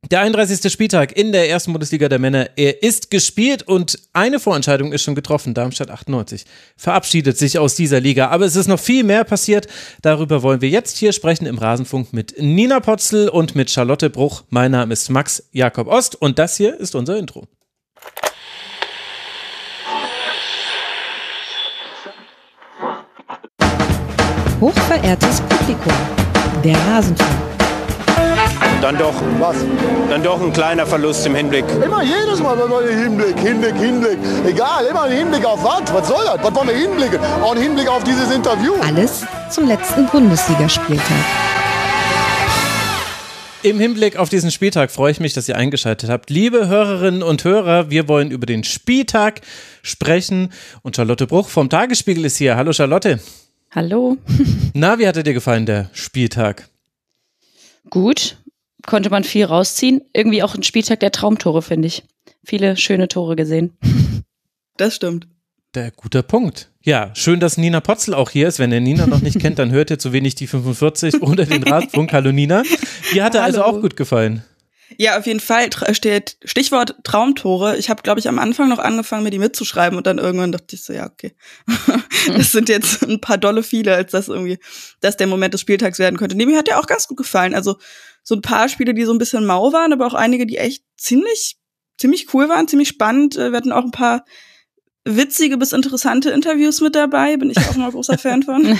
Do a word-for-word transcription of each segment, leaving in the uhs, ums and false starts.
Der einunddreißigste Spieltag in der ersten Bundesliga der Männer, er ist gespielt und eine Vorentscheidung ist schon getroffen. Darmstadt achtundneunzig verabschiedet sich aus dieser Liga, aber es ist noch viel mehr passiert. Darüber wollen wir jetzt hier sprechen im Rasenfunk mit Nina Potzel und mit Charlotte Bruch. Mein Name ist Max Jakob Ost und das hier ist unser Intro. Hochverehrtes Publikum, der Rasenfunk. Dann doch, was? Dann doch ein kleiner Verlust im Hinblick. Immer jedes Mal ein Hinblick, Hinblick, Hinblick. Egal, immer ein Hinblick auf was? Was soll das? Was wollen wir hinblicken? Auch ein Hinblick auf dieses Interview. Alles zum letzten Bundesligaspieltag. Im Hinblick auf diesen Spieltag freue ich mich, dass ihr eingeschaltet habt. Liebe Hörerinnen und Hörer, wir wollen über den Spieltag sprechen. Und Charlotte Bruch vom Tagesspiegel ist hier. Hallo Charlotte. Hallo. Na, wie hat er dir gefallen, der Spieltag? Gut. Konnte man viel rausziehen. Irgendwie auch ein Spieltag der Traumtore, finde ich. Viele schöne Tore gesehen. Das stimmt. Der guter Punkt. Ja, schön, dass Nina Potzel auch hier ist. Wenn ihr Nina noch nicht kennt, dann hört ihr zu wenig die fünfundvierzig oder den Rasenfunk. Hallo Nina. Die hat er also auch gut gefallen. Ja, auf jeden Fall steht Stichwort Traumtore. Ich habe, glaube ich, am Anfang noch angefangen, mir die mitzuschreiben und dann irgendwann dachte ich so, ja, okay. Das sind jetzt ein paar dolle viele, als das irgendwie, dass der Moment des Spieltags werden könnte. Nee, mir hat der auch ganz gut gefallen. Also so ein paar Spiele, die so ein bisschen mau waren, aber auch einige, die echt ziemlich, ziemlich cool waren, ziemlich spannend. Wir hatten auch ein paar witzige bis interessante Interviews mit dabei. Bin ich auch immer großer Fan von.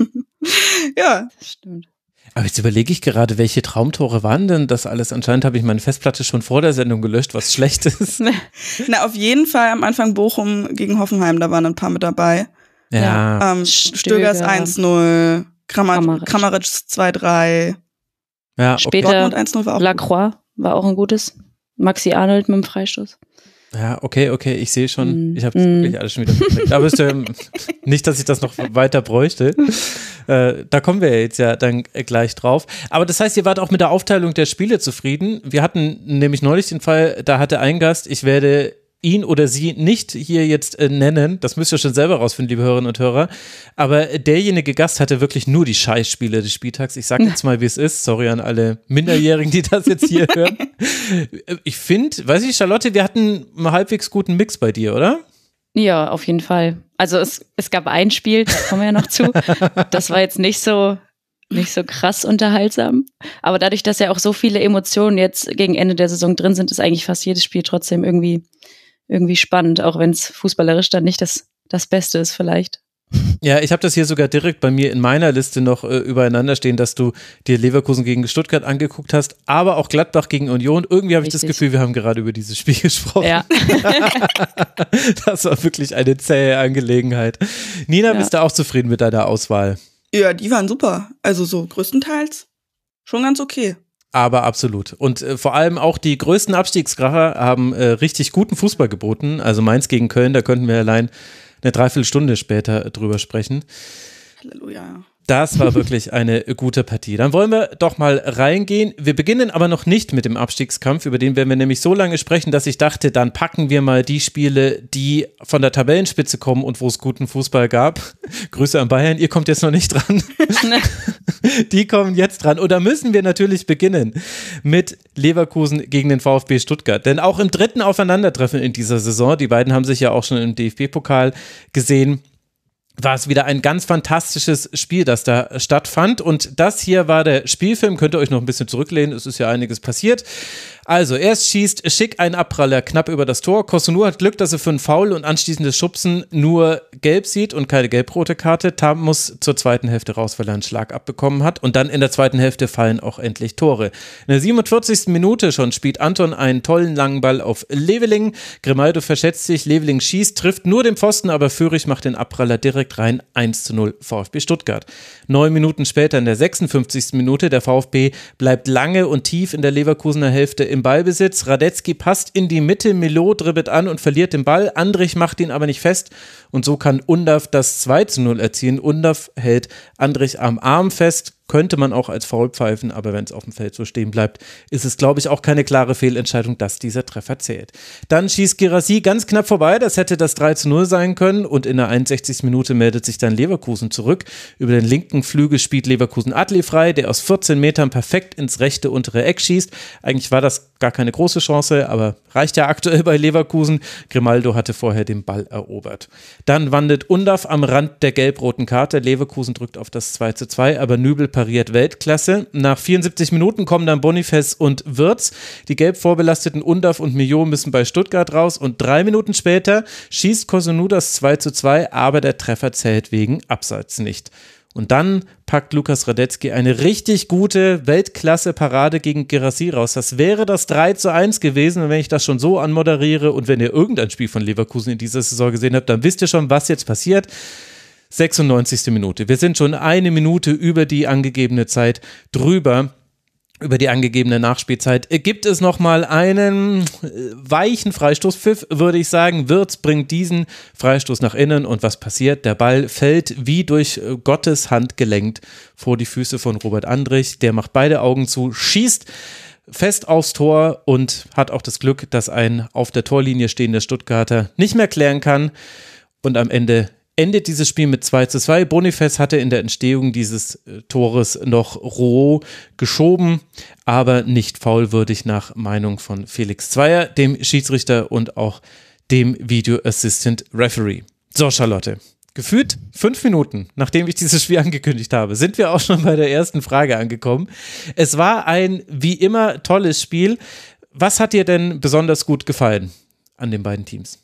Ja. Das stimmt. Aber jetzt überlege ich gerade, welche Traumtore waren denn das alles? Anscheinend habe ich meine Festplatte schon vor der Sendung gelöscht, was schlecht ist. Na, auf jeden Fall am Anfang Bochum gegen Hoffenheim, da waren ein paar mit dabei. Ja. Ähm, Stögers eins null, Kramaric, Kramaric zwei drei. Ja, okay. Später eins null war auch Lacroix war auch ein gutes. Maxi Arnold mit dem Freistoß. Ja, okay, okay, ich sehe schon, Mm. ich habe das Mm. wirklich alles schon wieder perfekt. Aber ist, ähm, nicht, dass ich das noch weiter bräuchte. Äh, da kommen wir jetzt ja dann gleich drauf. Aber das heißt, ihr wart auch mit der Aufteilung der Spiele zufrieden. Wir hatten nämlich neulich den Fall, da hatte ein Gast, ich werde ihn oder sie nicht hier jetzt äh, nennen, das müsst ihr schon selber rausfinden, liebe Hörerinnen und Hörer, aber derjenige Gast hatte wirklich nur die Scheißspiele des Spieltags. Ich sag jetzt mal, wie es ist, sorry an alle Minderjährigen, die das jetzt hier hören. Ich finde, weiß ich, Charlotte, wir hatten einen halbwegs guten Mix bei dir, oder? Ja, auf jeden Fall. Also es, es gab ein Spiel, da kommen wir ja noch zu, das war jetzt nicht so nicht so krass unterhaltsam, aber dadurch, dass ja auch so viele Emotionen jetzt gegen Ende der Saison drin sind, ist eigentlich fast jedes Spiel trotzdem irgendwie irgendwie spannend, auch wenn es fußballerisch dann nicht das, das Beste ist vielleicht. Ja, ich habe das hier sogar direkt bei mir in meiner Liste noch äh, übereinander stehen, dass du dir Leverkusen gegen Stuttgart angeguckt hast, aber auch Gladbach gegen Union. Irgendwie habe ich das Gefühl, wir haben gerade über dieses Spiel gesprochen. Ja. Das war wirklich eine zähe Angelegenheit. Nina, Ja. bist du auch zufrieden mit deiner Auswahl? Ja, die waren super. Also so größtenteils schon ganz okay. Aber absolut. Und äh, vor allem auch die größten Abstiegskracher haben äh, richtig guten Fußball geboten. Also Mainz gegen Köln, da könnten wir allein eine Dreiviertelstunde später drüber sprechen. Halleluja. Das war wirklich eine gute Partie. Dann wollen wir doch mal reingehen. Wir beginnen aber noch nicht mit dem Abstiegskampf, über den werden wir nämlich so lange sprechen, dass ich dachte, dann packen wir mal die Spiele, die von der Tabellenspitze kommen und wo es guten Fußball gab. Grüße an Bayern, ihr kommt jetzt noch nicht dran. Die kommen jetzt dran. Und da müssen wir natürlich beginnen mit Leverkusen gegen den VfB Stuttgart. Denn auch im dritten Aufeinandertreffen in dieser Saison, die beiden haben sich ja auch schon im D F B-Pokal gesehen, war es wieder ein ganz fantastisches Spiel, das da stattfand. Und das hier war der Spielfilm. Könnt ihr euch noch ein bisschen zurücklehnen, es ist ja einiges passiert. Also, erst schießt Schick ein Abpraller knapp über das Tor. Kosunu hat Glück, dass er für einen Foul und anschließendes Schubsen nur gelb sieht und keine gelb-rote Karte. Tam muss zur zweiten Hälfte raus, weil er einen Schlag abbekommen hat. Und dann in der zweiten Hälfte fallen auch endlich Tore. In der siebenundvierzigsten Minute schon spielt Anton einen tollen langen Ball auf Leveling. Grimaldo verschätzt sich, Leveling schießt, trifft nur den Pfosten, aber Führig macht den Abpraller direkt rein. eins zu null VfB Stuttgart. Neun Minuten später in der sechsundfünfzigsten Minute, der VfB bleibt lange und tief in der Leverkusener Hälfte im Ballbesitz. Radetzky passt in die Mitte, Milo dribbelt an und verliert den Ball. Andrich macht ihn aber nicht fest und so kann Undav das zwei zu null erzielen. Undav hält Andrich am Arm fest. könnte man auch als Foul pfeifen, aber wenn es auf dem Feld so stehen bleibt, ist es, glaube ich, auch keine klare Fehlentscheidung, dass dieser Treffer zählt. Dann schießt Guirassy ganz knapp vorbei, das hätte das drei zu null sein können und in der einundsechzigsten Minute meldet sich dann Leverkusen zurück. Über den linken Flügel spielt Leverkusen Adli frei, der aus vierzehn Metern perfekt ins rechte untere Eck schießt. Eigentlich war das gar keine große Chance, aber reicht ja aktuell bei Leverkusen. Grimaldo hatte vorher den Ball erobert. Dann wandelt Undav am Rand der gelb-roten Karte. Leverkusen drückt auf das zwei zu zwei, aber Nübel pariert Weltklasse. Nach vierundsiebzig Minuten kommen dann Boniface und Wirtz. Die gelb vorbelasteten Undav und Millot müssen bei Stuttgart raus und drei Minuten später schießt Cotonou das zwei zu zwei, aber der Treffer zählt wegen Abseits nicht. Und dann packt Lukas Radetzky eine richtig gute Weltklasse-Parade gegen Guirassy raus. Das wäre das drei zu eins gewesen. Und wenn ich das schon so anmoderiere und wenn ihr irgendein Spiel von Leverkusen in dieser Saison gesehen habt, dann wisst ihr schon, was jetzt passiert. sechsundneunzigste Minute. Wir sind schon eine Minute über die angegebene Zeit drüber. Über die angegebene Nachspielzeit gibt es nochmal einen weichen Freistoßpfiff, würde ich sagen. Wirtz bringt diesen Freistoß nach innen und was passiert? Der Ball fällt wie durch Gottes Hand gelenkt vor die Füße von Robert Andrich. Der macht beide Augen zu, schießt fest aufs Tor und hat auch das Glück, dass ein auf der Torlinie stehender Stuttgarter nicht mehr klären kann und am Ende endet dieses Spiel mit zwei zu zwei. Boniface hatte in der Entstehung dieses äh, Tores noch roh geschoben, aber nicht foulwürdig nach Meinung von Felix Zweier, dem Schiedsrichter und auch dem Video Assistant Referee. So, Charlotte, gefühlt fünf Minuten, nachdem ich dieses Spiel angekündigt habe, sind wir auch schon bei der ersten Frage angekommen. Es war ein wie immer tolles Spiel. Was hat dir denn besonders gut gefallen an den beiden Teams?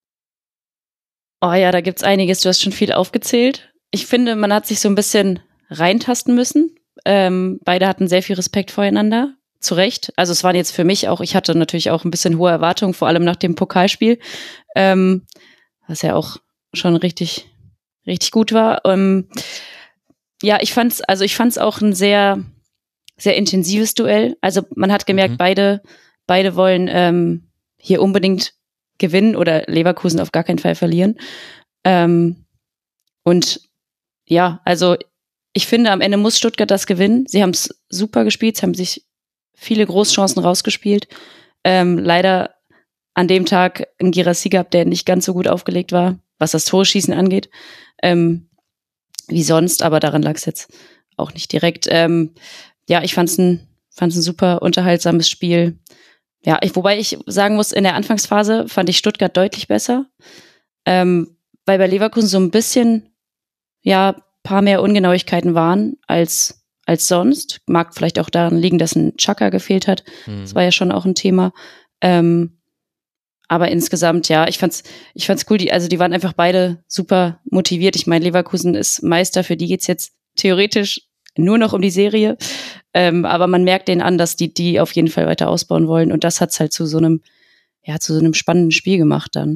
Oh ja, da gibt's einiges. Du hast schon viel aufgezählt. Ich finde, man hat sich so ein bisschen reintasten müssen. Ähm, beide hatten sehr viel Respekt voreinander. Zu Recht. Also es waren jetzt für mich auch, ich hatte natürlich auch ein bisschen hohe Erwartungen, vor allem nach dem Pokalspiel, ähm, was ja auch schon richtig, richtig gut war. Ähm, ja, ich fand's, also ich fand's auch ein sehr, sehr intensives Duell. Also man hat gemerkt, mhm. beide, beide wollen ähm, hier unbedingt gewinnen oder Leverkusen auf gar keinen Fall verlieren. Ähm, und ja, also ich finde, am Ende muss Stuttgart das gewinnen. Sie haben es super gespielt, sie haben sich viele Großchancen rausgespielt. Ähm, leider an dem Tag ein Guirassy gehabt, der nicht ganz so gut aufgelegt war, was das Torschießen angeht, ähm, wie sonst, aber daran lag es jetzt auch nicht direkt. Ähm, ja, ich fand es ein, fand's ein super unterhaltsames Spiel. Ja, ich, wobei ich sagen muss, in der Anfangsphase fand ich Stuttgart deutlich besser, ähm, weil bei Leverkusen so ein bisschen, ja, paar mehr Ungenauigkeiten waren als als sonst. Mag vielleicht auch daran liegen, dass ein Xhaka gefehlt hat. Mhm. Das war ja schon auch ein Thema. Ähm, aber insgesamt, ja, ich fand's, ich fand's cool. Die, also die waren einfach beide super motiviert. Ich meine, Leverkusen ist Meister, für die geht's jetzt theoretisch nur noch um die Serie. Ähm, aber man merkt denen an, dass die die auf jeden Fall weiter ausbauen wollen. Und das hat's halt zu so einem, ja, zu so einem spannenden Spiel gemacht dann.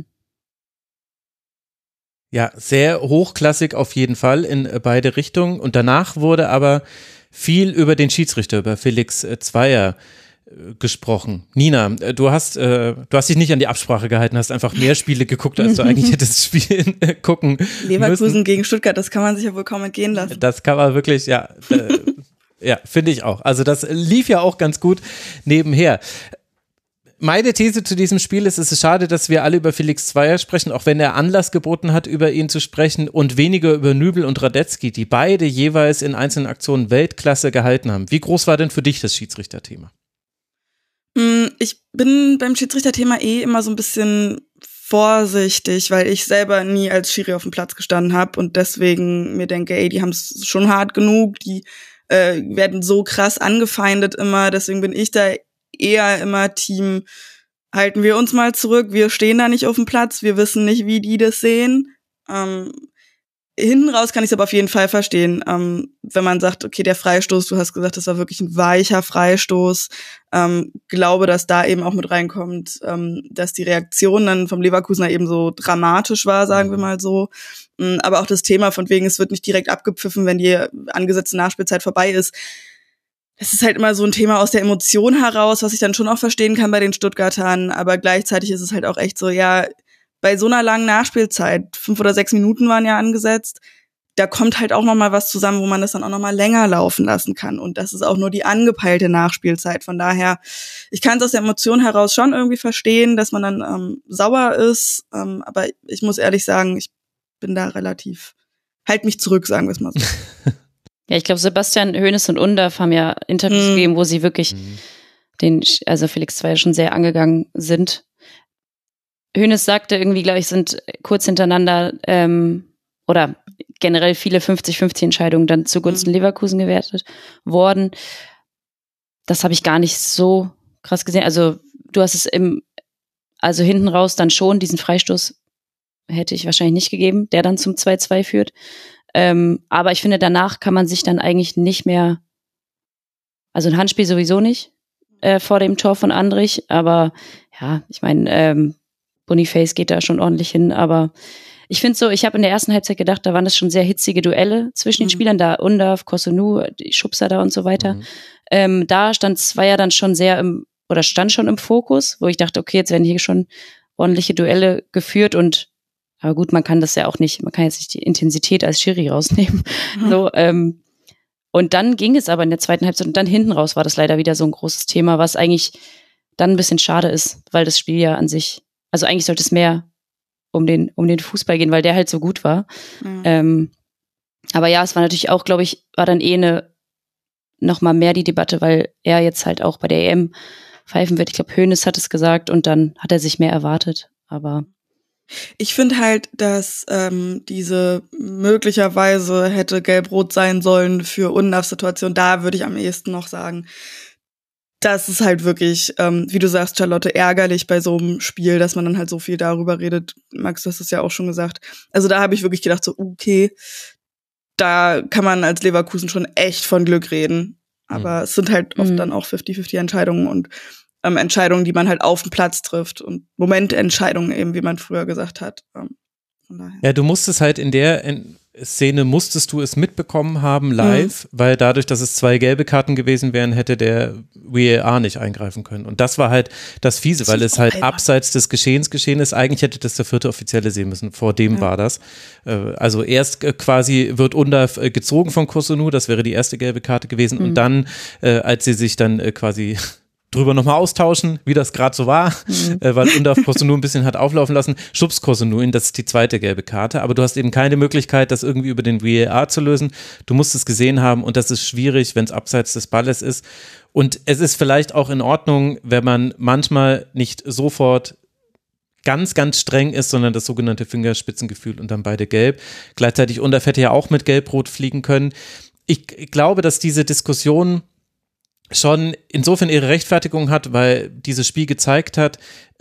Ja, sehr hochklassig auf jeden Fall in beide Richtungen. Und danach wurde aber viel über den Schiedsrichter, über Felix Zweier äh, gesprochen. Nina, du hast, äh, du hast dich nicht an die Absprache gehalten, hast einfach mehr Spiele geguckt, als du eigentlich hättest spielen äh, gucken Leverkusen müssen. Gegen Stuttgart, das kann man sich ja wohl kaum entgehen lassen. Das kann man wirklich, ja, äh, ja, finde ich auch. Also das lief ja auch ganz gut nebenher. Meine These zu diesem Spiel ist, es ist schade, dass wir alle über Felix Zweier sprechen, auch wenn er Anlass geboten hat, über ihn zu sprechen und weniger über Nübel und Radetzky, die beide jeweils in einzelnen Aktionen Weltklasse gehalten haben. Wie groß war denn für dich das Schiedsrichterthema? Ich bin beim Schiedsrichterthema eh immer so ein bisschen vorsichtig, weil ich selber nie als Schiri auf dem Platz gestanden habe und deswegen mir denke, ey, die haben es schon hart genug, die äh, werden so krass angefeindet immer, deswegen bin ich da eher immer Team, halten wir uns mal zurück, wir stehen da nicht auf dem Platz, wir wissen nicht, wie die das sehen. Ähm, hinten raus kann ich es aber auf jeden Fall verstehen, ähm, wenn man sagt, okay, der Freistoß, du hast gesagt, das war wirklich ein weicher Freistoß, ähm, glaube, dass da eben auch mit reinkommt, ähm, dass die Reaktion dann vom Leverkusener eben so dramatisch war, sagen wir mal so. Ähm, aber auch das Thema von wegen, es wird nicht direkt abgepfiffen, wenn die angesetzte Nachspielzeit vorbei ist. Das ist halt immer so ein Thema aus der Emotion heraus, was ich dann schon auch verstehen kann bei den Stuttgartern, aber gleichzeitig ist es halt auch echt so, ja, bei so einer langen Nachspielzeit, fünf oder sechs Minuten waren ja angesetzt, da kommt halt auch noch mal was zusammen, wo man das dann auch noch mal länger laufen lassen kann. Und das ist auch nur die angepeilte Nachspielzeit. Von daher, ich kann es aus der Emotion heraus schon irgendwie verstehen, dass man dann ähm, sauer ist. Ähm, aber ich muss ehrlich sagen, ich bin da relativ, halt mich zurück, sagen wir es mal so. Ja, ich glaube, Sebastian Hoeneß und Undav haben ja Interviews mm. gegeben, wo sie wirklich mm. den, also Felix Zweier schon sehr angegangen sind. Hoeneß sagte irgendwie, glaube ich, sind kurz hintereinander ähm, oder generell viele fünfzig fünfzig Entscheidungen dann zugunsten mm. Leverkusen gewertet worden. Das habe ich gar nicht so krass gesehen. Also du hast es im, also hinten raus dann schon, diesen Freistoß hätte ich wahrscheinlich nicht gegeben, der dann zum zwei zwei führt. Ähm, aber ich finde, danach kann man sich dann eigentlich nicht mehr, also ein Handspiel sowieso nicht äh, vor dem Tor von Andrich, aber ja, ich meine, ähm, Boniface geht da schon ordentlich hin, aber ich finde so, ich habe in der ersten Halbzeit gedacht, da waren das schon sehr hitzige Duelle zwischen den mhm. Spielern, da Undav, Kosunu, die Schubser da und so weiter. Mhm. Ähm, da stand Zweier dann schon sehr im, oder stand schon im Fokus, wo ich dachte, okay, jetzt werden hier schon ordentliche Duelle geführt und aber gut, man kann das ja auch nicht, man kann jetzt nicht die Intensität als Schiri rausnehmen. Mhm. So, ähm, und dann ging es aber in der zweiten Halbzeit und dann hinten raus war das leider wieder so ein großes Thema, was eigentlich dann ein bisschen schade ist, weil das Spiel ja an sich, also eigentlich sollte es mehr um den, um den Fußball gehen, weil der halt so gut war. Mhm. Ähm, aber ja, es war natürlich auch, glaube ich, war dann eh eine, noch mal mehr die Debatte, weil er jetzt halt auch bei der E M pfeifen wird. Ich glaube, Hoeneß hat es gesagt und dann hat er sich mehr erwartet, aber ich finde halt, dass ähm, diese möglicherweise hätte gelb-rot sein sollen für Undav-Situation, da würde ich am ehesten noch sagen, das ist halt wirklich, ähm, wie du sagst, Charlotte, ärgerlich bei so einem Spiel, dass man dann halt so viel darüber redet. Max, du hast es ja auch schon gesagt. Also da habe ich wirklich gedacht, so okay, da kann man als Leverkusen schon echt von Glück reden. Aber mhm. es sind halt oft mhm. dann auch fünfzig fünfzig Entscheidungen und Ähm, Entscheidungen, die man halt auf dem Platz trifft und Momententscheidungen eben, wie man früher gesagt hat. Ähm, von daher. Ja, du musstest halt in der in Szene, musstest du es mitbekommen haben live, mhm. weil dadurch, dass es zwei gelbe Karten gewesen wären, hätte der V A R nicht eingreifen können. Und das war halt das Fiese, das weil es halt Alter. abseits des Geschehens geschehen ist. Eigentlich hätte das der vierte Offizielle sehen müssen, vor dem ja. war das. Also erst quasi wird Undav gezogen von Kosunu, das wäre die erste gelbe Karte gewesen. Mhm. Und dann, als sie sich dann quasi drüber nochmal austauschen, wie das gerade so war, mhm. äh, weil Undav Kosunu ein bisschen hat auflaufen lassen, schubst Kosunu in, das ist die zweite gelbe Karte, aber du hast eben keine Möglichkeit, das irgendwie über den V A R zu lösen. Du musst es gesehen haben und das ist schwierig, wenn es abseits des Balles ist. Und es ist vielleicht auch in Ordnung, wenn man manchmal nicht sofort ganz, ganz streng ist, sondern das sogenannte Fingerspitzengefühl und dann beide gelb. Gleichzeitig Undav hätte ja auch mit Gelb-Rot fliegen können. Ich glaube, dass diese Diskussion schon insofern ihre Rechtfertigung hat, weil dieses Spiel gezeigt hat,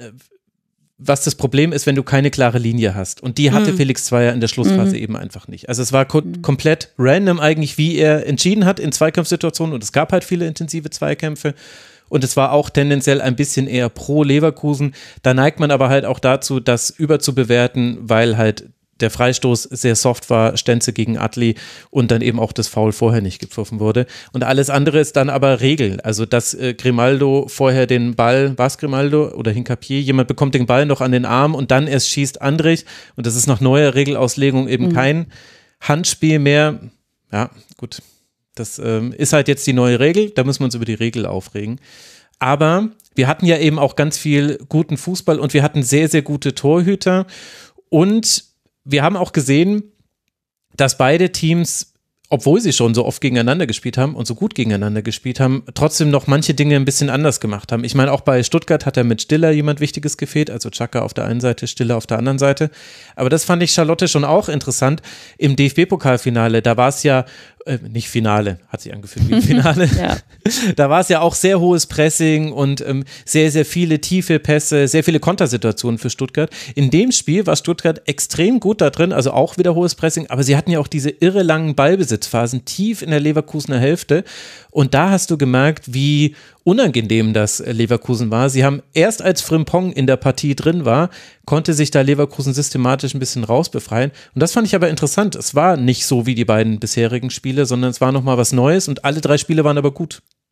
was das Problem ist, wenn du keine klare Linie hast. Und die hatte mhm. Felix Zweier in der Schlussphase mhm. eben einfach nicht. Also es war ko- mhm. komplett random eigentlich, wie er entschieden hat in Zweikampfsituationen und es gab halt viele intensive Zweikämpfe. Und es war auch tendenziell ein bisschen eher pro Leverkusen. Da neigt man aber halt auch dazu, das überzubewerten, weil halt der Freistoß sehr soft war, Stenze gegen Adli und dann eben auch das Foul vorher nicht gepfiffen wurde. Und alles andere ist dann aber Regel. Also, dass äh, Grimaldo vorher den Ball, war es Grimaldo oder Hincapié, jemand bekommt den Ball noch an den Arm und dann erst schießt Andrich und das ist nach neuer Regelauslegung eben mhm. kein Handspiel mehr. Ja, gut. Das ähm, ist halt jetzt die neue Regel, da müssen wir uns über die Regel aufregen. Aber wir hatten ja eben auch ganz viel guten Fußball und wir hatten sehr, sehr gute Torhüter und wir haben auch gesehen, dass beide Teams, obwohl sie schon so oft gegeneinander gespielt haben und so gut gegeneinander gespielt haben, trotzdem noch manche Dinge ein bisschen anders gemacht haben. Ich meine, auch bei Stuttgart hat er mit Stiller jemand Wichtiges gefehlt, also Xhaka auf der einen Seite, Stiller auf der anderen Seite. Aber das fand ich, Charlotte, schon auch interessant. Im D F B-Pokalfinale, da war es ja, äh, nicht Finale, hat sich angefühlt wie ein Finale. Ja. Da war es ja auch sehr hohes Pressing und ähm, sehr, sehr viele tiefe Pässe, sehr viele Kontersituationen für Stuttgart. In dem Spiel war Stuttgart extrem gut da drin, also auch wieder hohes Pressing, aber sie hatten ja auch diese irre langen Ballbesitzphasen tief in der Leverkusener Hälfte und da hast du gemerkt, wie unangenehm das Leverkusen war. Sie haben erst als Frimpong in der Partie drin war, konnte sich da Leverkusen systematisch ein bisschen rausbefreien und das fand ich aber interessant. Es war nicht so wie die beiden bisherigen Spiele, sondern es war nochmal was Neues und alle drei Spiele waren aber gut.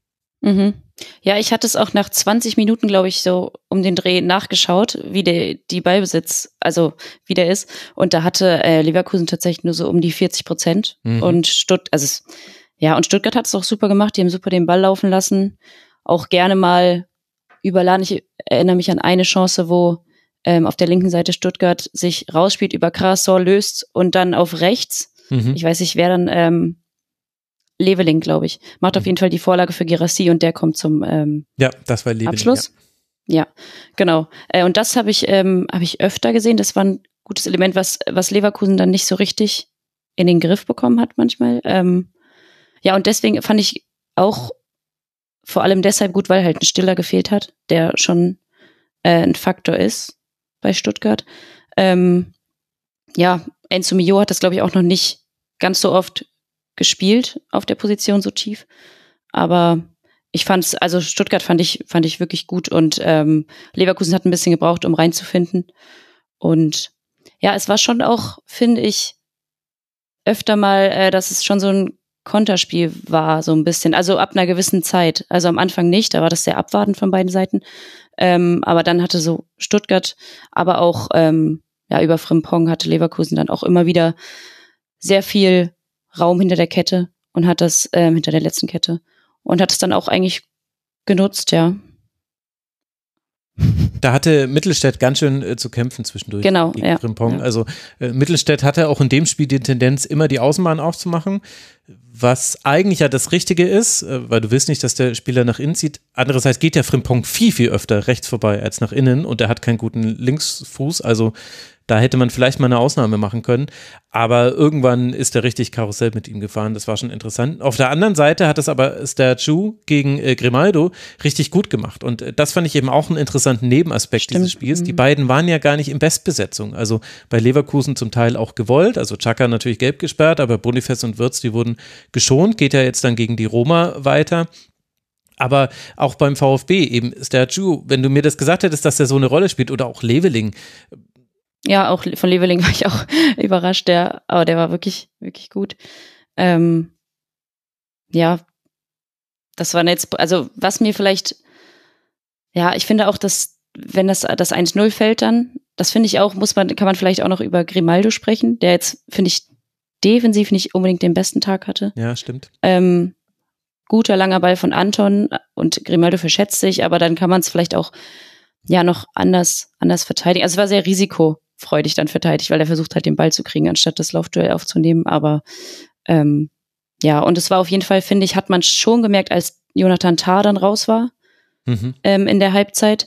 Mhm. Ja, ich hatte es auch nach zwanzig Minuten, glaube ich, so um den Dreh nachgeschaut, wie der, die Ballbesitz, also wie der ist. Und da hatte äh, Leverkusen tatsächlich nur so um die vierzig Prozent. Mhm. Und Stutt, also es, ja, und Stuttgart hat es auch super gemacht. Die haben super den Ball laufen lassen. Auch gerne mal überladen. Ich erinnere mich an eine Chance, wo ähm, auf der linken Seite Stuttgart sich rausspielt, über Karasor löst und dann auf rechts. Mhm. Ich weiß nicht, wer dann ähm, Leveling, glaube ich, macht auf jeden Fall die Vorlage für Guirassy und der kommt zum ähm, ja, das war Leveling, Abschluss. Ja, ja genau. Äh, und das habe ich ähm, habe ich öfter gesehen. Das war ein gutes Element, was was Leverkusen dann nicht so richtig in den Griff bekommen hat manchmal. Ähm, ja, und deswegen fand ich auch vor allem deshalb gut, weil halt ein Stiller gefehlt hat, der schon äh, ein Faktor ist bei Stuttgart. Ähm, ja, Enzo Mio hat das, glaube ich, auch noch nicht ganz so oft gespielt auf der Position so tief. Aber ich fand es, also Stuttgart fand ich, fand ich wirklich gut und ähm, Leverkusen hat ein bisschen gebraucht, um reinzufinden. Und ja, es war schon auch, finde ich, öfter mal, äh, dass es schon so ein Konterspiel war, so ein bisschen. Also ab einer gewissen Zeit. Also am Anfang nicht, da war das sehr abwartend von beiden Seiten. Ähm, aber dann hatte so Stuttgart, aber auch ähm, ja über Frimpong hatte Leverkusen dann auch immer wieder sehr viel Raum hinter der Kette und hat das ähm, hinter der letzten Kette und hat es dann auch eigentlich genutzt, ja. Da hatte Mittelstädt ganz schön äh, zu kämpfen zwischendurch. Genau, gegen ja, Frimpong. ja. Also äh, Mittelstädt hatte auch in dem Spiel die Tendenz, immer die Außenbahn aufzumachen, was eigentlich ja das Richtige ist, äh, weil du willst nicht, dass der Spieler nach innen zieht. Andererseits geht der Frimpong viel, viel öfter rechts vorbei als nach innen und er hat keinen guten Linksfuß, also da hätte man vielleicht mal eine Ausnahme machen können, aber irgendwann ist er richtig Karussell mit ihm gefahren, das war schon interessant. Auf der anderen Seite hat es aber Sterju gegen äh, Grimaldo richtig gut gemacht und äh, das fand ich eben auch einen interessanten Nebenaspekt Stimmt. dieses Spiels. Die beiden waren ja gar nicht in Bestbesetzung, also bei Leverkusen zum Teil auch gewollt, also Xhaka natürlich gelb gesperrt, aber Boniface und Wirtz, die wurden geschont, geht ja jetzt dann gegen die Roma weiter. Aber auch beim VfB eben, Sterju, wenn du mir das gesagt hättest, dass der so eine Rolle spielt oder auch Leveling. Ja, auch von Leveling war ich auch überrascht, der, aber der war wirklich, wirklich gut. Ähm, ja, das war jetzt, also was mir vielleicht, ja, ich finde auch, dass, wenn das, das eins null fällt dann, das finde ich auch, muss man, kann man vielleicht auch noch über Grimaldo sprechen, der jetzt, finde ich, defensiv nicht unbedingt den besten Tag hatte. Ja, stimmt. Ähm, guter langer Ball von Anton und Grimaldo verschätzt sich, aber dann kann man es vielleicht auch ja noch anders, anders verteidigen. Also es war sehr risikofreudig dann verteidigt, weil er versucht hat, den Ball zu kriegen, anstatt das Laufduell aufzunehmen. Aber ähm, ja, und es war auf jeden Fall, finde ich, hat man schon gemerkt, als Jonathan Tah dann raus war mhm. ähm, in der Halbzeit.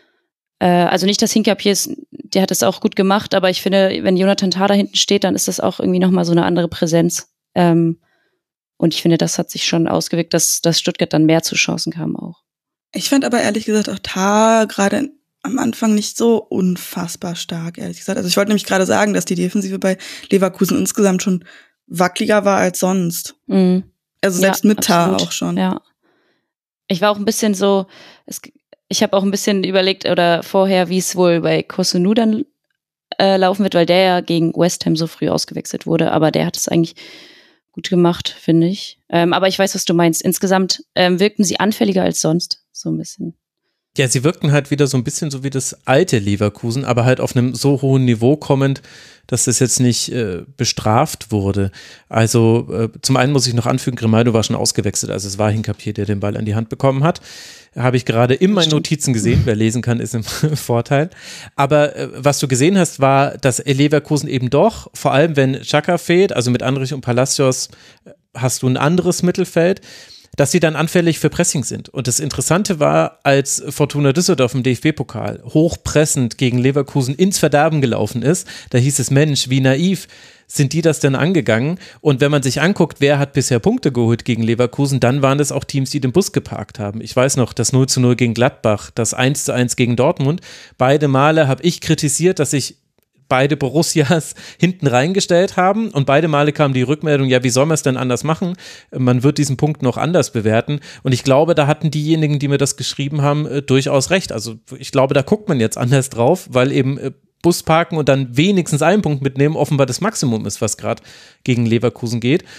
Äh, also nicht, dass Hincapié ist, der hat es auch gut gemacht, aber ich finde, wenn Jonathan Tah da hinten steht, dann ist das auch irgendwie nochmal so eine andere Präsenz. Ähm, und ich finde, das hat sich schon ausgewirkt, dass, dass Stuttgart dann mehr zu Chancen kam auch. Ich fand aber ehrlich gesagt auch Tah gerade am Anfang nicht so unfassbar stark, ehrlich gesagt. Also ich wollte nämlich gerade sagen, dass die Defensive bei Leverkusen insgesamt schon wackeliger war als sonst. Mhm. Also selbst ja, mit Tah auch schon. Ja. Ich war auch ein bisschen so, es, ich habe auch ein bisschen überlegt oder vorher, wie es wohl bei Kosunu dann äh, laufen wird, weil der ja gegen West Ham so früh ausgewechselt wurde, aber der hat es eigentlich gut gemacht, finde ich. Ähm, aber ich weiß, was du meinst. Insgesamt ähm, wirkten sie anfälliger als sonst, so ein bisschen. Ja, sie wirkten halt wieder so ein bisschen so wie das alte Leverkusen, aber halt auf einem so hohen Niveau kommend, dass das jetzt nicht äh, bestraft wurde. Also äh, zum einen muss ich noch anfügen, Grimaldo war schon ausgewechselt, also es war Hincapié, der den Ball an die Hand bekommen hat. Habe ich gerade in meinen Notizen gesehen, wer lesen kann, ist im Vorteil. Aber äh, was du gesehen hast, war, dass Leverkusen eben doch, vor allem wenn Xhaka fehlt, also mit Andrich und Palacios hast du ein anderes Mittelfeld, dass sie dann anfällig für Pressing sind. Und das Interessante war, als Fortuna Düsseldorf im D F B-Pokal hochpressend gegen Leverkusen ins Verderben gelaufen ist, da hieß es, Mensch, wie naiv sind die das denn angegangen? Und wenn man sich anguckt, wer hat bisher Punkte geholt gegen Leverkusen, dann waren das auch Teams, die den Bus geparkt haben. Ich weiß noch, das null zu null gegen Gladbach, das eins zu eins gegen Dortmund. Beide Male habe ich kritisiert, dass ich beide Borussias hinten reingestellt haben und beide Male kam die Rückmeldung, ja, wie soll man es denn anders machen? Man wird diesen Punkt noch anders bewerten und ich glaube, da hatten diejenigen, die mir das geschrieben haben, äh, durchaus recht. Also ich glaube, da guckt man jetzt anders drauf, weil eben äh, Bus parken und dann wenigstens einen Punkt mitnehmen offenbar das Maximum ist, was gerade gegen Leverkusen geht.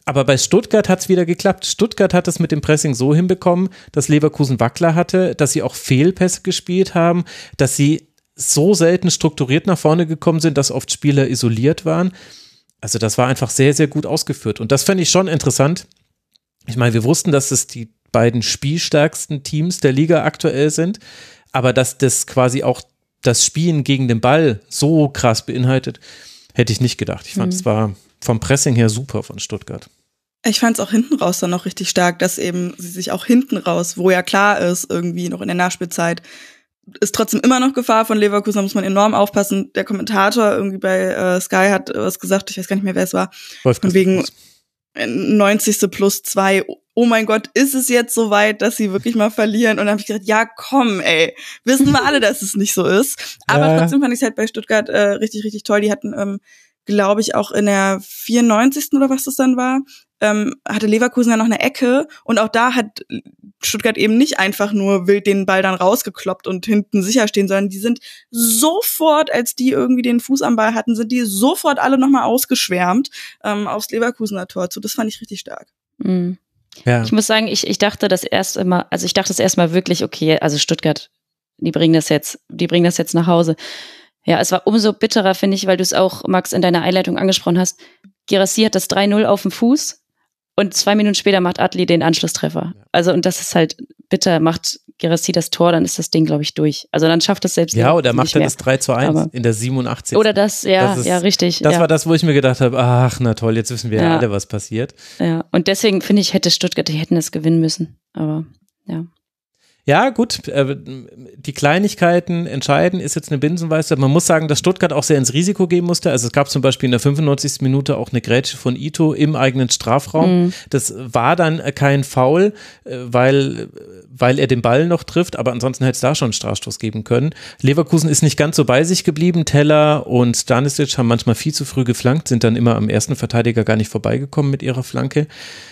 Aber bei Stuttgart hat es wieder geklappt. Stuttgart hat es mit dem Pressing so hinbekommen, dass Leverkusen Wackler hatte, dass sie auch Fehlpässe gespielt haben, dass sie so selten strukturiert nach vorne gekommen sind, dass oft Spieler isoliert waren. Also das war einfach sehr, sehr gut ausgeführt. Und das fände ich schon interessant. Ich meine, wir wussten, dass es die beiden spielstärksten Teams der Liga aktuell sind, aber dass das quasi auch das Spielen gegen den Ball so krass beinhaltet, hätte ich nicht gedacht. Ich fand, mhm. es war vom Pressing her super von Stuttgart. Ich fand es auch hinten raus dann noch richtig stark, dass eben sie sich auch hinten raus, wo ja klar ist, irgendwie noch in der Nachspielzeit, ist trotzdem immer noch Gefahr von Leverkusen, da muss man enorm aufpassen. Der Kommentator irgendwie bei äh, Sky hat was gesagt, ich weiß gar nicht mehr, wer es war, Wolf von wegen neunzigste plus zwei, oh mein Gott, ist es jetzt so weit, dass sie wirklich mal verlieren? Und dann habe ich gedacht, ja komm, ey, wissen wir alle, dass es nicht so ist. Aber ja. trotzdem fand ich es halt bei Stuttgart äh, richtig, richtig toll. Die hatten, ähm, glaube ich, auch in der vierundneunzigsten oder was das dann war, ähm, hatte Leverkusen ja noch eine Ecke und auch da hat Stuttgart eben nicht einfach nur wild den Ball dann rausgekloppt und hinten sicher stehen, sondern die sind sofort, als die irgendwie den Fuß am Ball hatten, sind die sofort alle nochmal ausgeschwärmt ähm, aufs Leverkusener Tor zu. Das fand ich richtig stark. Mhm. Ja. Ich muss sagen, ich, ich dachte das erst immer, also ich dachte das erstmal wirklich, okay, also Stuttgart, die bringen das jetzt, die bringen das jetzt nach Hause. Ja, es war umso bitterer, finde ich, weil du es auch, Max, in deiner Einleitung angesprochen hast. Girassi hat das drei null auf dem Fuß und zwei Minuten später macht Adli den Anschlusstreffer. Also, und das ist halt bitter, macht Girassi das Tor, dann ist das Ding, glaube ich, durch. Also dann schafft es selbst Ja, oder nicht macht er mehr. das drei zu eins Aber in der siebenundachtzigsten Oder das, ja, das ist, ja, richtig. Das ja. war das, wo ich mir gedacht habe, ach, na toll, jetzt wissen wir ja Ja. alle, was passiert. Ja, und deswegen finde ich, hätte Stuttgart, die hätten es gewinnen müssen. Aber, ja. Ja, gut, äh, die Kleinigkeiten entscheiden, ist jetzt eine Binsenweisheit. Man muss sagen, dass Stuttgart auch sehr ins Risiko gehen musste. Also es gab zum Beispiel in der fünfundneunzigsten Minute auch eine Grätsche von Ito im eigenen Strafraum. Mhm. Das war dann kein Foul, äh, weil, weil er den Ball noch trifft, aber ansonsten hätte es da schon einen Strafstoß geben können. Leverkusen ist nicht ganz so bei sich geblieben. Teller und Stanisic haben manchmal viel zu früh geflankt, sind dann immer am ersten Verteidiger gar nicht vorbeigekommen mit ihrer Flanke.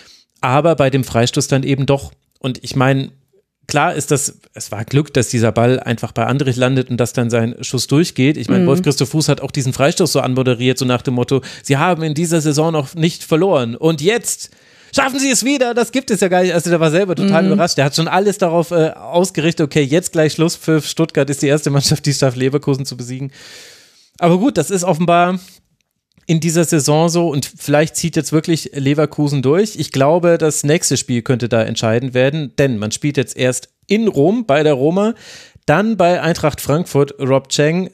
Aber bei dem Freistoß dann eben doch. Und ich meine, klar ist das, es war Glück, dass dieser Ball einfach bei Andrich landet und dass dann sein Schuss durchgeht. Ich meine, mhm. Wolf-Christoph Fuß hat auch diesen Freistoß so anmoderiert, so nach dem Motto, sie haben in dieser Saison noch nicht verloren und jetzt schaffen sie es wieder, das gibt es ja gar nicht. Also der war selber total mhm. überrascht, der hat schon alles darauf äh, ausgerichtet, okay, jetzt gleich Schlusspfiff, Stuttgart ist die erste Mannschaft, die es schafft, Leverkusen zu besiegen. Aber gut, das ist offenbar in dieser Saison so und vielleicht zieht jetzt wirklich Leverkusen durch. Ich glaube, das nächste Spiel könnte da entscheidend werden, denn man spielt jetzt erst in Rom bei der Roma, dann bei Eintracht Frankfurt. Rob Cheng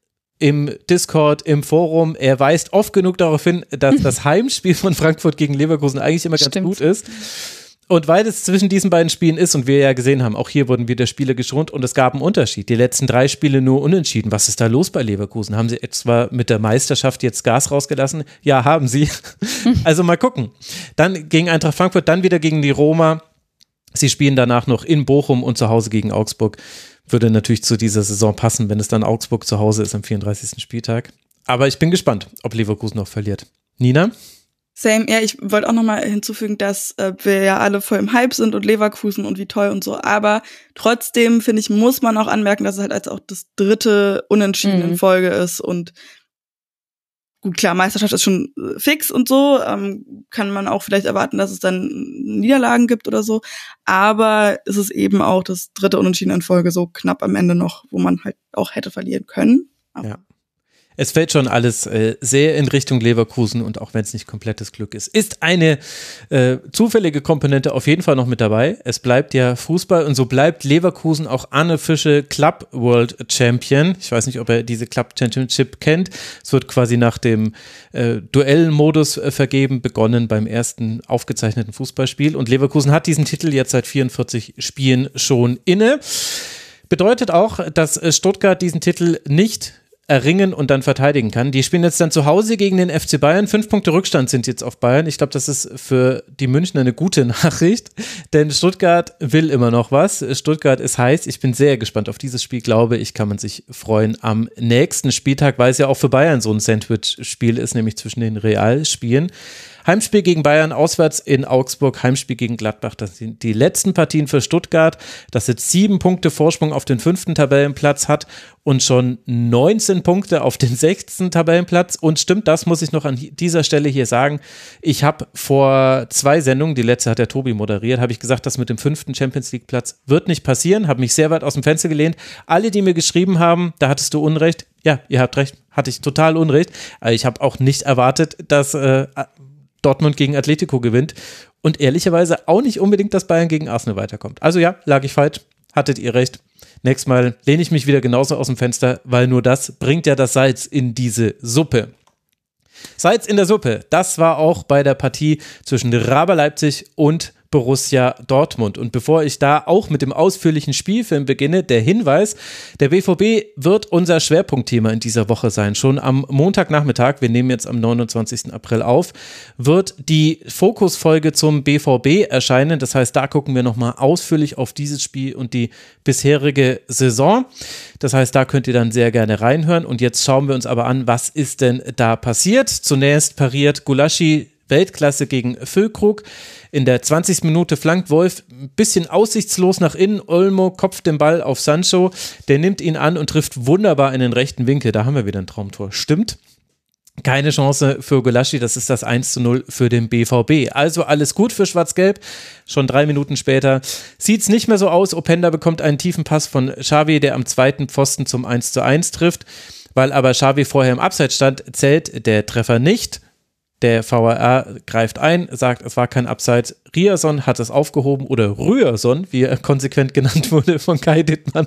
im Discord, im Forum, er weist oft genug darauf hin, dass das Heimspiel von Frankfurt gegen Leverkusen eigentlich immer ganz Stimmt. gut ist. Und weil es zwischen diesen beiden Spielen ist und wir ja gesehen haben, auch hier wurden wieder Spiele geschont und es gab einen Unterschied. Die letzten drei Spiele nur unentschieden. Was ist da los bei Leverkusen? Haben sie etwa mit der Meisterschaft jetzt Gas rausgelassen? Ja, haben sie. Also mal gucken. Dann gegen Eintracht Frankfurt, dann wieder gegen die Roma. Sie spielen danach noch in Bochum und zu Hause gegen Augsburg. Würde natürlich zu dieser Saison passen, wenn es dann Augsburg zu Hause ist am vierunddreißigsten Spieltag. Aber ich bin gespannt, ob Leverkusen noch verliert. Nina? Same, ja, ich wollte auch nochmal hinzufügen, dass äh, wir ja alle voll im Hype sind und Leverkusen und wie toll und so, aber trotzdem, finde ich, muss man auch anmerken, dass es halt als auch das dritte Unentschieden mhm. in Folge ist und gut, klar, Meisterschaft ist schon fix und so, ähm, kann man auch vielleicht erwarten, dass es dann Niederlagen gibt oder so, aber es ist eben auch das dritte Unentschieden in Folge so knapp am Ende noch, wo man halt auch hätte verlieren können. Aber ja. Es fällt schon alles äh, sehr in Richtung Leverkusen und auch wenn es nicht komplettes Glück ist, ist eine äh, zufällige Komponente auf jeden Fall noch mit dabei. Es bleibt ja Fußball und so bleibt Leverkusen auch unofficial Club World Champion. Ich weiß nicht, ob er diese Club Championship kennt. Es wird quasi nach dem äh, Duellmodus äh, vergeben, begonnen beim ersten aufgezeichneten Fußballspiel und Leverkusen hat diesen Titel jetzt seit vierundvierzig Spielen schon inne. Bedeutet auch, dass äh, Stuttgart diesen Titel nicht erringen und dann verteidigen kann. Die spielen jetzt dann zu Hause gegen den F C Bayern. Fünf Punkte Rückstand sind jetzt auf Bayern. Ich glaube, das ist für die Münchner eine gute Nachricht, denn Stuttgart will immer noch was. Stuttgart ist heiß. Ich bin sehr gespannt auf dieses Spiel. Glaube ich, kann man sich freuen am nächsten Spieltag, weil es ja auch für Bayern so ein Sandwich-Spiel ist, nämlich zwischen den Realspielen. Heimspiel gegen Bayern, auswärts in Augsburg, Heimspiel gegen Gladbach. Das sind die letzten Partien für Stuttgart, das jetzt sieben Punkte Vorsprung auf den fünften Tabellenplatz hat und schon neunzehn Punkte auf den sechsten Tabellenplatz. Und stimmt, das muss ich noch an dieser Stelle hier sagen. Ich habe vor zwei Sendungen, die letzte hat der Tobi moderiert, habe ich gesagt, das mit dem fünften Champions-League-Platz wird nicht passieren, habe mich sehr weit aus dem Fenster gelehnt. Alle, die mir geschrieben haben, da hattest du Unrecht. Ja, ihr habt recht, hatte ich total Unrecht. Ich habe auch nicht erwartet, dass äh, Dortmund gegen Atletico gewinnt und ehrlicherweise auch nicht unbedingt, dass Bayern gegen Arsenal weiterkommt. Also ja, lag ich falsch, hattet ihr recht. Nächstes Mal lehne ich mich wieder genauso aus dem Fenster, weil nur das bringt ja das Salz in diese Suppe. Salz in der Suppe, das war auch bei der Partie zwischen Raber Leipzig und Borussia Dortmund. Und bevor ich da auch mit dem ausführlichen Spielfilm beginne, der Hinweis, der B V B wird unser Schwerpunktthema in dieser Woche sein. Schon am Montagnachmittag, wir nehmen jetzt am neunundzwanzigsten April auf, wird die Fokusfolge zum B V B erscheinen. Das heißt, da gucken wir nochmal ausführlich auf dieses Spiel und die bisherige Saison. Das heißt, da könnt ihr dann sehr gerne reinhören. Und jetzt schauen wir uns aber an, was ist denn da passiert? Zunächst pariert Gulaschi Weltklasse gegen Füllkrug. In der zwanzigsten Minute flankt Wolf ein bisschen aussichtslos nach innen. Olmo kopft den Ball auf Sancho. Der nimmt ihn an und trifft wunderbar in den rechten Winkel. Da haben wir wieder ein Traumtor. Stimmt. Keine Chance für Gulaschi, das ist das eins zu null für den B V B. Also alles gut für Schwarz-Gelb. Schon drei Minuten später sieht es nicht mehr so aus. Openda bekommt einen tiefen Pass von Xavi, der am zweiten Pfosten zum eins zu eins trifft. Weil aber Xavi vorher im Abseits stand, zählt der Treffer nicht. Der V A R greift ein, sagt, es war kein Abseits. Ryerson hat es aufgehoben oder Ryerson, wie er konsequent genannt wurde von Kai Dittmann.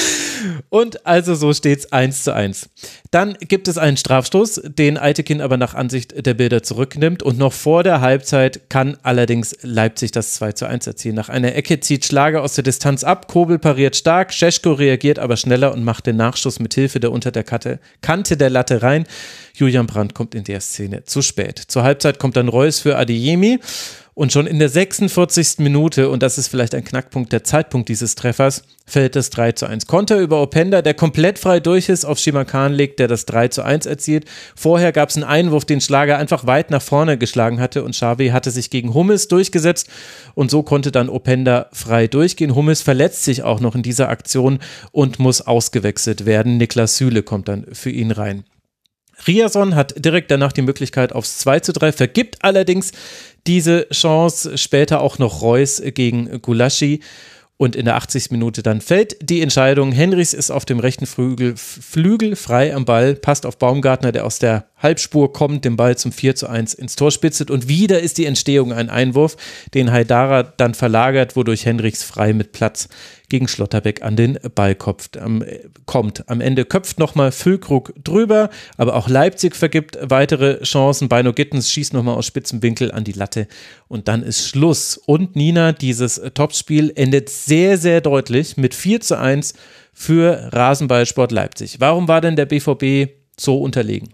Und also so steht's eins zu eins. Dann gibt es einen Strafstoß, den Eitekin aber nach Ansicht der Bilder zurücknimmt und noch vor der Halbzeit kann allerdings Leipzig das zwei zu eins erzielen. Nach einer Ecke zieht Schlager aus der Distanz ab, Kobel pariert stark, Šeško reagiert aber schneller und macht den Nachschuss mit Hilfe der unter der Kante, Kante der Latte rein. Julian Brandt kommt in der Szene zu spät. Zur Halbzeit kommt dann Reus für Adeyemi. Und schon in der sechsundvierzigsten Minute, und das ist vielleicht ein Knackpunkt, der Zeitpunkt dieses Treffers, fällt das drei zu eins. Konter über Openda, der komplett frei durch ist, auf Shimakan legt, der das drei zu eins erzielt. Vorher gab es einen Einwurf, den Schlager einfach weit nach vorne geschlagen hatte und Xavi hatte sich gegen Hummels durchgesetzt und so konnte dann Openda frei durchgehen. Hummels verletzt sich auch noch in dieser Aktion und muss ausgewechselt werden. Niklas Süle kommt dann für ihn rein. Ryerson hat direkt danach die Möglichkeit aufs zwei zu drei, vergibt allerdings diese Chance, später auch noch Reus gegen Gulaschi und in der achtzigsten Minute dann fällt die Entscheidung. Henrichs ist auf dem rechten Flügel, Flügel frei am Ball, passt auf Baumgartner, der aus der Halbspur kommt, den Ball zum vier zu eins ins Tor spitzelt und wieder ist die Entstehung ein Einwurf, den Haidara dann verlagert, wodurch Henrichs frei mit Platz gegen Schlotterbeck an den Ball kopft, ähm, kommt. Am Ende köpft nochmal Füllkrug drüber, aber auch Leipzig vergibt weitere Chancen. Beino Gittens schießt nochmal aus spitzem Winkel an die Latte und dann ist Schluss. Und Nina, dieses Topspiel endet sehr, sehr deutlich mit vier zu eins für Rasenballsport Leipzig. Warum war denn der B V B so unterlegen?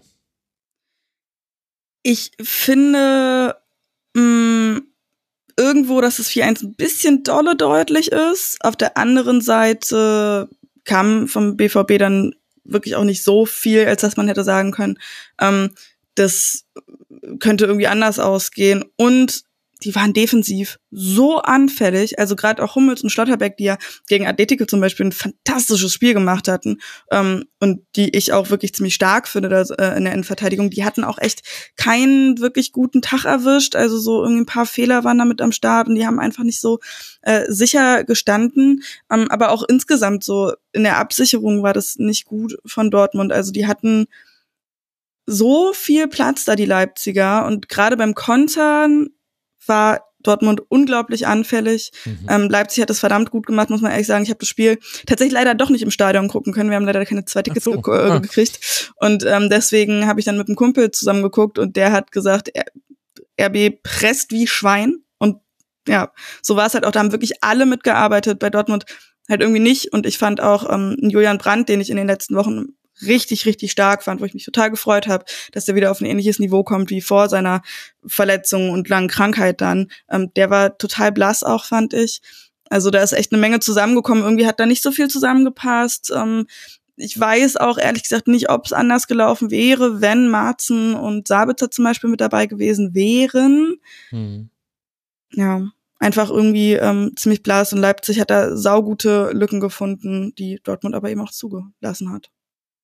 Ich finde, mh, irgendwo, dass es vier eins ein bisschen dolle deutlich ist. Auf der anderen Seite kam vom B V B dann wirklich auch nicht so viel, als dass man hätte sagen können, ähm, das könnte irgendwie anders ausgehen. Und die waren defensiv so anfällig, also gerade auch Hummels und Schlotterbeck, die ja gegen Atletico zum Beispiel ein fantastisches Spiel gemacht hatten ähm, und die ich auch wirklich ziemlich stark finde dass, äh, in der Innenverteidigung, die hatten auch echt keinen wirklich guten Tag erwischt, also so irgendwie ein paar Fehler waren damit am Start und die haben einfach nicht so äh, sicher gestanden, ähm, aber auch insgesamt so in der Absicherung war das nicht gut von Dortmund, also die hatten so viel Platz da, die Leipziger, und gerade beim Kontern war Dortmund unglaublich anfällig. Mhm. Ähm, Leipzig hat das verdammt gut gemacht, muss man ehrlich sagen. Ich habe das Spiel tatsächlich leider doch nicht im Stadion gucken können. Wir haben leider keine zwei Tickets so. ge- äh, ah. gekriegt. Und ähm, deswegen habe ich dann mit einem Kumpel zusammen geguckt und der hat gesagt, R B presst wie Schwein. Und ja, so war es halt auch. Da haben wirklich alle mitgearbeitet, bei Dortmund halt irgendwie nicht. Und ich fand auch ähm, Julian Brandt, den ich in den letzten Wochen richtig, richtig stark fand, wo ich mich total gefreut habe, dass der wieder auf ein ähnliches Niveau kommt wie vor seiner Verletzung und langen Krankheit dann. Ähm, der war total blass auch, fand ich. Also da ist echt eine Menge zusammengekommen. Irgendwie hat da nicht so viel zusammengepasst. Ähm, ich weiß auch ehrlich gesagt nicht, ob es anders gelaufen wäre, wenn Marzen und Sabitzer zum Beispiel mit dabei gewesen wären. Hm. Ja, einfach irgendwie ähm, ziemlich blass, und Leipzig hat da saugute Lücken gefunden, die Dortmund aber eben auch zugelassen hat.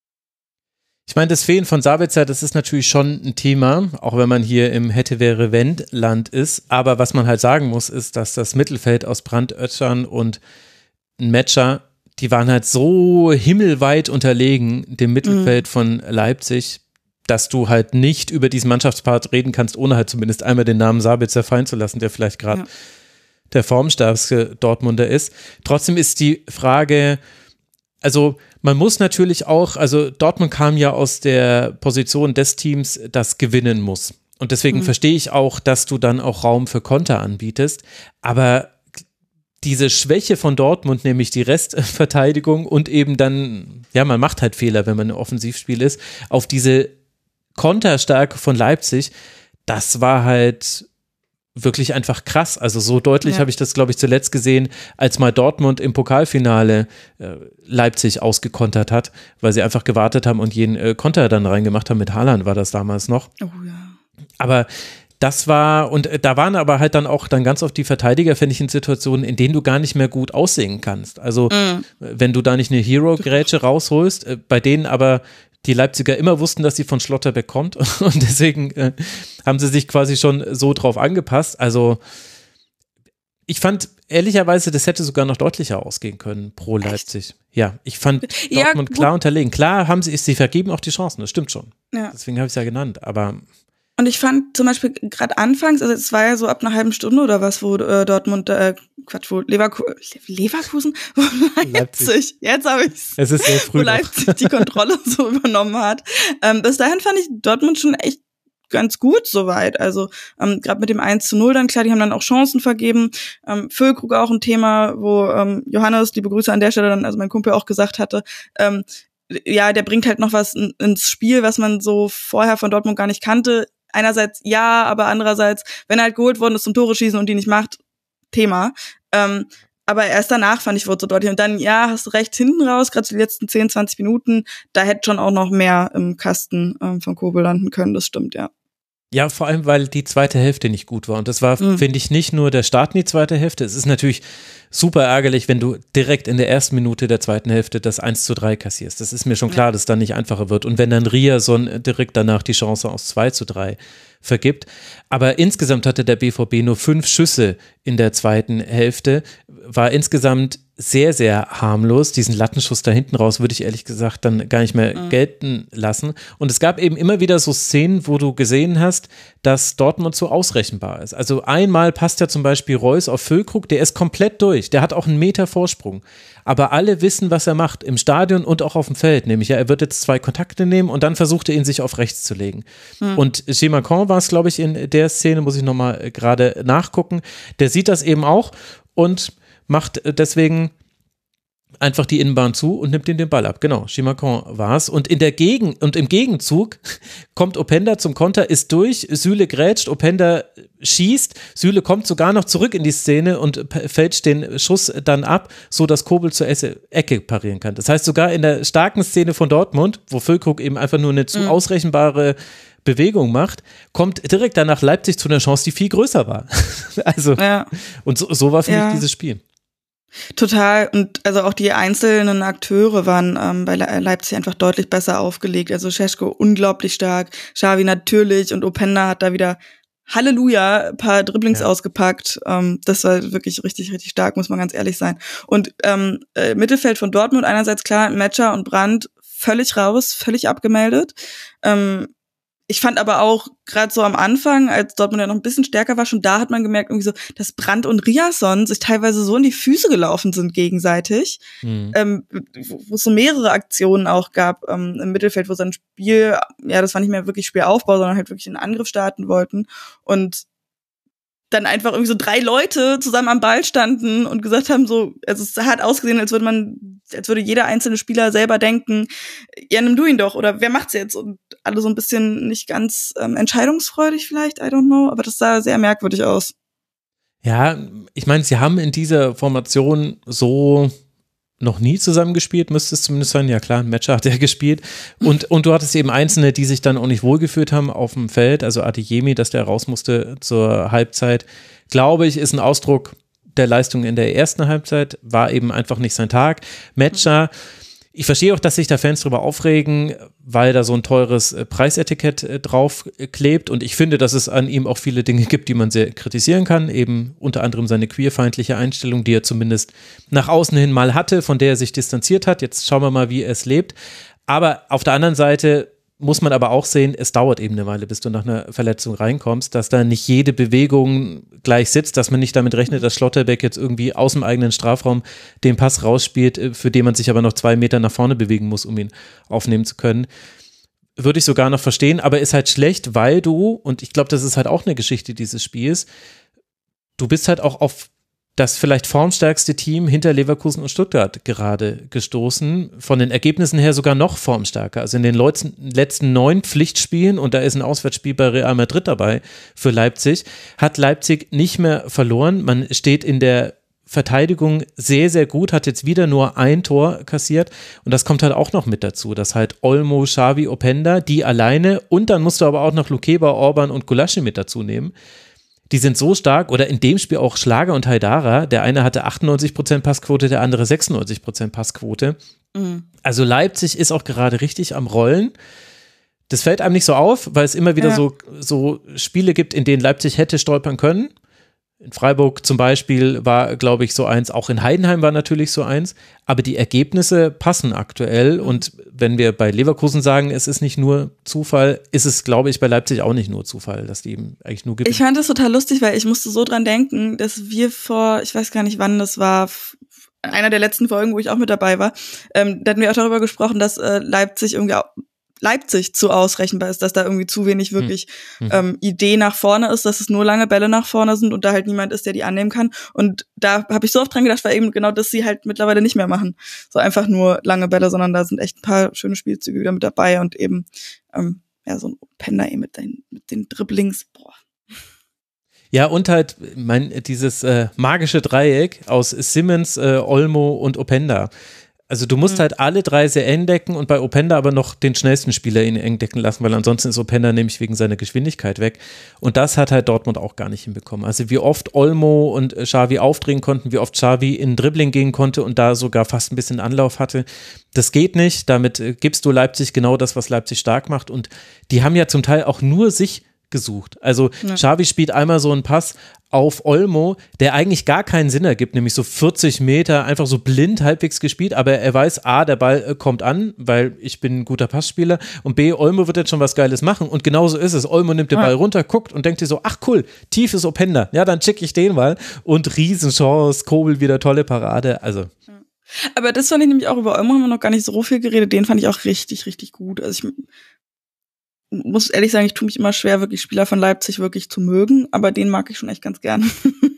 Ich meine, das Fehlen von Sabitzer, das ist natürlich schon ein Thema, auch wenn man hier im Hätte-Wäre-Wenn-Land ist. Aber was man halt sagen muss, ist, dass das Mittelfeld aus Brandt, Özcan und Metscher, die waren halt so himmelweit unterlegen dem Mittelfeld mhm. von Leipzig, dass du halt nicht über diesen Mannschaftspart reden kannst, ohne halt zumindest einmal den Namen Sabitzer fallen zu lassen, der vielleicht gerade ja. der formstärkste Dortmunder ist. Trotzdem ist die Frage, also man muss natürlich auch, also Dortmund kam ja aus der Position des Teams, das gewinnen muss. Und deswegen mhm. verstehe ich auch, dass du dann auch Raum für Konter anbietest. Aber diese Schwäche von Dortmund, nämlich die Restverteidigung und eben dann, ja, man macht halt Fehler, wenn man im Offensivspiel ist, auf diese Konterstärke von Leipzig, das war halt wirklich einfach krass. Also so deutlich ja. habe ich das, glaube ich, zuletzt gesehen, als mal Dortmund im Pokalfinale äh, Leipzig ausgekontert hat, weil sie einfach gewartet haben und jeden äh, Konter dann reingemacht haben. Mit Haaland war das damals noch. Oh ja. Aber das war, und äh, da waren aber halt dann auch dann ganz oft die Verteidiger, finde ich, in Situationen, in denen du gar nicht mehr gut aussehen kannst. Also mm. wenn du da nicht eine Hero-Grätsche rausholst, äh, bei denen aber die Leipziger immer wussten, dass sie von Schlotterbeck kommt, und deswegen äh, haben sie sich quasi schon so drauf angepasst. Also ich fand ehrlicherweise, das hätte sogar noch deutlicher ausgehen können pro Leipzig. Echt? Ja, ich fand ja, Dortmund klar unterlegen. Klar haben sie, sie vergeben auch die Chancen, das stimmt schon. Ja. Deswegen habe ich es ja genannt, aber und ich fand zum Beispiel gerade anfangs, also es war ja so ab einer halben Stunde oder was, wo äh, Dortmund, äh, Quatsch, wo Leverku- Leverkusen, wo Leipzig, Leipzig. jetzt habe ich's, es ist sehr früh wo Leipzig die Kontrolle so übernommen hat. Ähm, bis dahin fand ich Dortmund schon echt ganz gut soweit. Also ähm, gerade mit dem eins zu null dann, klar, die haben dann auch Chancen vergeben. Ähm, Füllkrug auch ein Thema, wo ähm, Johannes, liebe Grüße an der Stelle, dann, also mein Kumpel auch gesagt hatte, ähm, ja, der bringt halt noch was in, ins Spiel, was man so vorher von Dortmund gar nicht kannte. Einerseits ja, aber andererseits, wenn er halt geholt worden ist zum Tore schießen und die nicht macht, Thema. Ähm, aber erst danach fand ich, wurde so deutlich. Und dann, ja, hast du recht, hinten raus, gerade so die letzten zehn, zwanzig Minuten, da hätte schon auch noch mehr im Kasten ähm, von Kobel landen können, das stimmt, ja. Ja, vor allem, weil die zweite Hälfte nicht gut war. Und das war, mhm. finde ich, nicht nur der Start in die zweite Hälfte. Es ist natürlich super ärgerlich, wenn du direkt in der ersten Minute der zweiten Hälfte das eins zu drei kassierst. Das ist mir schon klar, dass es dann nicht einfacher wird. Und wenn dann Riasson direkt danach die Chance aus zwei zu drei vergibt. Aber insgesamt hatte der B V B nur fünf Schüsse in der zweiten Hälfte, war insgesamt sehr, sehr harmlos. Diesen Lattenschuss da hinten raus würde ich ehrlich gesagt dann gar nicht mehr mhm. gelten lassen. Und es gab eben immer wieder so Szenen, wo du gesehen hast, dass Dortmund so ausrechenbar ist. Also einmal passt ja zum Beispiel Reus auf Füllkrug, der ist komplett durch, der hat auch einen Meter Vorsprung. Aber alle wissen, was er macht, im Stadion und auch auf dem Feld. Nämlich, ja, er wird jetzt zwei Kontakte nehmen und dann versucht er ihn sich auf rechts zu legen. Mhm. Und Gimacan war es, glaube ich, in der Szene, muss ich nochmal gerade nachgucken, der sieht das eben auch und macht deswegen einfach die Innenbahn zu und nimmt ihm den Ball ab. Genau, Gimacan war es. Und in der Gegen- und im Gegenzug kommt Openda zum Konter, ist durch, Süle grätscht, Openda schießt, Süle kommt sogar noch zurück in die Szene und fälscht den Schuss dann ab, so dass Kobel zur Ecke parieren kann. Das heißt, sogar in der starken Szene von Dortmund, wo Füllkrug eben einfach nur eine zu mhm. ausrechenbare Bewegung macht, kommt direkt danach Leipzig zu einer Chance, die viel größer war. Also, ja. Und so, so war für ja. mich dieses Spiel. Total, und also auch die einzelnen Akteure waren ähm, bei Le- Leipzig einfach deutlich besser aufgelegt. Also Šeško unglaublich stark, Xavi natürlich und Openda hat da wieder Halleluja, ein paar Dribblings ja. ausgepackt. Ähm, das war wirklich richtig, richtig stark, muss man ganz ehrlich sein. Und ähm, äh, Mittelfeld von Dortmund einerseits klar, Metscher und Brandt völlig raus, völlig abgemeldet. Ähm, Ich fand aber auch, gerade so am Anfang, als Dortmund ja noch ein bisschen stärker war, schon da hat man gemerkt, irgendwie so, dass Brandt und Riasson sich teilweise so in die Füße gelaufen sind gegenseitig, mhm. ähm, wo es so mehrere Aktionen auch gab ähm, im Mittelfeld, wo so ein Spiel, ja, das war nicht mehr wirklich Spielaufbau, sondern halt wirklich einen Angriff starten wollten und dann einfach irgendwie so drei Leute zusammen am Ball standen und gesagt haben, so, also es hat ausgesehen, als würde man, als würde jeder einzelne Spieler selber denken, ja, nimm du ihn doch, oder wer macht's jetzt? Und alle so ein bisschen nicht ganz ähm, entscheidungsfreudig vielleicht, I don't know, aber das sah sehr merkwürdig aus. Ja, ich meine, sie haben in dieser Formation so noch nie zusammengespielt, müsste es zumindest sein. Ja klar, ein Matcher hat er gespielt. Und, und du hattest eben Einzelne, die sich dann auch nicht wohlgefühlt haben auf dem Feld. Also Adeyemi, dass der raus musste zur Halbzeit, glaube ich, ist ein Ausdruck der Leistung in der ersten Halbzeit. War eben einfach nicht sein Tag. Matcher, ich verstehe auch, dass sich da Fans drüber aufregen, weil da so ein teures Preisetikett drauf klebt. Und ich finde, dass es an ihm auch viele Dinge gibt, die man sehr kritisieren kann. Eben unter anderem seine queerfeindliche Einstellung, die er zumindest nach außen hin mal hatte, von der er sich distanziert hat. Jetzt schauen wir mal, wie er es lebt. Aber auf der anderen Seite muss man aber auch sehen, es dauert eben eine Weile, bis du nach einer Verletzung reinkommst, dass da nicht jede Bewegung gleich sitzt, dass man nicht damit rechnet, dass Schlotterbeck jetzt irgendwie aus dem eigenen Strafraum den Pass rausspielt, für den man sich aber noch zwei Meter nach vorne bewegen muss, um ihn aufnehmen zu können. Würde ich sogar noch verstehen, aber ist halt schlecht, weil du, und ich glaube, das ist halt auch eine Geschichte dieses Spiels, du bist halt auch auf das vielleicht formstärkste Team hinter Leverkusen und Stuttgart gerade gestoßen, von den Ergebnissen her sogar noch formstärker. Also in den letzten, letzten neun Pflichtspielen, und da ist ein Auswärtsspiel bei Real Madrid dabei für Leipzig, hat Leipzig nicht mehr verloren. Man steht in der Verteidigung sehr, sehr gut, hat jetzt wieder nur ein Tor kassiert, und das kommt halt auch noch mit dazu, dass halt Olmo, Xavi, Openda, die alleine, und dann musst du aber auch noch Lukeba, Orban und Gulaschi mit dazu nehmen. Die sind so stark, oder in dem Spiel auch Schlager und Haidara. Der eine hatte achtundneunzig Prozent Passquote, der andere sechsundneunzig Prozent Passquote. Mhm. Also Leipzig ist auch gerade richtig am Rollen. Das fällt einem nicht so auf, weil es immer wieder ja. so, so Spiele gibt, in denen Leipzig hätte stolpern können. In Freiburg zum Beispiel war, glaube ich, so eins. Auch in Heidenheim war natürlich so eins. Aber die Ergebnisse passen aktuell. Und wenn wir bei Leverkusen sagen, es ist nicht nur Zufall, ist es, glaube ich, bei Leipzig auch nicht nur Zufall, dass die eben eigentlich nur gewinnen. Ich fand das total lustig, weil ich musste so dran denken, dass wir vor, ich weiß gar nicht wann das war, einer der letzten Folgen, wo ich auch mit dabei war, ähm, da hatten wir auch darüber gesprochen, dass äh, Leipzig irgendwie auch Leipzig zu ausrechenbar ist, dass da irgendwie zu wenig wirklich mhm. ähm, Idee nach vorne ist, dass es nur lange Bälle nach vorne sind und da halt niemand ist, der die annehmen kann. Und da habe ich so oft dran gedacht, weil eben genau das sie halt mittlerweile nicht mehr machen. So einfach nur lange Bälle, sondern da sind echt ein paar schöne Spielzüge wieder mit dabei und eben ähm, ja so ein Pender eben mit den, mit den Dribblings, boah. Ja, und halt mein dieses äh, magische Dreieck aus Simmons, äh, Olmo und Openda. Also du musst mhm. halt alle drei sehr eng decken und bei Openda aber noch den schnellsten Spieler ihn eng decken lassen, weil ansonsten ist Openda nämlich wegen seiner Geschwindigkeit weg. Und das hat halt Dortmund auch gar nicht hinbekommen. Also wie oft Olmo und Xavi aufdrehen konnten, wie oft Xavi in Dribbling gehen konnte und da sogar fast ein bisschen Anlauf hatte, das geht nicht. Damit gibst du Leipzig genau das, was Leipzig stark macht. Und die haben ja zum Teil auch nur sich gesucht. Also ja. Xavi spielt einmal so einen Pass auf Olmo, der eigentlich gar keinen Sinn ergibt, nämlich so vierzig Meter einfach so blind halbwegs gespielt, aber er weiß, A, der Ball äh, kommt an, weil ich bin ein guter Passspieler, und B, Olmo wird jetzt schon was Geiles machen, und genauso ist es. Olmo nimmt den Ball runter, guckt und denkt dir so, ach cool, tiefes Openda, ja, dann check ich den mal, und Riesenchance, Kobel wieder tolle Parade, also. Aber das fand ich nämlich auch, über Olmo haben wir noch gar nicht so viel geredet, den fand ich auch richtig, richtig gut. Also ich muss ehrlich sagen, ich tue mich immer schwer, wirklich Spieler von Leipzig wirklich zu mögen, aber den mag ich schon echt ganz gern.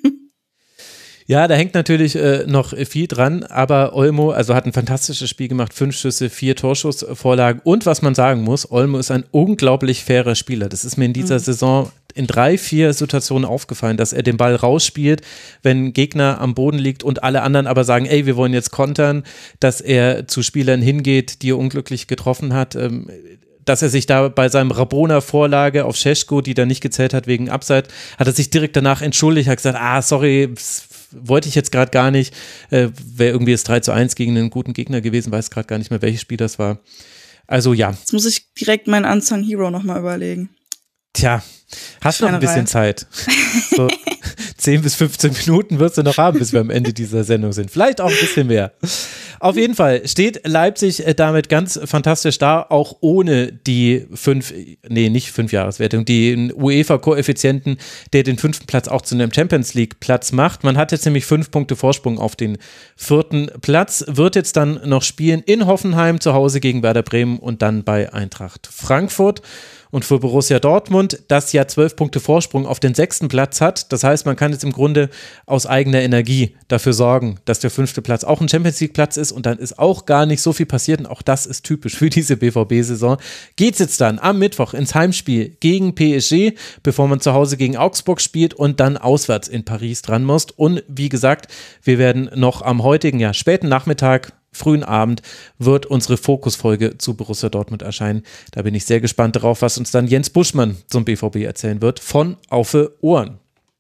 Ja, da hängt natürlich äh, noch viel dran, aber Olmo, also hat ein fantastisches Spiel gemacht, fünf Schüsse, vier Torschussvorlagen, und was man sagen muss, Olmo ist ein unglaublich fairer Spieler. Das ist mir in dieser mhm. Saison in drei, vier Situationen aufgefallen, dass er den Ball rausspielt, wenn ein Gegner am Boden liegt und alle anderen aber sagen, ey, wir wollen jetzt kontern, dass er zu Spielern hingeht, die er unglücklich getroffen hat, ähm, dass er sich da bei seinem Rabona-Vorlage auf Šeško, die da nicht gezählt hat wegen Abseits, hat er sich direkt danach entschuldigt, hat gesagt, ah, sorry, wollte ich jetzt gerade gar nicht, äh, wäre irgendwie das drei zu eins gegen einen guten Gegner gewesen, weiß gerade gar nicht mehr, welches Spiel das war. Also ja. Jetzt muss ich direkt meinen Unsung Hero nochmal überlegen. Tja, hast du noch ein bisschen Zeit. So zehn bis fünfzehn Minuten wirst du noch haben, bis wir am Ende dieser Sendung sind. Vielleicht auch ein bisschen mehr. Auf jeden Fall steht Leipzig damit ganz fantastisch da, auch ohne die fünf, nee, nicht fünf Jahreswertung, die UEFA-Koeffizienten, der den fünften Platz auch zu einem Champions-League-Platz macht. Man hat jetzt nämlich fünf Punkte Vorsprung auf den vierten Platz, wird jetzt dann noch spielen in Hoffenheim, zu Hause gegen Werder Bremen und dann bei Eintracht Frankfurt. und für Borussia Dortmund, das ja zwölf Punkte Vorsprung auf den sechsten Platz hat. Das heißt, man kann jetzt im Grunde aus eigener Energie dafür sorgen, dass der fünfte Platz auch ein Champions-League-Platz ist und dann ist auch gar nicht so viel passiert und auch das ist typisch für diese B V B-Saison. Geht's jetzt dann am Mittwoch ins Heimspiel gegen P S G, bevor man zu Hause gegen Augsburg spielt und dann auswärts in Paris dran muss. Und wie gesagt, wir werden noch am heutigen, ja, späten Nachmittag, frühen Abend wird unsere Fokusfolge zu Borussia Dortmund erscheinen. Da bin ich sehr gespannt darauf, was uns dann Jens Buschmann zum B V B erzählen wird, von Aufe Ohren.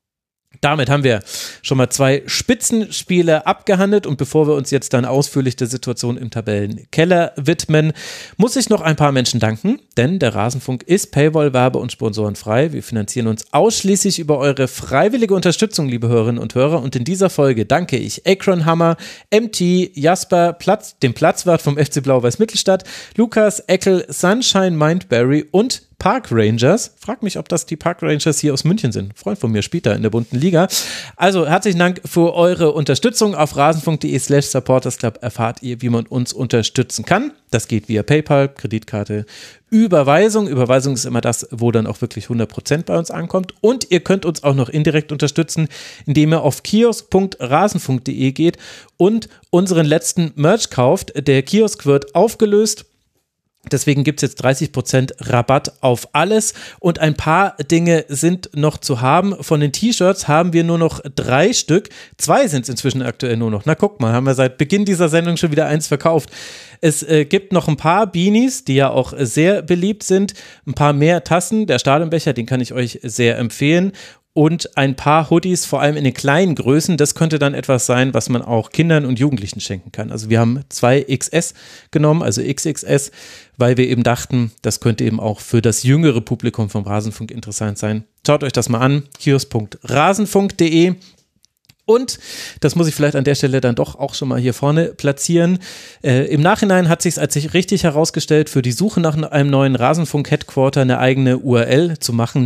Damit haben wir schon mal zwei Spitzenspiele abgehandelt und bevor wir uns jetzt dann ausführlich der Situation im Tabellenkeller widmen, muss ich noch ein paar Menschen danken, denn der Rasenfunk ist Paywall, Werbe- und Sponsorenfrei. Wir finanzieren uns ausschließlich über eure freiwillige Unterstützung, liebe Hörerinnen und Hörer, und in dieser Folge danke ich Akron Hammer, M T, Jasper, Platz, dem Platzwart vom F C Blau-Weiß Mittelstadt, Lukas, Eckel, Sunshine Mindberry und Park Rangers. Frag mich, ob das die Park Rangers hier aus München sind. Ein Freund von mir spielt da in der bunten Liga. Also herzlichen Dank für eure Unterstützung. Auf rasenfunk.de slash supportersclub erfahrt ihr, wie man uns unterstützen kann. Das geht via PayPal, Kreditkarte, Überweisung. Überweisung ist immer das, wo dann auch wirklich hundert Prozent bei uns ankommt. Und ihr könnt uns auch noch indirekt unterstützen, indem ihr auf kiosk punkt rasenfunk punkt de geht und unseren letzten Merch kauft. Der Kiosk wird aufgelöst. Deswegen gibt es jetzt dreißig Prozent Rabatt auf alles und ein paar Dinge sind noch zu haben. Von den T-Shirts haben wir nur noch drei Stück. Zwei sind es inzwischen aktuell nur noch. Na guck mal, haben wir seit Beginn dieser Sendung schon wieder eins verkauft. Es äh, gibt noch ein paar Beanies, die ja auch sehr beliebt sind. Ein paar mehr Tassen. Der Stadionbecher, den kann ich euch sehr empfehlen. Und ein paar Hoodies, vor allem in den kleinen Größen. Das könnte dann etwas sein, was man auch Kindern und Jugendlichen schenken kann. Also wir haben zwei X S genommen, also X X S, weil wir eben dachten, das könnte eben auch für das jüngere Publikum vom Rasenfunk interessant sein. Schaut euch das mal an, kiosk punkt rasenfunk punkt de. Und, das muss ich vielleicht an der Stelle dann doch auch schon mal hier vorne platzieren, äh, im Nachhinein hat sich als sich richtig herausgestellt, für die Suche nach einem neuen Rasenfunk-Headquarter eine eigene U R L zu machen,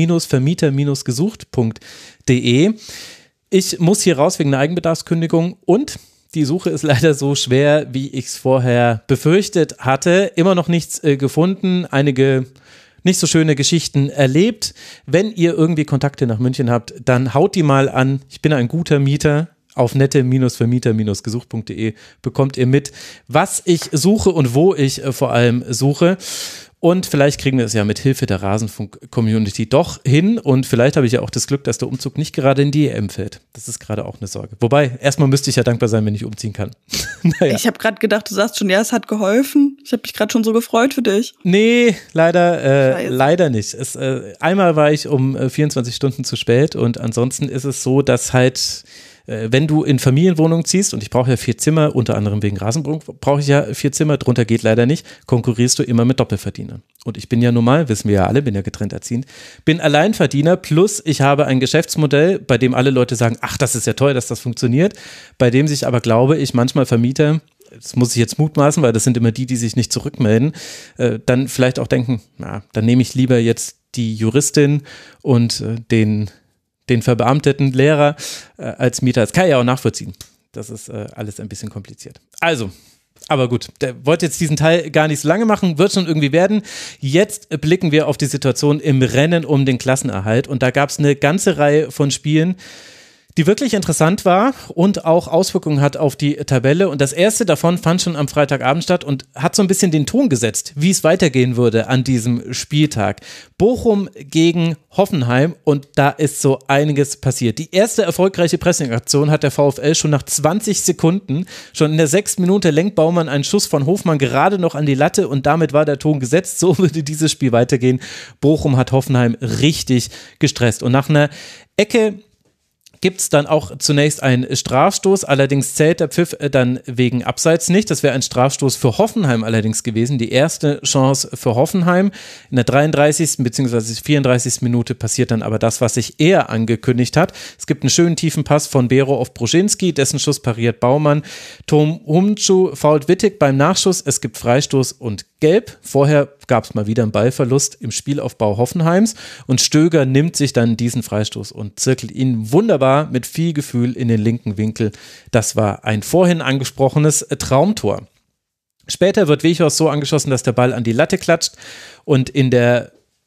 nette-vermieter-gesucht punkt de. Ich muss hier raus wegen einer Eigenbedarfskündigung und die Suche ist leider so schwer, wie ich es vorher befürchtet hatte. Immer noch nichts äh, gefunden, einige nicht so schöne Geschichten erlebt. Wenn ihr irgendwie Kontakte nach München habt, dann haut die mal an. Ich bin ein guter Mieter. Auf nette-vermieter-gesucht punkt de bekommt ihr mit, was ich suche und wo ich äh, vor allem suche. Und vielleicht kriegen wir es ja mit Hilfe der Rasenfunk-Community doch hin. Und vielleicht habe ich ja auch das Glück, dass der Umzug nicht gerade in die E M fällt. Das ist gerade auch eine Sorge. Wobei, erstmal müsste ich ja dankbar sein, wenn ich umziehen kann. Naja. Ich habe gerade gedacht, du sagst schon, ja, es hat geholfen. Ich habe mich gerade schon so gefreut für dich. Nee, leider, äh, leider nicht. Es, äh, einmal war ich um äh, vierundzwanzig Stunden zu spät und ansonsten ist es so, dass halt wenn du in Familienwohnungen ziehst, und ich brauche ja vier Zimmer, unter anderem wegen Rasenbruch, brauche ich ja vier Zimmer, drunter geht leider nicht, konkurrierst du immer mit Doppelverdienern. Und ich bin ja normal, wissen wir ja alle, bin ja getrennt erziehend, bin Alleinverdiener, plus ich habe ein Geschäftsmodell, bei dem alle Leute sagen, ach, das ist ja toll, dass das funktioniert, bei dem sich aber, glaube ich, manchmal Vermieter, das muss ich jetzt mutmaßen, weil das sind immer die, die sich nicht zurückmelden, äh, dann vielleicht auch denken, na, dann nehme ich lieber jetzt die Juristin und äh, den den verbeamteten Lehrer äh, als Mieter. Das kann ich ja auch nachvollziehen. Das ist äh, alles ein bisschen kompliziert. Also, aber gut, der wollte jetzt diesen Teil gar nicht so lange machen, wird schon irgendwie werden. Jetzt blicken wir auf die Situation im Rennen um den Klassenerhalt und da gab es eine ganze Reihe von Spielen, die wirklich interessant war und auch Auswirkungen hat auf die Tabelle. Und das erste davon fand schon am Freitagabend statt und hat so ein bisschen den Ton gesetzt, wie es weitergehen würde an diesem Spieltag. Bochum gegen Hoffenheim und da ist so einiges passiert. Die erste erfolgreiche Pressingaktion hat der VfL schon nach zwanzig Sekunden. Schon in der sechsten Minute lenkt Baumann einen Schuss von Hofmann gerade noch an die Latte und damit war der Ton gesetzt. So würde dieses Spiel weitergehen. Bochum hat Hoffenheim richtig gestresst und nach einer Ecke gibt es dann auch zunächst einen Strafstoß, allerdings zählt der Pfiff dann wegen Abseits nicht. Das wäre ein Strafstoß für Hoffenheim allerdings gewesen, die erste Chance für Hoffenheim. In der dreiunddreißigsten bzw. vierunddreißigsten Minute passiert dann aber das, was sich eher angekündigt hat. Es gibt einen schönen tiefen Pass von Bero auf Broschinski, dessen Schuss pariert Baumann. Tom Humcu fault Wittig beim Nachschuss, es gibt Freistoß und Gelb. Vorher gab es mal wieder einen Ballverlust im Spielaufbau Hoffenheims und Stöger nimmt sich dann diesen Freistoß und zirkelt ihn wunderbar mit viel Gefühl in den linken Winkel. Das war ein vorhin angesprochenes Traumtor. Später wird Weghorst so angeschossen, dass der Ball an die Latte klatscht und in der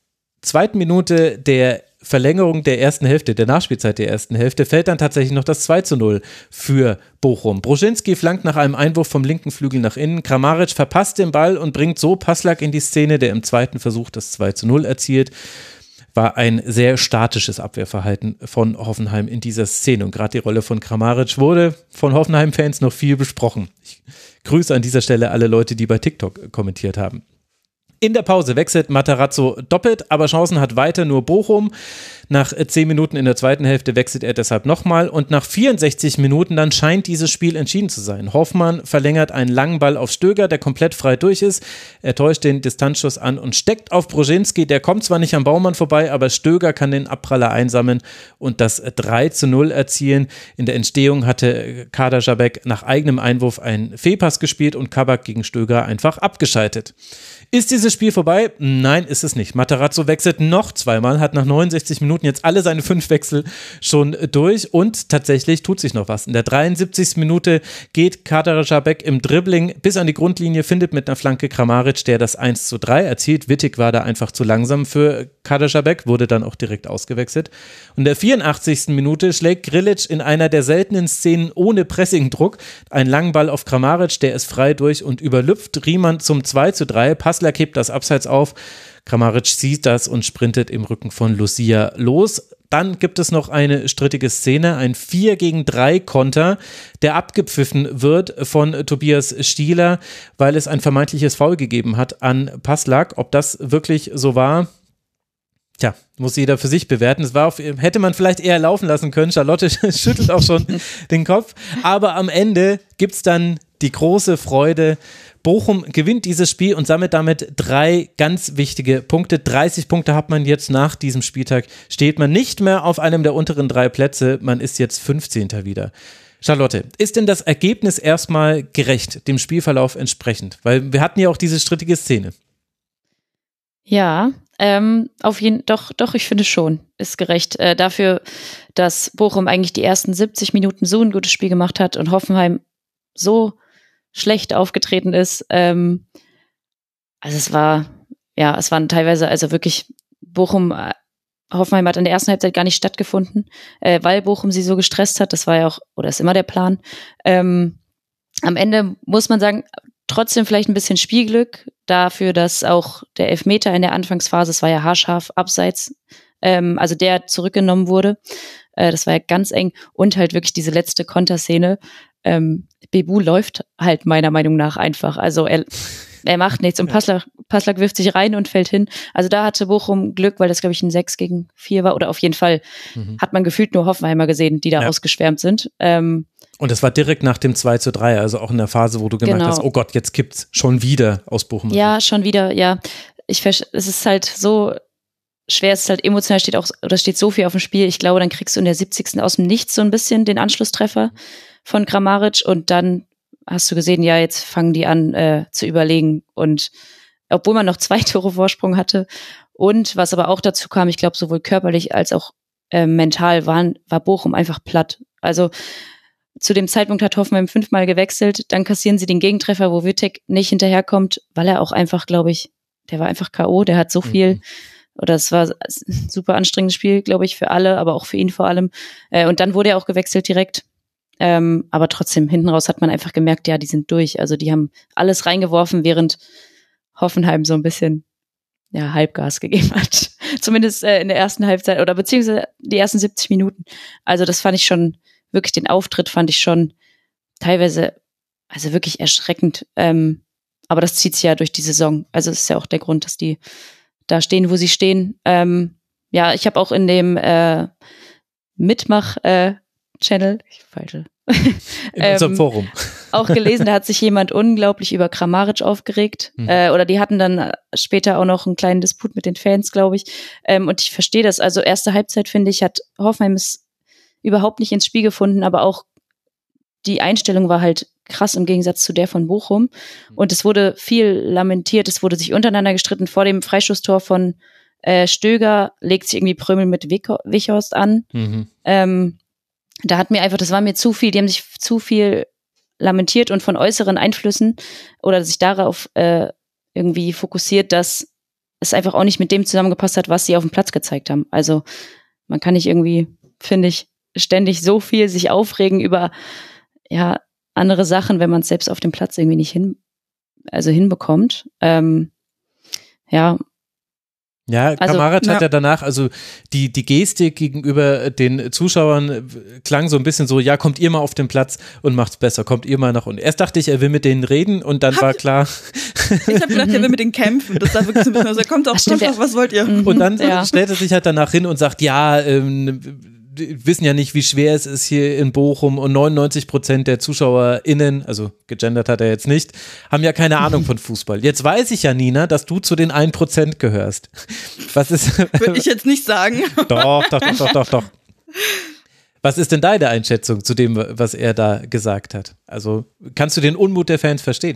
zweiten Minute der Verlängerung der ersten Hälfte, der Nachspielzeit der ersten Hälfte, fällt dann tatsächlich noch das zwei zu null für Bochum. Broschinski flankt nach einem Einwurf vom linken Flügel nach innen. Kramaric verpasst den Ball und bringt so Passlack in die Szene, der im zweiten Versuch das zwei zu null erzielt. War ein sehr statisches Abwehrverhalten von Hoffenheim in dieser Szene. Und gerade die Rolle von Kramaric wurde von Hoffenheim-Fans noch viel besprochen. Ich grüße an dieser Stelle alle Leute, die bei TikTok kommentiert haben. In der Pause wechselt Matarazzo doppelt, aber Chancen hat weiter nur Bochum. Nach zehn Minuten in der zweiten Hälfte wechselt er deshalb nochmal und nach vierundsechzig Minuten dann scheint dieses Spiel entschieden zu sein. Hoffmann verlängert einen langen Ball auf Stöger, der komplett frei durch ist. Er täuscht den Distanzschuss an und steckt auf Broschinski. Der kommt zwar nicht am Baumann vorbei, aber Stöger kann den Abpraller einsammeln und das drei zu null erzielen. In der Entstehung hatte Kader Žabek nach eigenem Einwurf einen Fehlpass gespielt und Kabak gegen Stöger einfach abgeschaltet. Ist dieses Spiel vorbei? Nein, ist es nicht. Matarazzo wechselt noch zweimal, hat nach neunundsechzig Minuten jetzt alle seine fünf Wechsel schon durch und tatsächlich tut sich noch was. In der dreiundsiebzigsten Minute geht Kader Žabek im Dribbling bis an die Grundlinie, findet mit einer Flanke Kramaric, der das eins zu drei erzielt. Wittig war da einfach zu langsam für Kader Žabek, wurde dann auch direkt ausgewechselt. Und in der vierundachtzigsten Minute schlägt Grilic in einer der seltenen Szenen ohne Pressingdruck einen langen Ball auf Kramaric, der ist frei durch und überlüpft Riemann zum zwei zu drei. Passlack hebt das Abseits auf. Kramaric sieht das und sprintet im Rücken von Lucia los. Dann gibt es noch eine strittige Szene, ein vier gegen drei Konter, der abgepfiffen wird von Tobias Stieler, weil es ein vermeintliches Foul gegeben hat an Passlack. Ob das wirklich so war, tja, muss jeder für sich bewerten. Es war auf, hätte man vielleicht eher laufen lassen können. Charlotte schüttelt auch schon den Kopf. Aber am Ende gibt es dann die große Freude. Bochum gewinnt dieses Spiel und sammelt damit drei ganz wichtige Punkte. dreißig Punkte hat man jetzt nach diesem Spieltag. Steht man nicht mehr auf einem der unteren drei Plätze. Man ist jetzt fünfzehnter wieder. Charlotte, ist denn das Ergebnis erstmal gerecht, dem Spielverlauf entsprechend? Weil wir hatten ja auch diese strittige Szene. Ja, ähm, auf jeden doch, doch, ich finde schon, ist gerecht. Äh, dafür, dass Bochum eigentlich die ersten siebzig Minuten so ein gutes Spiel gemacht hat und Hoffenheim so schlecht aufgetreten ist. Ähm, also es war, ja, es waren teilweise, also wirklich Bochum, äh, Hoffenheim hat in der ersten Halbzeit gar nicht stattgefunden, äh, weil Bochum sie so gestresst hat. Das war ja auch, oder ist immer der Plan. Ähm, am Ende muss man sagen, trotzdem vielleicht ein bisschen Spielglück dafür, dass auch der Elfmeter in der Anfangsphase, es war ja haarscharf abseits, ähm, also der zurückgenommen wurde. Äh, das war ja ganz eng und halt wirklich diese letzte Konterszene. Ähm, Bebu läuft halt meiner Meinung nach einfach. Also er, er macht nichts und Passlack, Passlack wirft sich rein und fällt hin. Also da hatte Bochum Glück, weil das, glaube ich, ein sechs gegen vier war. Oder auf jeden Fall mhm. hat man gefühlt nur Hoffenheimer gesehen, die da ja. ausgeschwärmt sind. Ähm, und das war direkt nach dem zwei zu drei, also auch in der Phase, wo du gemerkt genau. hast, oh Gott, jetzt kippt's schon wieder aus Bochum. Ja, schon wieder, ja. Ich es ist halt so schwer, es ist halt emotional, steht auch, oder steht so viel auf dem Spiel. Ich glaube, dann kriegst du in der siebzigsten aus dem Nichts so ein bisschen den Anschlusstreffer von Kramaric und dann hast du gesehen, ja, jetzt fangen die an äh, zu überlegen und obwohl man noch zwei Tore Vorsprung hatte und was aber auch dazu kam, ich glaube, sowohl körperlich als auch äh, mental waren, war Bochum einfach platt. Also zu dem Zeitpunkt hat Hoffenheim fünfmal gewechselt, dann kassieren sie den Gegentreffer, wo Wittek nicht hinterherkommt, weil er auch einfach, glaube ich, der war einfach K O, der hat so viel, mhm. oder es war ein super anstrengendes Spiel, glaube ich, für alle, aber auch für ihn vor allem. Äh, und dann wurde er auch gewechselt direkt. Ähm, aber trotzdem, hinten raus hat man einfach gemerkt, ja, die sind durch. Also die haben alles reingeworfen, während Hoffenheim so ein bisschen ja, Halbgas gegeben hat. Zumindest äh, in der ersten Halbzeit oder beziehungsweise die ersten siebzig Minuten. Also das fand ich schon, wirklich den Auftritt fand ich schon teilweise, also wirklich erschreckend. Ähm, aber das zieht sich ja durch die Saison. Also das ist ja auch der Grund, dass die da stehen, wo sie stehen. Ähm, ja, ich habe auch in dem äh, Mitmach- äh, Channel, ich falsche. In unserem ähm, Forum. Auch gelesen, da hat sich jemand unglaublich über Kramaric aufgeregt. Mhm. Äh, oder die hatten dann später auch noch einen kleinen Disput mit den Fans, glaube ich. Ähm, und ich verstehe das. Also erste Halbzeit, finde ich, hat Hoffenheim es überhaupt nicht ins Spiel gefunden, aber auch die Einstellung war halt krass im Gegensatz zu der von Bochum. Und es wurde viel lamentiert, es wurde sich untereinander gestritten. Vor dem Freistoßtor von äh, Stöger legt sich irgendwie Prömel mit Wichhorst an. Mhm. Ähm, Da hat mir einfach, das war mir zu viel, die haben sich zu viel lamentiert und von äußeren Einflüssen oder sich darauf äh, irgendwie fokussiert, dass es einfach auch nicht mit dem zusammengepasst hat, was sie auf dem Platz gezeigt haben. Also man kann nicht irgendwie, finde ich, ständig so viel sich aufregen über ja andere Sachen, wenn man es selbst auf dem Platz irgendwie nicht hin, also hinbekommt. Ähm, ja. Ja, Kramaric also, hat ja danach, also die, die Gestik gegenüber den Zuschauern klang so ein bisschen so, ja, kommt ihr mal auf den Platz und macht's besser, kommt ihr mal nach unten. Erst dachte ich, er will mit denen reden und dann hab war klar. Ich habe gedacht, er will mit denen kämpfen. Das war wirklich so ein bisschen, also er kommt auf, kommt auf, was wollt ihr? Und dann ja. stellt er sich halt danach hin und sagt, ja, ähm, wir wissen ja nicht, wie schwer es ist hier in Bochum und neunundneunzig Prozent der ZuschauerInnen, also gegendert hat er jetzt nicht, haben ja keine Ahnung von Fußball. Jetzt weiß ich ja, Nina, dass du zu den ein Prozent gehörst. Was ist? Würde ich jetzt nicht sagen. Doch, doch, doch, doch, doch, doch. Was ist denn deine Einschätzung zu dem, was er da gesagt hat? Also kannst du den Unmut der Fans verstehen?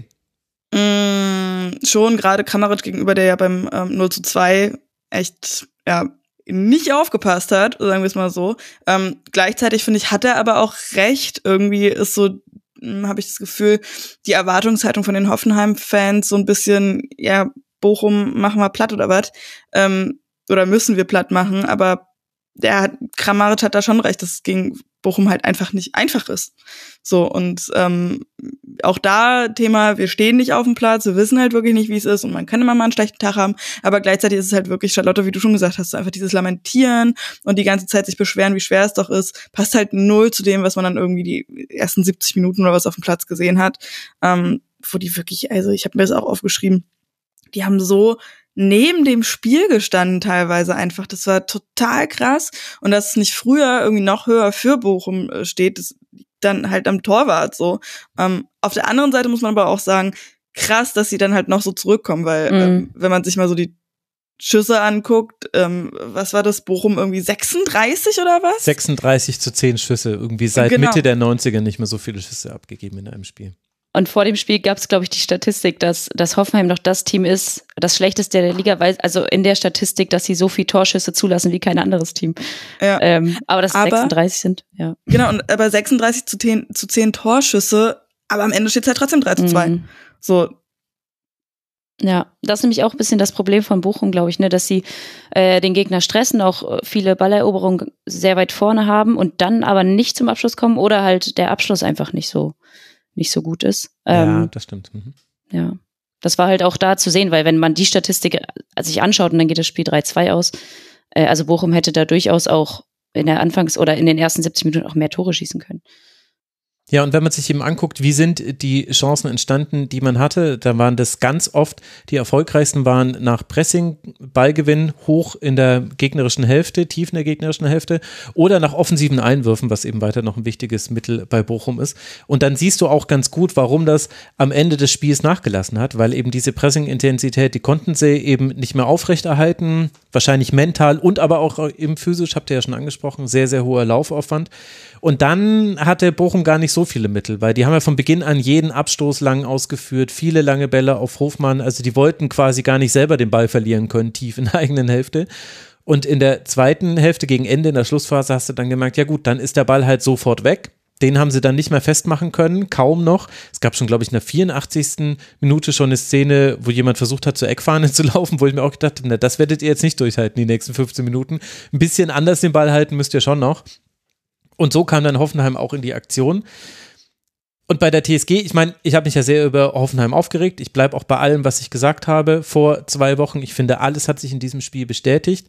Mm, schon, gerade Kramaric gegenüber, der ja beim ähm, null zu zwei echt, ja, nicht aufgepasst hat, sagen wir es mal so. Ähm, gleichzeitig finde ich, hat er aber auch recht. Irgendwie ist so, habe ich das Gefühl, die Erwartungshaltung von den Hoffenheim-Fans so ein bisschen, ja, Bochum machen wir platt oder was, ähm, oder müssen wir platt machen, aber der hat, Kramaric hat da schon recht, dass es gegen Bochum halt einfach nicht einfach ist. So, und ähm, auch da Thema, wir stehen nicht auf dem Platz, wir wissen halt wirklich nicht, wie es ist und man kann immer mal einen schlechten Tag haben, aber gleichzeitig ist es halt wirklich, Charlotte, wie du schon gesagt hast, einfach dieses Lamentieren und die ganze Zeit sich beschweren, wie schwer es doch ist, passt halt null zu dem, was man dann irgendwie die ersten siebzig Minuten oder was auf dem Platz gesehen hat, ähm, wo die wirklich, also ich habe mir das auch aufgeschrieben, die haben so neben dem Spiel gestanden teilweise einfach. Das war total krass. Und dass es nicht früher irgendwie noch höher für Bochum steht, das liegt dann halt am Torwart so. Ähm, auf der anderen Seite muss man aber auch sagen, krass, dass sie dann halt noch so zurückkommen, weil mhm. ähm, wenn man sich mal so die Schüsse anguckt, ähm, was war das, Bochum irgendwie sechsunddreißig oder was? sechsunddreißig zu zehn Schüsse, irgendwie seit genau. Mitte der neunziger nicht mehr so viele Schüsse abgegeben in einem Spiel. Und vor dem Spiel gab es, glaube ich, die Statistik, dass, dass Hoffenheim noch das Team ist, das schlechteste der Liga, weil, also in der Statistik, dass sie so viel Torschüsse zulassen wie kein anderes Team. Ja. Ähm, aber dass es aber, sechsunddreißig sind, ja. Genau, und aber sechsunddreißig zu zehn, zu zehn Torschüsse, aber am Ende steht es halt trotzdem drei zu zwei. Mhm. So. Ja, das ist nämlich auch ein bisschen das Problem von Bochum, glaube ich, ne, dass sie äh, den Gegner stressen, auch viele Balleroberungen sehr weit vorne haben und dann aber nicht zum Abschluss kommen oder halt der Abschluss einfach nicht so nicht so gut ist. Ähm, ja, das stimmt. Mhm. Ja, das war halt auch da zu sehen, weil wenn man die Statistik sich anschaut und dann geht das Spiel drei zwei aus, äh, also Bochum hätte da durchaus auch in der Anfangs- oder in den ersten siebzig Minuten auch mehr Tore schießen können. Ja, und wenn man sich eben anguckt, wie sind die Chancen entstanden, die man hatte, da waren das ganz oft, die erfolgreichsten waren nach Pressing, Ballgewinn hoch in der gegnerischen Hälfte, tief in der gegnerischen Hälfte oder nach offensiven Einwürfen, was eben weiter noch ein wichtiges Mittel bei Bochum ist. Und dann siehst du auch ganz gut, warum das am Ende des Spiels nachgelassen hat, weil eben diese Pressing-Intensität, die konnten sie eben nicht mehr aufrechterhalten, wahrscheinlich mental und aber auch eben physisch, habt ihr ja schon angesprochen, sehr, sehr hoher Laufaufwand. Und dann hatte Bochum gar nicht so viele Mittel, weil die haben ja von Beginn an jeden Abstoß lang ausgeführt, viele lange Bälle auf Hofmann, also die wollten quasi gar nicht selber den Ball verlieren können, tief in der eigenen Hälfte. Und in der zweiten Hälfte gegen Ende, in der Schlussphase, hast du dann gemerkt, ja gut, dann ist der Ball halt sofort weg. Den haben sie dann nicht mehr festmachen können, kaum noch. Es gab schon, glaube ich, in der vierundachtzigsten Minute schon eine Szene, wo jemand versucht hat, zur Eckfahne zu laufen, wo ich mir auch gedacht habe, na, das werdet ihr jetzt nicht durchhalten, die nächsten fünfzehn Minuten. Ein bisschen anders den Ball halten müsst ihr schon noch. Und so kam dann Hoffenheim auch in die Aktion. Und bei der T S G, ich meine, ich habe mich ja sehr über Hoffenheim aufgeregt. Ich bleibe auch bei allem, was ich gesagt habe vor zwei Wochen. Ich finde, alles hat sich in diesem Spiel bestätigt.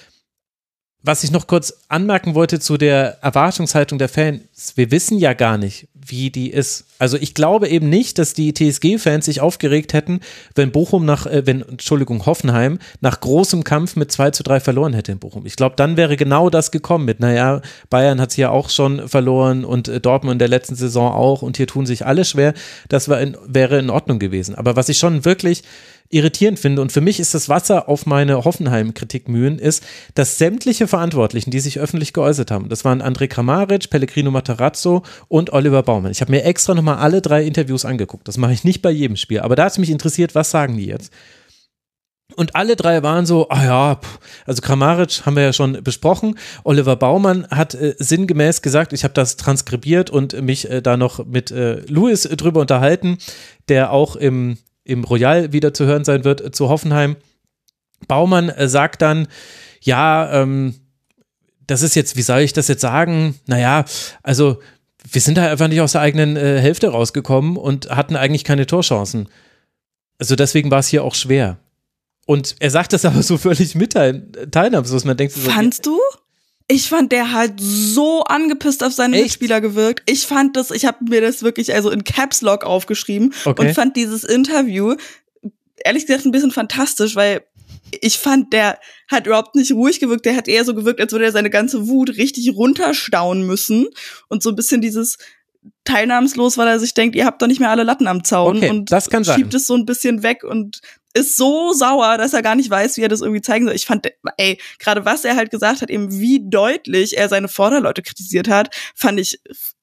Was ich noch kurz anmerken wollte zu der Erwartungshaltung der Fans, wir wissen ja gar nicht, wie die ist. Also ich glaube eben nicht, dass die T S G-Fans sich aufgeregt hätten, wenn Bochum nach, äh, wenn, Entschuldigung, Hoffenheim nach großem Kampf mit zwei zu drei verloren hätte in Bochum. Ich glaube, dann wäre genau das gekommen mit, naja, Bayern hat es ja auch schon verloren und äh, Dortmund in der letzten Saison auch und hier tun sich alle schwer. Das war in, wäre in Ordnung gewesen. Aber was ich schon wirklich irritierend finde, und für mich ist das Wasser auf meine Hoffenheim-Kritikmühlen, ist, dass sämtliche Verantwortlichen, die sich öffentlich geäußert haben, das waren André Kramaric, Pellegrino Matarazzo und Oliver Baumann. Ich habe mir extra nochmal alle drei Interviews angeguckt. Das mache ich nicht bei jedem Spiel, aber da hat es mich interessiert, was sagen die jetzt? Und alle drei waren so, ah ja, pff. Also Kramaric haben wir ja schon besprochen. Oliver Baumann hat äh, sinngemäß gesagt, ich habe das transkribiert und mich äh, da noch mit äh, Louis äh, drüber unterhalten, der auch im im Royal wieder zu hören sein wird, zu Hoffenheim. Baumann äh, sagt dann, ja, ähm, das ist jetzt, wie soll ich das jetzt sagen? Naja, also wir sind da einfach nicht aus der eigenen äh, Hälfte rausgekommen und hatten eigentlich keine Torchancen. Also deswegen war es hier auch schwer. Und er sagt das aber so völlig mitteilnahmslos. Man denkt so, fandst du? Ich fand, der hat so angepisst auf seine Echt? Mitspieler gewirkt. Ich fand das, ich habe mir das wirklich also in Caps Lock aufgeschrieben Okay. und fand dieses Interview ehrlich gesagt ein bisschen fantastisch, weil ich fand, der hat überhaupt nicht ruhig gewirkt. Der hat eher so gewirkt, als würde er seine ganze Wut richtig runterstauen müssen und so ein bisschen dieses teilnahmslos, weil er sich denkt, ihr habt doch nicht mehr alle Latten am Zaun Okay, und das kann sein. schiebt es so ein bisschen weg und ist so sauer, dass er gar nicht weiß, wie er das irgendwie zeigen soll. Ich fand, ey, gerade was er halt gesagt hat, eben wie deutlich er seine Vorderleute kritisiert hat, fand ich,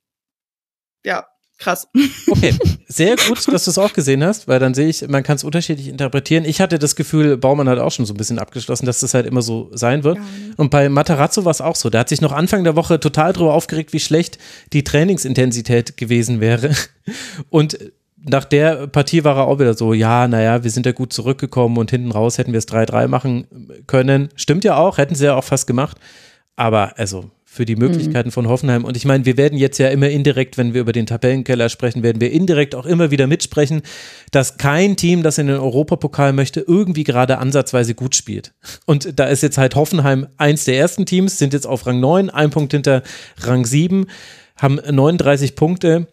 ja, krass. Okay, sehr gut, dass du es auch gesehen hast, weil dann sehe ich, man kann es unterschiedlich interpretieren. Ich hatte das Gefühl, Baumann hat auch schon so ein bisschen abgeschlossen, dass das halt immer so sein wird. Und bei Matarazzo war es auch so. Der hat sich noch Anfang der Woche total drüber aufgeregt, wie schlecht die Trainingsintensität gewesen wäre. Und nach der Partie war er auch wieder so, ja, naja, wir sind ja gut zurückgekommen und hinten raus hätten wir es drei drei machen können. Stimmt ja auch, hätten sie ja auch fast gemacht. Aber also für die Möglichkeiten mhm. von Hoffenheim. Und ich meine, wir werden jetzt ja immer indirekt, wenn wir über den Tabellenkeller sprechen, werden wir indirekt auch immer wieder mitsprechen, dass kein Team, das in den Europapokal möchte, irgendwie gerade ansatzweise gut spielt. Und da ist jetzt halt Hoffenheim eins der ersten Teams, sind jetzt auf Rang neun, ein Punkt hinter Rang sieben, haben neununddreißig Punkte.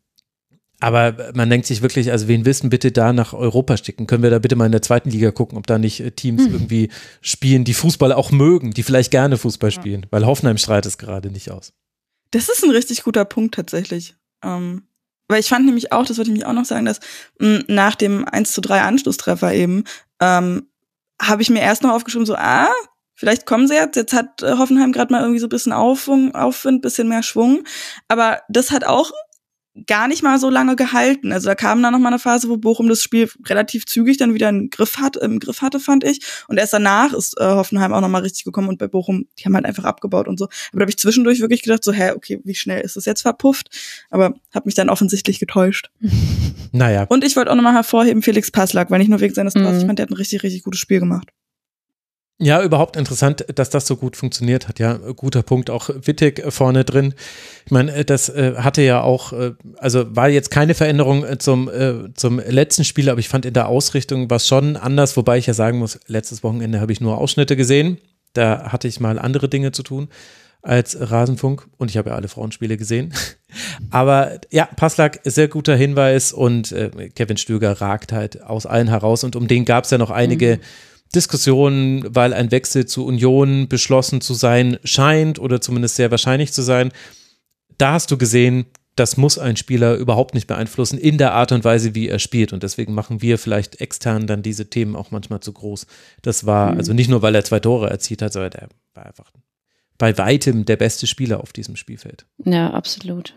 Aber man denkt sich wirklich, also wen wissen, bitte da nach Europa sticken. Können wir da bitte mal in der zweiten Liga gucken, ob da nicht Teams hm. irgendwie spielen, die Fußball auch mögen, die vielleicht gerne Fußball spielen, ja. Weil Hoffenheim strahlt es gerade nicht aus. Das ist ein richtig guter Punkt tatsächlich. Ähm, weil ich fand nämlich auch, das wollte ich mich auch noch sagen, dass mh, nach dem eins zu drei Anschlusstreffer eben, ähm, habe ich mir erst noch aufgeschrieben, so, ah, vielleicht kommen sie jetzt, jetzt hat äh, Hoffenheim gerade mal irgendwie so ein bisschen Aufwind, Aufwind, bisschen mehr Schwung. Aber das hat auch gar nicht mal so lange gehalten. Also da kam dann noch mal eine Phase, wo Bochum das Spiel relativ zügig dann wieder im Griff, hat, im Griff hatte, fand ich. Und erst danach ist äh, Hoffenheim auch noch mal richtig gekommen und bei Bochum, die haben halt einfach abgebaut und so. Aber da habe ich zwischendurch wirklich gedacht, so, hä, okay, wie schnell ist das jetzt verpufft? Aber habe mich dann offensichtlich getäuscht. Naja. Und ich wollte auch noch mal hervorheben, Felix Passlack, weil nicht nur wegen seines Tors, Mhm. ich fand, der hat ein richtig, richtig gutes Spiel gemacht. Ja, überhaupt interessant, dass das so gut funktioniert hat. Ja, guter Punkt. Auch Wittig vorne drin. Ich meine, das äh, hatte ja auch, äh, also war jetzt keine Veränderung äh, zum, äh, zum letzten Spiel, aber ich fand in der Ausrichtung war es schon anders, wobei ich ja sagen muss, letztes Wochenende habe ich nur Ausschnitte gesehen. Da hatte ich mal andere Dinge zu tun als Rasenfunk und ich habe ja alle Frauenspiele gesehen. Aber ja, Passlack, sehr guter Hinweis und äh, Kevin Stöger ragt halt aus allen heraus und um den gab es ja noch einige mhm. Diskussionen, weil ein Wechsel zu Union beschlossen zu sein scheint oder zumindest sehr wahrscheinlich zu sein. Da hast du gesehen, das muss ein Spieler überhaupt nicht beeinflussen in der Art und Weise, wie er spielt. Und deswegen machen wir vielleicht extern dann diese Themen auch manchmal zu groß. Das war mhm. also nicht nur, weil er zwei Tore erzielt hat, sondern er war einfach bei weitem der beste Spieler auf diesem Spielfeld. Ja, absolut.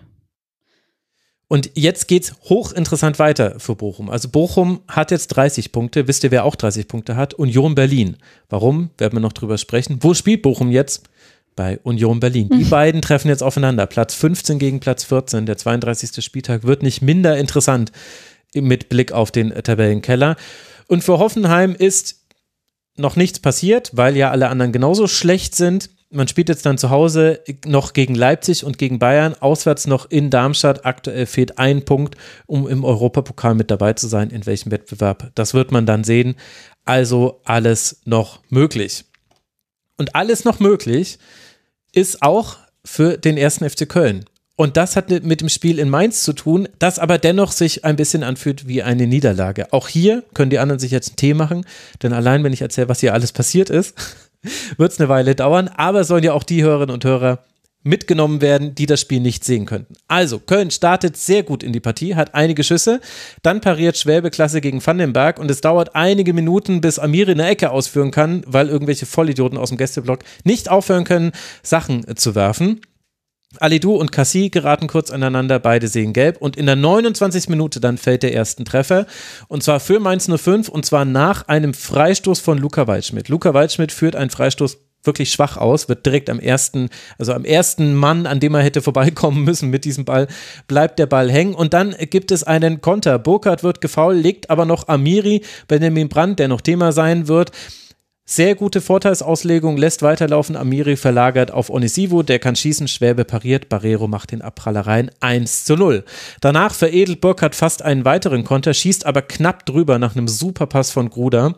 Und jetzt geht's hochinteressant weiter für Bochum. Also Bochum hat jetzt dreißig Punkte. Wisst ihr, wer auch dreißig Punkte hat? Union Berlin. Warum? Werden wir noch drüber sprechen. Wo spielt Bochum jetzt? Bei Union Berlin. Die mhm. beiden treffen jetzt aufeinander. Platz fünfzehn gegen Platz vierzehn. Der zweiunddreißigste Spieltag wird nicht minder interessant mit Blick auf den Tabellenkeller. Und für Hoffenheim ist noch nichts passiert, weil ja alle anderen genauso schlecht sind. Man spielt jetzt dann zu Hause noch gegen Leipzig und gegen Bayern, auswärts noch in Darmstadt. Aktuell fehlt ein Punkt, um im Europapokal mit dabei zu sein. In welchem Wettbewerb? Das wird man dann sehen. Also alles noch möglich. Und alles noch möglich ist auch für den ersten F C Köln. Und das hat mit dem Spiel in Mainz zu tun, das aber dennoch sich ein bisschen anfühlt wie eine Niederlage. Auch hier können die anderen sich jetzt einen Tee machen, denn allein, wenn ich erzähle, was hier alles passiert ist, wird es eine Weile dauern, aber sollen ja auch die Hörerinnen und Hörer mitgenommen werden, die das Spiel nicht sehen könnten. Also, Köln startet sehr gut in die Partie, hat einige Schüsse, dann pariert Schwäbe klasse gegen Vandenberg und es dauert einige Minuten, bis Amiri eine Ecke ausführen kann, weil irgendwelche Vollidioten aus dem Gästeblock nicht aufhören können, Sachen zu werfen. Alidou und Cassie geraten kurz aneinander, beide sehen gelb und in der neunundzwanzigsten Minute dann fällt der ersten Treffer und zwar für Mainz null fünf und zwar nach einem Freistoß von Luca Waldschmidt. Luca Waldschmidt führt einen Freistoß wirklich schwach aus, wird direkt am ersten, also am ersten Mann, an dem er hätte vorbeikommen müssen mit diesem Ball, bleibt der Ball hängen und dann gibt es einen Konter. Burkhardt wird gefoult, legt aber noch Amiri, Benjamin Brandt, der noch Thema sein wird, Sehr gute Vorteilsauslegung, lässt weiterlaufen, Amiri verlagert auf Onisivo, der kann schießen, Schwäbe pariert, Barreiro macht den Abpraller rein, eins zu null. Danach veredelt Burkhardt fast einen weiteren Konter, schießt aber knapp drüber nach einem Superpass von Gruda.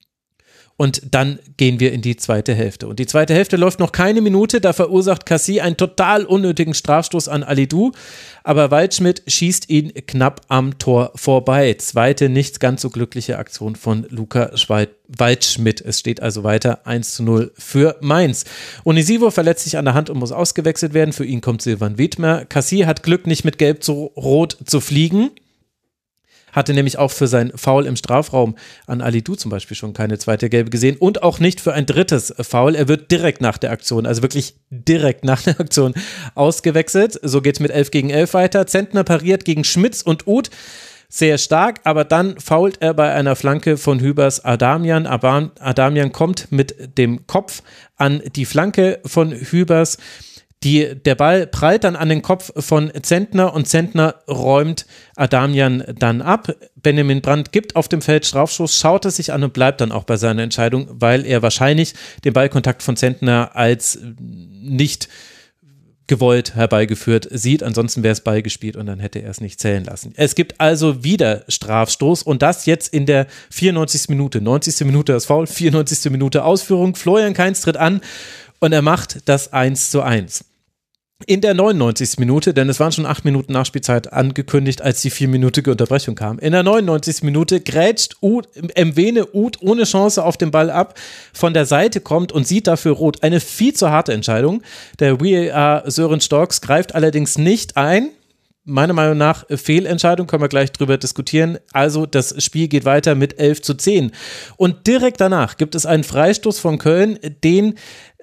Und dann gehen wir in die zweite Hälfte. Und die zweite Hälfte läuft noch keine Minute, da verursacht Cassie einen total unnötigen Strafstoß an Alidou, aber Waldschmidt schießt ihn knapp am Tor vorbei. Zweite, nicht ganz so glückliche Aktion von Luca Waldschmidt. Es steht also weiter eins zu null für Mainz. Onisivo verletzt sich an der Hand und muss ausgewechselt werden. Für ihn kommt Silvan Wiedmer. Cassie hat Glück, nicht mit Gelb zu Rot zu fliegen. Hatte nämlich auch für sein Foul im Strafraum an Alidou zum Beispiel schon keine zweite Gelbe gesehen und auch nicht für ein drittes Foul. Er wird direkt nach der Aktion, also wirklich direkt nach der Aktion ausgewechselt. So geht's mit elf gegen elf weiter. Zentner pariert gegen Schmitz und Uth. Sehr stark, aber dann foult er bei einer Flanke von Hübers Adamian. Adamian kommt mit dem Kopf an die Flanke von Hübers. Die, der Ball prallt dann an den Kopf von Zentner und Zentner räumt Adamian dann ab. Benjamin Brandt gibt auf dem Feld Strafstoß, schaut es sich an und bleibt dann auch bei seiner Entscheidung, weil er wahrscheinlich den Ballkontakt von Zentner als nicht gewollt herbeigeführt sieht. Ansonsten wäre es Ball gespielt und dann hätte er es nicht zählen lassen. Es gibt also wieder Strafstoß und das jetzt in der vierundneunzigsten Minute. neunzigste Minute das Foul, vierundneunzigste Minute Ausführung. Florian Kainz tritt an und er macht das eins zu eins. In der neunundneunzigsten Minute, denn es waren schon acht Minuten Nachspielzeit angekündigt, als die vierminütige Unterbrechung kam. In der neunundneunzigsten Minute grätscht Uth, Mwene Uth ohne Chance auf den Ball ab, von der Seite kommt und sieht dafür rot. Eine viel zu harte Entscheidung. Der V A R Sören Storks greift allerdings nicht ein. Meiner Meinung nach Fehlentscheidung, können wir gleich drüber diskutieren. Also das Spiel geht weiter mit elf zu zehn. Und direkt danach gibt es einen Freistoß von Köln, den,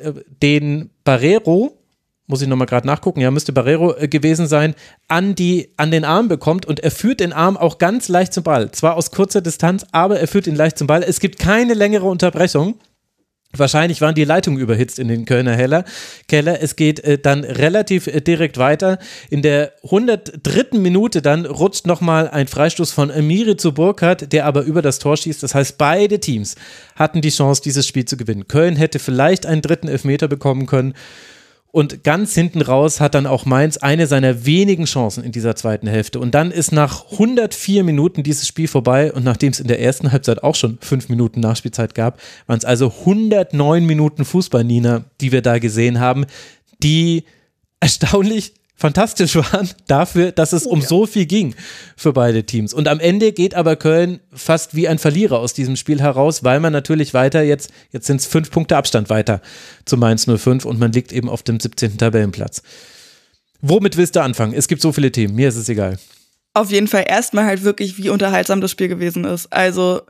den Barreiro, muss ich nochmal gerade nachgucken, ja, müsste Barreiro äh, gewesen sein, an, die, an den Arm bekommt und er führt den Arm auch ganz leicht zum Ball. Zwar aus kurzer Distanz, aber er führt ihn leicht zum Ball. Es gibt keine längere Unterbrechung. Wahrscheinlich waren die Leitungen überhitzt in den Kölner Heller. Keller. Es geht äh, dann relativ äh, direkt weiter. In der hundertdritten Minute dann rutscht nochmal ein Freistoß von Amiri zu Burkhardt, der aber über das Tor schießt. Das heißt, beide Teams hatten die Chance, dieses Spiel zu gewinnen. Köln hätte vielleicht einen dritten Elfmeter bekommen können. Und ganz hinten raus hat dann auch Mainz eine seiner wenigen Chancen in dieser zweiten Hälfte. Und dann ist nach hundertvier Minuten dieses Spiel vorbei. Und nachdem es in der ersten Halbzeit auch schon fünf Minuten Nachspielzeit gab, waren es also hundertneun Minuten Fußball, Nina, die wir da gesehen haben, die erstaunlich fantastisch waren dafür, dass es oh, um ja. so viel ging für beide Teams. Und am Ende geht aber Köln fast wie ein Verlierer aus diesem Spiel heraus, weil man natürlich weiter jetzt, jetzt sind es fünf Punkte Abstand weiter zu Mainz null fünf und man liegt eben auf dem siebzehnten Tabellenplatz. Womit willst du anfangen? Es gibt so viele Themen, mir ist es egal. Auf jeden Fall erstmal halt wirklich, wie unterhaltsam das Spiel gewesen ist. Also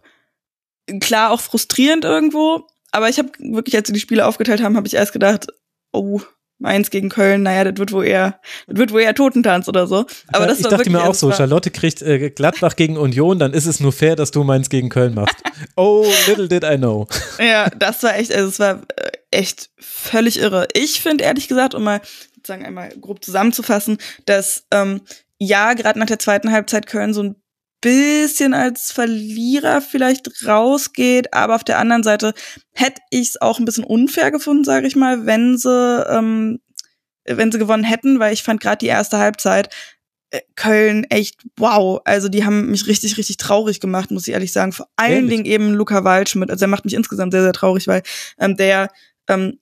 klar auch frustrierend irgendwo, aber ich habe wirklich, als sie die Spiele aufgeteilt haben, habe ich erst gedacht, oh, Mainz gegen Köln, naja, das wird wohl eher, das wird wohl eher Totentanz oder so. Aber das ich war dachte wirklich, mir auch so, Charlotte kriegt äh, Gladbach gegen Union, dann ist es nur fair, dass du Mainz gegen Köln machst. Oh, little did I know. Ja, das war echt, also es war echt völlig irre. Ich finde ehrlich gesagt, um mal sozusagen einmal grob zusammenzufassen, dass ähm, ja, gerade nach der zweiten Halbzeit Köln so ein bisschen als Verlierer vielleicht rausgeht, aber auf der anderen Seite hätte ich es auch ein bisschen unfair gefunden, sage ich mal, wenn sie ähm, wenn sie gewonnen hätten, weil ich fand gerade die erste Halbzeit äh, Köln echt wow, also die haben mich richtig, richtig traurig gemacht, muss ich ehrlich sagen, vor allen Ehrlich? Dingen eben Luca Waldschmidt, also er macht mich insgesamt sehr, sehr traurig, weil ähm, der ähm,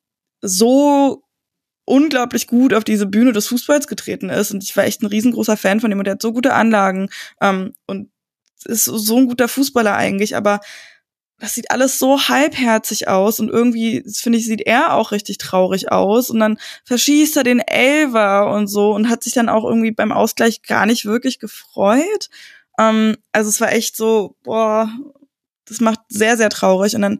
so unglaublich gut auf diese Bühne des Fußballs getreten ist und ich war echt ein riesengroßer Fan von ihm und der hat so gute Anlagen ähm, und ist so ein guter Fußballer eigentlich, aber das sieht alles so halbherzig aus und irgendwie, finde ich, sieht er auch richtig traurig aus und dann verschießt er den Elfer und so und hat sich dann auch irgendwie beim Ausgleich gar nicht wirklich gefreut. Ähm, also es war echt so, boah, das macht sehr, sehr traurig und dann,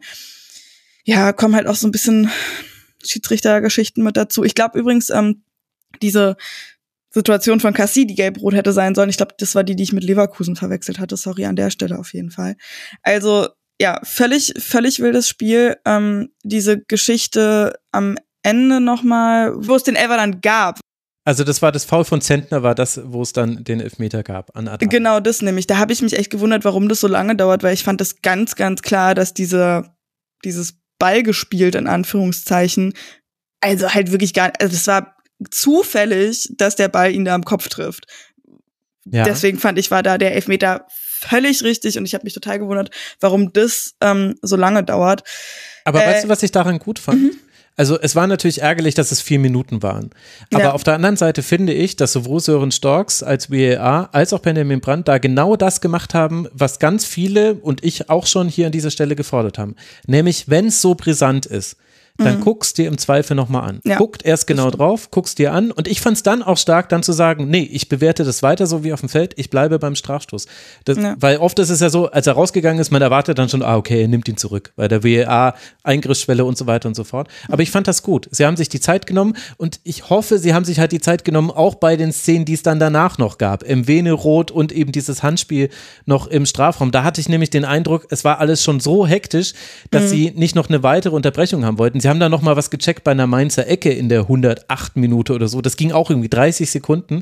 ja, kommen halt auch so ein bisschen Schiedsrichtergeschichten mit dazu. Ich glaube übrigens, ähm, diese Situation von Cassie, die gelb-rot hätte sein sollen, ich glaube, das war die, die ich mit Leverkusen verwechselt hatte. Sorry an der Stelle auf jeden Fall. Also, ja, völlig, völlig wildes Spiel. Ähm, diese Geschichte am Ende nochmal, wo es den Elfer dann gab. Also das war das Foul von Zentner, war das, wo es dann den Elfmeter gab an Adam. Genau, das nämlich. Da habe ich mich echt gewundert, warum das so lange dauert, weil ich fand das ganz, ganz klar, dass diese, dieses Ball gespielt, in Anführungszeichen. Also halt wirklich gar nicht, also es war zufällig, dass der Ball ihn da am Kopf trifft. Ja. Deswegen fand ich, war da der Elfmeter völlig richtig und ich habe mich total gewundert, warum das ähm, so lange dauert. Aber äh, weißt du, was ich daran gut fand? Mhm. Also es war natürlich ärgerlich, dass es vier Minuten waren. Aber ja. auf der anderen Seite finde ich, dass sowohl Sören Storks als V A R als auch Benjamin Brandt da genau das gemacht haben, was ganz viele und ich auch schon hier an dieser Stelle gefordert haben. Nämlich, wenn es so brisant ist, dann mhm. guckst dir im Zweifel nochmal an. Ja. Guckt erst genau drauf, guckst dir an und ich fand es dann auch stark, dann zu sagen, nee, ich bewerte das weiter so wie auf dem Feld, ich bleibe beim Strafstoß. Das, ja. Weil oft ist es ja so, als er rausgegangen ist, man erwartet dann schon, ah okay, er nimmt ihn zurück, bei der V A R, Eingriffsschwelle und so weiter und so fort. Aber ich fand das gut. Sie haben sich die Zeit genommen und ich hoffe, sie haben sich halt die Zeit genommen, auch bei den Szenen, die es dann danach noch gab. Im Vene-Rot und eben dieses Handspiel noch im Strafraum. Da hatte ich nämlich den Eindruck, es war alles schon so hektisch, dass mhm. sie nicht noch eine weitere Unterbrechung haben wollten. Sie haben da noch mal was gecheckt bei einer Mainzer Ecke in der hundertacht Minute oder so. Das ging auch irgendwie dreißig Sekunden.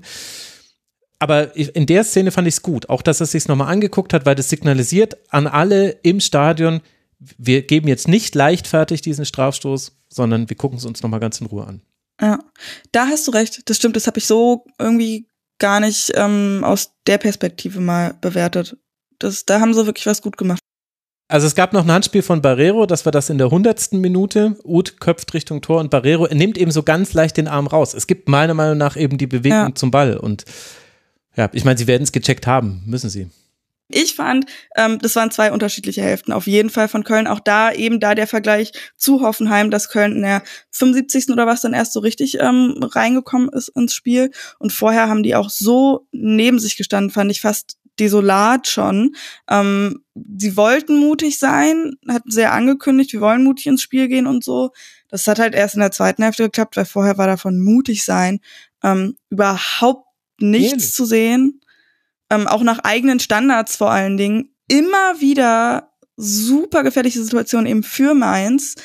Aber in der Szene fand ich es gut. Auch, dass er es sich nochmal angeguckt hat, weil das signalisiert an alle im Stadion, wir geben jetzt nicht leichtfertig diesen Strafstoß, sondern wir gucken es uns nochmal ganz in Ruhe an. Ja, da hast du recht. Das stimmt, das habe ich so irgendwie gar nicht ähm, aus der Perspektive mal bewertet. Das, da haben sie wirklich was gut gemacht. Also es gab noch ein Handspiel von Barreiro, das war das in der hundertsten Minute. Uth köpft Richtung Tor und Barreiro nimmt eben so ganz leicht den Arm raus. Es gibt meiner Meinung nach eben die Bewegung ja. zum Ball und ja, ich meine, sie werden es gecheckt haben, müssen sie. Ich fand, ähm, das waren zwei unterschiedliche Hälften, auf jeden Fall von Köln. Auch da eben da der Vergleich zu Hoffenheim, dass Köln in der fünfundsiebzigsten oder was dann erst so richtig ähm, reingekommen ist ins Spiel. Und vorher haben die auch so neben sich gestanden, fand ich fast desolat schon. Ähm, sie wollten mutig sein, hatten sehr angekündigt, wir wollen mutig ins Spiel gehen und so. Das hat halt erst in der zweiten Hälfte geklappt, weil vorher war davon mutig sein ähm, überhaupt nichts Ehrlich? zu sehen. Ähm, auch nach eigenen Standards vor allen Dingen. Immer wieder super gefährliche Situationen eben für Mainz.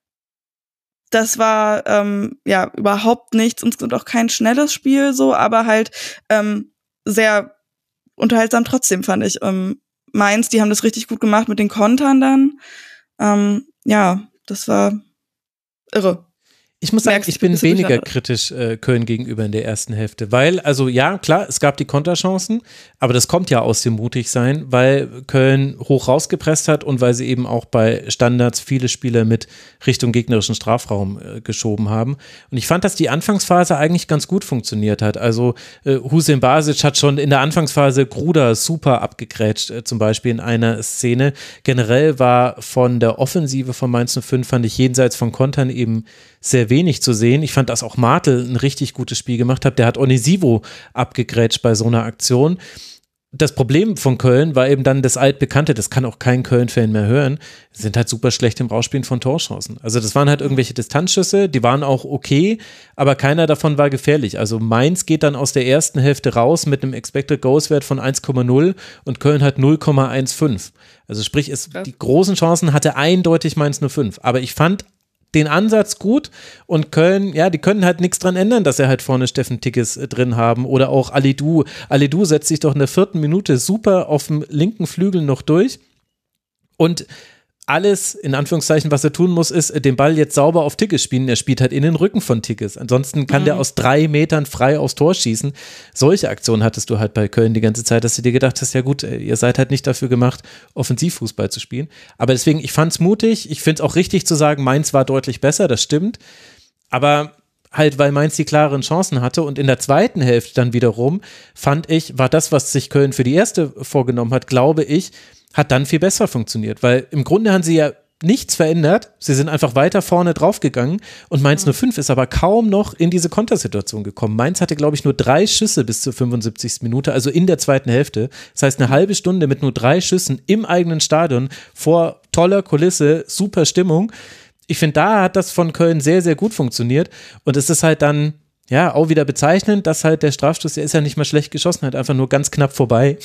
Das war ähm, ja überhaupt nichts und auch kein schnelles Spiel so, aber halt ähm, sehr unterhaltsam trotzdem, fand ich. Ähm, Mainz, die haben das richtig gut gemacht mit den Kontern dann. Ähm, ja, das war irre. Ich muss sagen, ich bin weniger kritisch äh, Köln gegenüber in der ersten Hälfte, weil, also ja, klar, es gab die Konterchancen, aber das kommt ja aus dem Mutigsein, weil Köln hoch rausgepresst hat und weil sie eben auch bei Standards viele Spieler mit Richtung gegnerischen Strafraum äh, geschoben haben. Und ich fand, dass die Anfangsphase eigentlich ganz gut funktioniert hat. Also äh, Hüseyin Basic hat schon in der Anfangsphase Gruda super abgegrätscht, äh, zum Beispiel in einer Szene. Generell war von der Offensive von Mainz null fünf, fand ich jenseits von Kontern eben sehr wenig zu sehen. Ich fand, dass auch Martel ein richtig gutes Spiel gemacht hat. Der hat Onisivo abgegrätscht bei so einer Aktion. Das Problem von Köln war eben dann das Altbekannte, das kann auch kein Köln-Fan mehr hören, sie sind halt super schlecht im Rausspielen von Torchancen. Also das waren halt irgendwelche Distanzschüsse, die waren auch okay, aber keiner davon war gefährlich. Also Mainz geht dann aus der ersten Hälfte raus mit einem Expected Goals Wert von eins Komma null und Köln hat null Komma fünfzehn. Also sprich, es, die großen Chancen hatte eindeutig Mainz null fünf. Aber ich fand den Ansatz gut und Köln, ja, die können halt nichts dran ändern, dass sie halt vorne Steffen Tigges äh, drin haben oder auch Alidou. Alidou setzt sich doch in der vierten Minute super auf dem linken Flügel noch durch und alles, in Anführungszeichen, was er tun muss, ist, den Ball jetzt sauber auf Tigges spielen. Er spielt halt in den Rücken von Tigges. Ansonsten kann mhm. der aus drei Metern frei aufs Tor schießen. Solche Aktionen hattest du halt bei Köln die ganze Zeit, dass du dir gedacht hast, ja gut, ihr seid halt nicht dafür gemacht, Offensivfußball zu spielen. Aber deswegen, ich fand's mutig. Ich find's auch richtig zu sagen, Mainz war deutlich besser, das stimmt. Aber halt, weil Mainz die klareren Chancen hatte und in der zweiten Hälfte dann wiederum, fand ich, war das, was sich Köln für die erste vorgenommen hat, glaube ich, hat dann viel besser funktioniert, weil im Grunde haben sie ja nichts verändert, sie sind einfach weiter vorne draufgegangen und Mainz null fünf ist aber kaum noch in diese Kontersituation gekommen. Mainz hatte, glaube ich, nur drei Schüsse bis zur fünfundsiebzigsten Minute, also in der zweiten Hälfte. Das heißt, eine halbe Stunde mit nur drei Schüssen im eigenen Stadion vor toller Kulisse, super Stimmung. Ich finde, da hat das von Köln sehr, sehr gut funktioniert und es ist halt dann, ja, auch wieder bezeichnend, dass halt der Strafstoß, der ist ja nicht mal schlecht geschossen, halt einfach nur ganz knapp vorbei.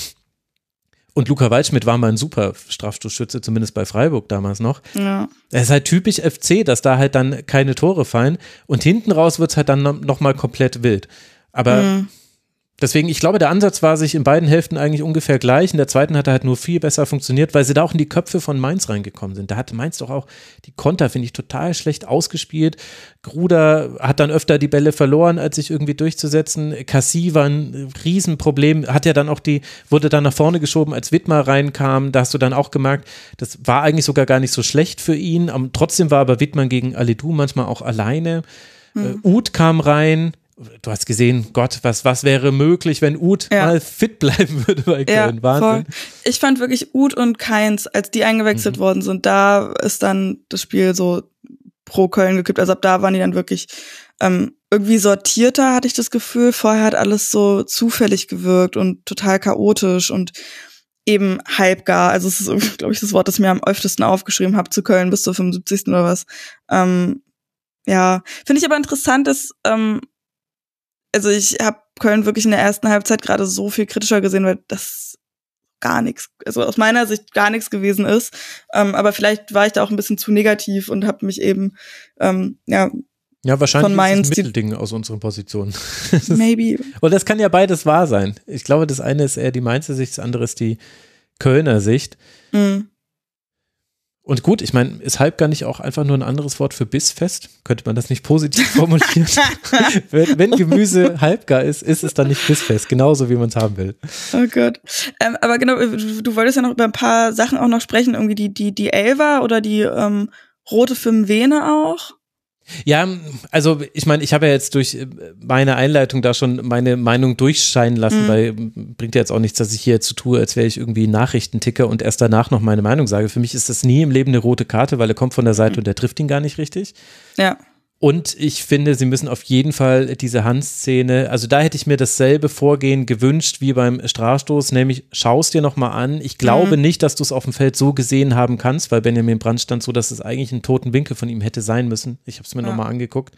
Und Luca Waldschmidt war mal ein super Strafstoßschütze, zumindest bei Freiburg damals noch. Ja. Es ist halt typisch F C, dass da halt dann keine Tore fallen und hinten raus wird es halt dann nochmal komplett wild. Aber mhm. Deswegen, ich glaube, der Ansatz war sich in beiden Hälften eigentlich ungefähr gleich. In der zweiten hat er halt nur viel besser funktioniert, weil sie da auch in die Köpfe von Mainz reingekommen sind. Da hat Mainz doch auch die Konter, finde ich, total schlecht ausgespielt. Gruder hat dann öfter die Bälle verloren, als sich irgendwie durchzusetzen. Cassie war ein Riesenproblem, hat ja dann auch die, wurde dann nach vorne geschoben, als Wittmer reinkam. Da hast du dann auch gemerkt, das war eigentlich sogar gar nicht so schlecht für ihn. Trotzdem war aber Wittmann gegen Alidou manchmal auch alleine. Mhm. Uh, Uth kam rein. Du hast gesehen, Gott, was, was wäre möglich, wenn Uth ja. mal fit bleiben würde bei Köln. Ja, Wahnsinn. Voll. Ich fand wirklich Uth und Kainz, als die eingewechselt mhm. worden sind, da ist dann das Spiel so pro Köln gekippt. Also ab da waren die dann wirklich ähm, irgendwie sortierter, hatte ich das Gefühl. Vorher hat alles so zufällig gewirkt und total chaotisch und eben halbgar. Also es ist, glaube ich, das Wort, das ich mir am öftesten aufgeschrieben habe zu Köln bis zur fünfundsiebzigsten oder was. Ähm, ja, finde ich aber interessant, dass ähm, also ich habe Köln wirklich in der ersten Halbzeit gerade so viel kritischer gesehen, weil das gar nichts, also aus meiner Sicht gar nichts gewesen ist. Ähm, aber vielleicht war ich da auch ein bisschen zu negativ und habe mich eben, ähm, ja, ja, wahrscheinlich von Mainz, ist es ein Mittelding aus unseren Positionen. Maybe. Und das kann ja beides wahr sein. Ich glaube, das eine ist eher die Mainzer Sicht, das andere ist die Kölner Sicht. Mhm. Und gut, ich meine, ist halb gar nicht auch einfach nur ein anderes Wort für bissfest? Könnte man das nicht positiv formulieren? wenn, wenn Gemüse halbgar ist, ist es dann nicht bissfest, genauso wie man es haben will. Oh Gott. Ähm, aber genau, du, du wolltest ja noch über ein paar Sachen auch noch sprechen, irgendwie die, die, die Elfer oder die ähm, rote Fünfvene auch. Ja, also ich meine, ich habe ja jetzt durch meine Einleitung da schon meine Meinung durchscheinen lassen, mhm. weil bringt ja jetzt auch nichts, dass ich hier jetzt so tue, als wäre ich irgendwie Nachrichtenticker und erst danach noch meine Meinung sage. Für mich ist das nie im Leben eine rote Karte, weil er kommt von der Seite mhm. und der trifft ihn gar nicht richtig. Ja. Und ich finde, sie müssen auf jeden Fall diese Handszene, also da hätte ich mir dasselbe Vorgehen gewünscht wie beim Strafstoß, nämlich schaust dir nochmal an. Ich glaube mhm. nicht, dass du es auf dem Feld so gesehen haben kannst, weil Benjamin Brandt stand so, dass es eigentlich ein toten Winkel von ihm hätte sein müssen. Ich habe es mir ja. nochmal angeguckt.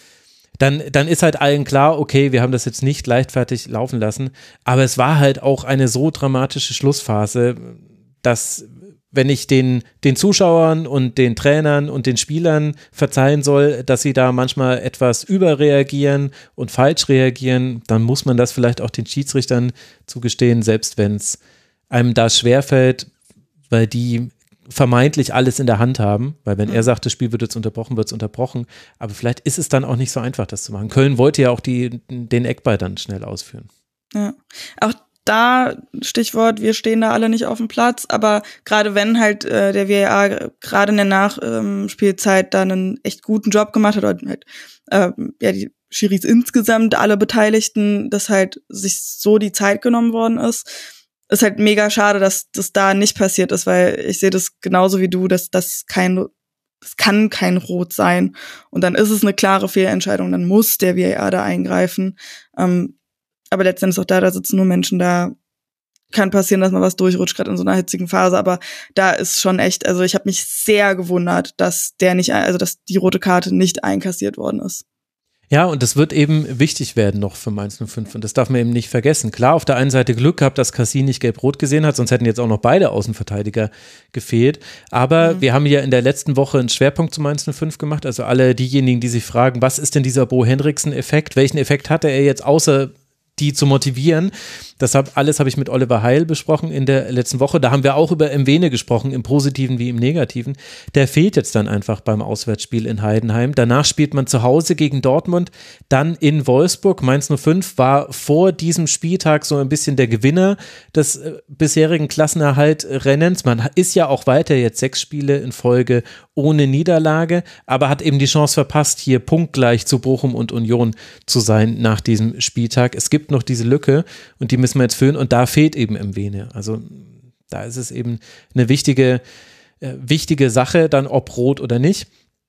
Dann, dann ist halt allen klar, okay, wir haben das jetzt nicht leichtfertig laufen lassen, aber es war halt auch eine so dramatische Schlussphase, dass wenn ich den, den Zuschauern und den Trainern und den Spielern verzeihen soll, dass sie da manchmal etwas überreagieren und falsch reagieren, dann muss man das vielleicht auch den Schiedsrichtern zugestehen, selbst wenn es einem da schwerfällt, weil die vermeintlich alles in der Hand haben, weil wenn mhm. er sagt, das Spiel wird jetzt unterbrochen, wird es unterbrochen, aber vielleicht ist es dann auch nicht so einfach, das zu machen. Köln wollte ja auch die, den Eckball dann schnell ausführen. Ja, auch da, Stichwort, wir stehen da alle nicht auf dem Platz, aber gerade wenn halt äh, der V A R gerade in der Nachspielzeit ähm, da einen echt guten Job gemacht hat, oder halt äh, ja die Schiris insgesamt, alle Beteiligten, dass halt sich so die Zeit genommen worden ist, ist halt mega schade, dass das da nicht passiert ist, weil ich sehe das genauso wie du, dass das kein, das kann kein Rot sein und dann ist es eine klare Fehlentscheidung, dann muss der V A R da eingreifen. Ähm, Aber letztendlich auch da, da sitzen nur Menschen, da kann passieren, dass mal was durchrutscht, gerade in so einer hitzigen Phase, aber da ist schon echt, also ich habe mich sehr gewundert, dass der nicht, also dass die rote Karte nicht einkassiert worden ist. Ja, und das wird eben wichtig werden noch für Mainz null fünf und das darf man eben nicht vergessen. Klar, auf der einen Seite Glück gehabt, dass Cassie nicht gelb-rot gesehen hat, sonst hätten jetzt auch noch beide Außenverteidiger gefehlt, aber mhm. wir haben ja in der letzten Woche einen Schwerpunkt zu Mainz null fünf gemacht, also alle diejenigen, die sich fragen, was ist denn dieser Bo Henriksen-Effekt, welchen Effekt hatte er jetzt außer die zu motivieren. Das hab, alles habe ich mit Oliver Heil besprochen in der letzten Woche. Da haben wir auch über Mwene gesprochen, im Positiven wie im Negativen. Der fehlt jetzt dann einfach beim Auswärtsspiel in Heidenheim. Danach spielt man zu Hause gegen Dortmund, dann in Wolfsburg. Mainz null fünf war vor diesem Spieltag so ein bisschen der Gewinner des äh, bisherigen Klassenerhalt-Rennens. Man ist ja auch weiter jetzt sechs Spiele in Folge ohne Niederlage, aber hat eben die Chance verpasst, hier punktgleich zu Bochum und Union zu sein nach diesem Spieltag. Es gibt noch diese Lücke und die müssen wir jetzt füllen und da fehlt eben Mwene. Also da ist es eben eine wichtige, äh, wichtige Sache, dann ob rot oder nicht.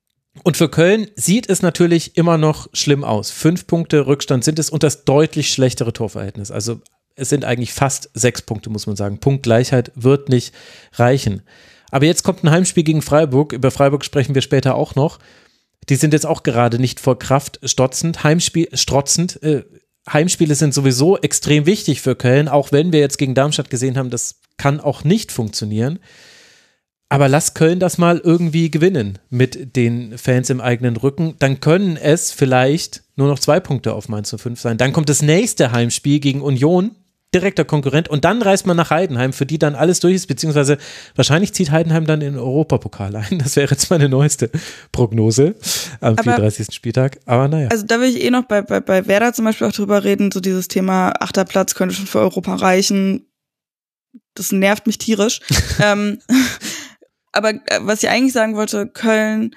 Und für Köln sieht es natürlich immer noch schlimm aus. Fünf Punkte Rückstand sind es und das deutlich schlechtere Torverhältnis. Also es sind eigentlich fast sechs Punkte, muss man sagen. Punktgleichheit wird nicht reichen. Aber jetzt kommt ein Heimspiel gegen Freiburg. Über Freiburg sprechen wir später auch noch. Die sind jetzt auch gerade nicht vor Kraft stotzend. Heimspiel, strotzend. Äh, Heimspiele sind sowieso extrem wichtig für Köln, auch wenn wir jetzt gegen Darmstadt gesehen haben, das kann auch nicht funktionieren. Aber lass Köln das mal irgendwie gewinnen mit den Fans im eigenen Rücken. Dann können es vielleicht nur noch zwei Punkte auf Mainz null fünf sein. Dann kommt das nächste Heimspiel gegen Union, direkter Konkurrent. Und dann reist man nach Heidenheim, für die dann alles durch ist. Beziehungsweise wahrscheinlich zieht Heidenheim dann in den Europapokal ein. Das wäre jetzt meine neueste Prognose am Aber, vierunddreißigsten Spieltag. Aber naja. Also da will ich eh noch bei, bei, bei Werder zum Beispiel auch drüber reden. So dieses Thema achter Platz könnte schon für Europa reichen. Das nervt mich tierisch. ähm, aber äh, was ich eigentlich sagen wollte, Köln,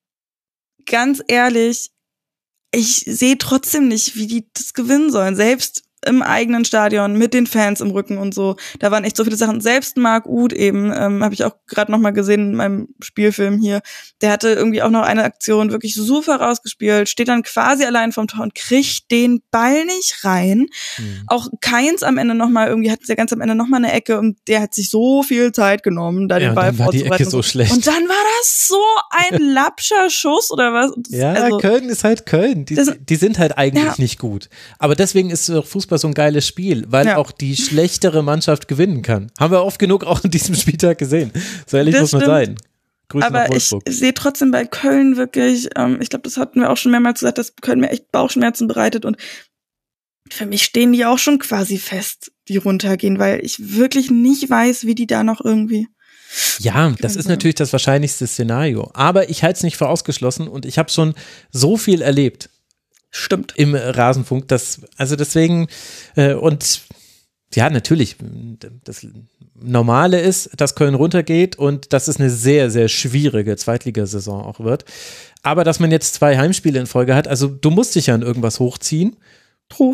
ganz ehrlich, ich sehe trotzdem nicht, wie die das gewinnen sollen. Selbst im eigenen Stadion, mit den Fans im Rücken und so. Da waren echt so viele Sachen. Selbst Marc Uth eben, ähm, habe ich auch gerade noch mal gesehen in meinem Spielfilm hier, der hatte irgendwie auch noch eine Aktion wirklich super rausgespielt, steht dann quasi allein vom Tor und kriegt den Ball nicht rein. Mhm. Auch Keins am Ende noch mal irgendwie, hat ja ganz am Ende noch mal eine Ecke und der hat sich so viel Zeit genommen, da ja, den Ball vorzubereiten. Die Ecke so schlecht. Und dann war das so ein lapscher Schuss oder was? Das, ja, also, Köln ist halt Köln. Die, das, die sind halt eigentlich ja. nicht gut. Aber deswegen ist doch Fußball so ein geiles Spiel, weil ja. auch die schlechtere Mannschaft gewinnen kann. Haben wir oft genug auch an diesem Spieltag gesehen. So ehrlich das muss man stimmt. sein. Grüße Aber nach Wolfsburg. Ich sehe trotzdem bei Köln wirklich, ähm, ich glaube, das hatten wir auch schon mehrmals gesagt, dass Köln mir echt Bauchschmerzen bereitet und für mich stehen die auch schon quasi fest, die runtergehen, weil ich wirklich nicht weiß, wie die da noch irgendwie Ja, das ist natürlich das wahrscheinlichste Szenario. Aber ich halte es nicht für ausgeschlossen und ich habe schon so viel erlebt. Stimmt. Im Rasenfunk, das, also deswegen, äh, und ja, natürlich, das Normale ist, dass Köln runtergeht und dass es eine sehr, sehr schwierige Zweitligasaison auch wird. Aber dass man jetzt zwei Heimspiele in Folge hat, also du musst dich ja an irgendwas hochziehen. True.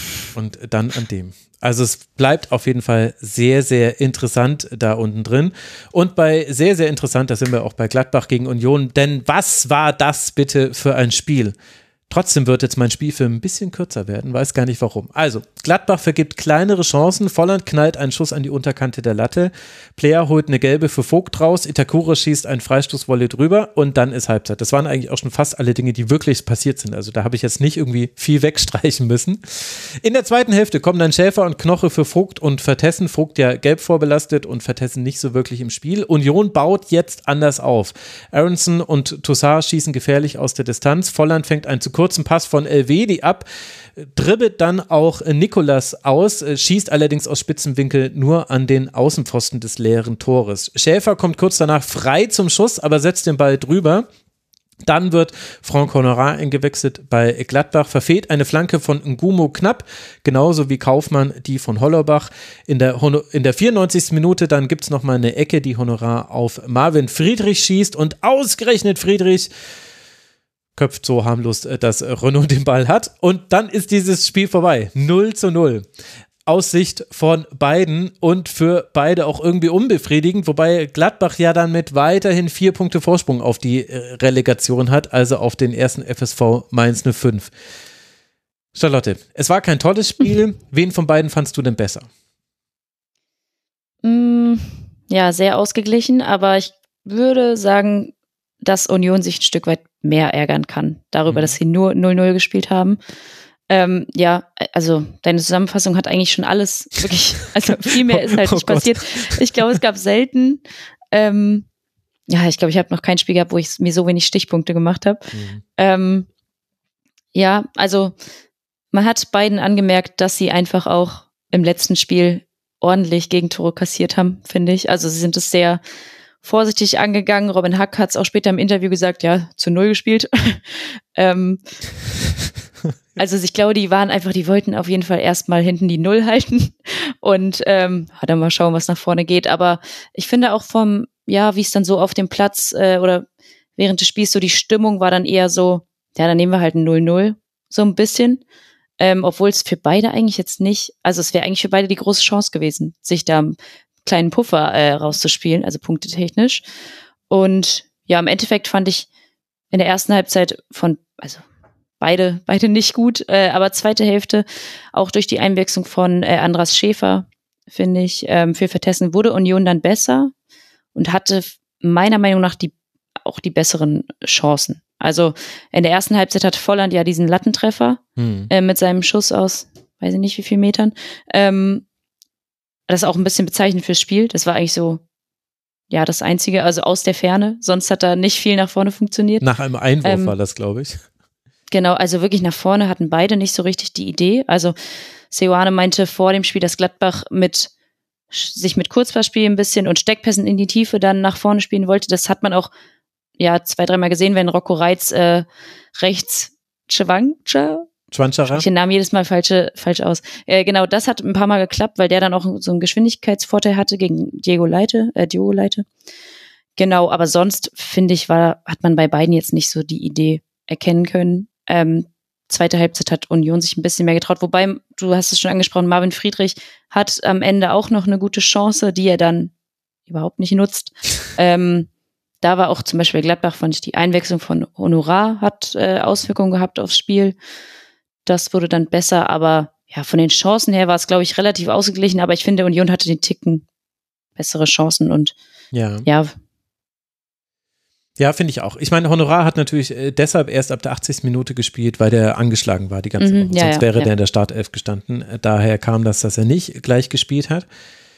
Und dann an dem. Also es bleibt auf jeden Fall sehr, sehr interessant da unten drin. Und bei sehr, sehr interessant, da sind wir auch bei Gladbach gegen Union, denn was war das bitte für ein Spiel? Trotzdem wird jetzt mein Spielfilm ein bisschen kürzer werden, weiß gar nicht warum. Also, Gladbach vergibt kleinere Chancen, Volland knallt einen Schuss an die Unterkante der Latte, Player holt eine gelbe für Vogt raus, Itakura schießt einen Freistoßvolley drüber und dann ist Halbzeit. Das waren eigentlich auch schon fast alle Dinge, die wirklich passiert sind. Also da habe ich jetzt nicht irgendwie viel wegstreichen müssen. In der zweiten Hälfte kommen dann Schäfer und Knoche für Vogt und Vertessen. Vogt ja gelb vorbelastet und Vertessen nicht so wirklich im Spiel. Union baut jetzt anders auf. Aronson und Toussaint schießen gefährlich aus der Distanz. Volland fängt einen zu kurzen Pass von Elvedi ab, dribbelt dann auch Nicolas aus, schießt allerdings aus Spitzenwinkel nur an den Außenpfosten des leeren Tores. Schäfer kommt kurz danach frei zum Schuss, aber setzt den Ball drüber. Dann wird Franck Honorat eingewechselt bei Gladbach, verfehlt eine Flanke von Ngumo knapp, genauso wie Kaufmann die von Hollerbach. In der, in der vierundneunzigsten Minute dann gibt es nochmal eine Ecke, die Honorat auf Marvin Friedrich schießt und ausgerechnet Friedrich köpft so harmlos, dass Renaud den Ball hat. Und dann ist dieses Spiel vorbei. null zu null. Aus Sicht von beiden und für beide auch irgendwie unbefriedigend, wobei Gladbach ja dann mit weiterhin vier Punkte Vorsprung auf die Relegation hat, also auf den ersten F S V Mainz null fünf. Charlotte, es war kein tolles Spiel. Wen von beiden fandst du denn besser? Ja, sehr ausgeglichen, aber ich würde sagen, dass Union sich ein Stück weit mehr ärgern kann, darüber, mhm. dass sie nur null null gespielt haben. Ähm, ja, also deine Zusammenfassung hat eigentlich schon alles wirklich, also viel mehr ist halt nicht oh passiert. Ich glaube, es gab selten, ähm, ja, ich glaube, ich habe noch kein Spiel gehabt, wo ich mir so wenig Stichpunkte gemacht habe. Mhm. Ähm, ja, also man hat beiden angemerkt, dass sie einfach auch im letzten Spiel ordentlich Gegentore kassiert haben, finde ich. Also sie sind es sehr vorsichtig angegangen. Robin Hack hat es auch später im Interview gesagt, ja, zu null gespielt. ähm, also ich glaube, die waren einfach, die wollten auf jeden Fall erstmal hinten die Null halten und ähm, dann mal schauen, was nach vorne geht. Aber ich finde auch vom, ja, wie es dann so auf dem Platz äh, oder während des Spiels so die Stimmung war dann eher so, ja, dann nehmen wir halt ein null null, so ein bisschen. Ähm, obwohl es für beide eigentlich jetzt nicht, also es wäre eigentlich für beide die große Chance gewesen, sich da kleinen Puffer äh, rauszuspielen, also punktetechnisch. Und ja, im Endeffekt fand ich in der ersten Halbzeit von, also beide, beide nicht gut, äh, aber zweite Hälfte auch durch die Einwechslung von äh, Andras Schäfer, finde ich, ähm, für Vertessen wurde Union dann besser und hatte meiner Meinung nach die auch die besseren Chancen. Also in der ersten Halbzeit hat Volland ja diesen Lattentreffer hm. äh, mit seinem Schuss aus, weiß ich nicht wie viel Metern, ähm, das ist auch ein bisschen bezeichnend fürs Spiel. Das war eigentlich so ja, das Einzige, also aus der Ferne. Sonst hat da nicht viel nach vorne funktioniert. Nach einem Einwurf ähm, war das, glaube ich. Genau, also wirklich nach vorne hatten beide nicht so richtig die Idee. Also Seoane meinte vor dem Spiel, dass Gladbach mit sich mit Kurzpassspiel ein bisschen und Steckpässen in die Tiefe dann nach vorne spielen wollte. Das hat man auch ja zwei, dreimal gesehen, wenn Rocco Reitz äh, rechts Chwancha Chwanchara. Ich den Namen jedes Mal falsche, falsch aus. Äh, genau, das hat ein paar Mal geklappt, weil der dann auch so einen Geschwindigkeitsvorteil hatte gegen Diego Leite, äh, Diogo Leite. Genau, aber sonst, finde ich, war, hat man bei beiden jetzt nicht so die Idee erkennen können. Ähm, zweite Halbzeit hat Union sich ein bisschen mehr getraut, wobei, du hast es schon angesprochen, Marvin Friedrich hat am Ende auch noch eine gute Chance, die er dann überhaupt nicht nutzt. ähm, da war auch zum Beispiel Gladbach, fand ich, die Einwechslung von Honorar hat äh, Auswirkungen gehabt aufs Spiel. Das wurde dann besser, aber ja, von den Chancen her war es, glaube ich, relativ ausgeglichen, aber ich finde, Union hatte den Ticken bessere Chancen und ja. ja. Ja, finde ich auch. Ich meine, Honorar hat natürlich äh, deshalb erst ab der achtzigsten Minute gespielt, weil der angeschlagen war die ganze Mhm, Woche. ja, Sonst ja, wäre ja. der in der Startelf gestanden. Daher kam das, dass er nicht gleich gespielt hat.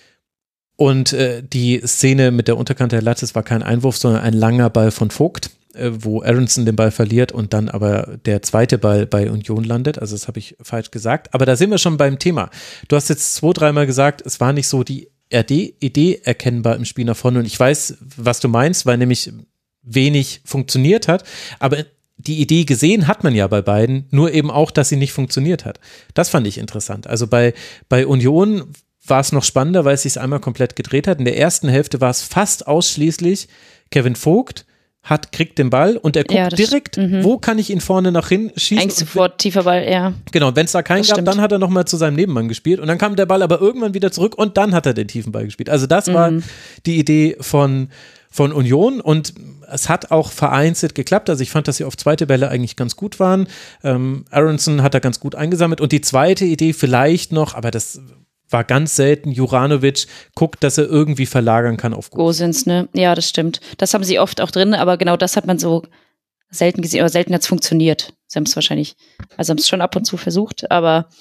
Und äh, die Szene mit der Unterkante der Latte, es war kein Einwurf, sondern ein langer Ball von Vogt, äh, wo Aronson den Ball verliert und dann aber der zweite Ball bei Union landet. Also das habe ich falsch gesagt. Aber da sind wir schon beim Thema. Du hast jetzt zwei, dreimal gesagt, es war nicht so die Idee erkennbar im Spiel nach vorne. Und ich weiß, was du meinst, weil nämlich wenig funktioniert hat, aber die Idee gesehen hat man ja bei beiden, nur eben auch, dass sie nicht funktioniert hat. Das fand ich interessant. Also bei, bei Union war es noch spannender, weil es sich einmal komplett gedreht hat. In der ersten Hälfte war es fast ausschließlich Kevin Vogt, hat, kriegt den Ball und er guckt Ja, das- direkt, mhm. wo kann ich ihn vorne nach hin schießen. Eigentlich Und sofort tiefer Ball, ja. Genau, wenn es da keinen Das gab, stimmt. dann hat er nochmal zu seinem Nebenmann gespielt und dann kam der Ball aber irgendwann wieder zurück und dann hat er den tiefen Ball gespielt. Also das war Mhm. die Idee von, von Union und es hat auch vereinzelt geklappt. Also ich fand, dass sie auf zweite Bälle eigentlich ganz gut waren. Ähm, Aronson hat da ganz gut eingesammelt und die zweite Idee vielleicht noch, aber das war ganz selten, Juranovic guckt, dass er irgendwie verlagern kann auf Gosens. Gosens, ne? Ja, das stimmt. Das haben sie oft auch drin, aber genau das hat man so selten gesehen, oder selten hat es funktioniert. Sie haben es wahrscheinlich, also haben es schon ab und zu versucht, aber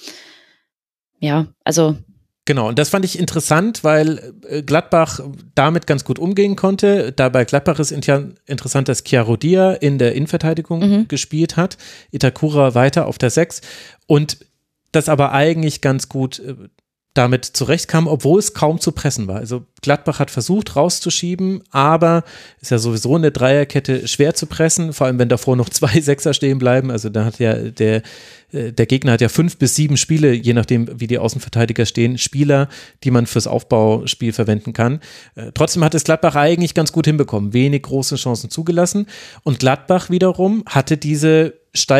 ja, also Genau, und das fand ich interessant, weil äh, Gladbach damit ganz gut umgehen konnte. Dabei Gladbach ist inter- interessant, dass Chiaro Dia in der Innenverteidigung Mhm. gespielt hat, Itakura weiter auf der sechs und das aber eigentlich ganz gut äh, damit zurechtkam, obwohl es kaum zu pressen war. Also Gladbach hat versucht rauszuschieben, aber ist ja sowieso eine Dreierkette schwer zu pressen, vor allem wenn davor noch zwei Sechser stehen bleiben. Also da hat ja der, äh, der Gegner hat ja fünf bis sieben Spiele, je nachdem wie die Außenverteidiger stehen, Spieler, die man fürs Aufbauspiel verwenden kann. Äh, trotzdem hat es Gladbach eigentlich ganz gut hinbekommen, wenig große Chancen zugelassen und Gladbach wiederum hatte diese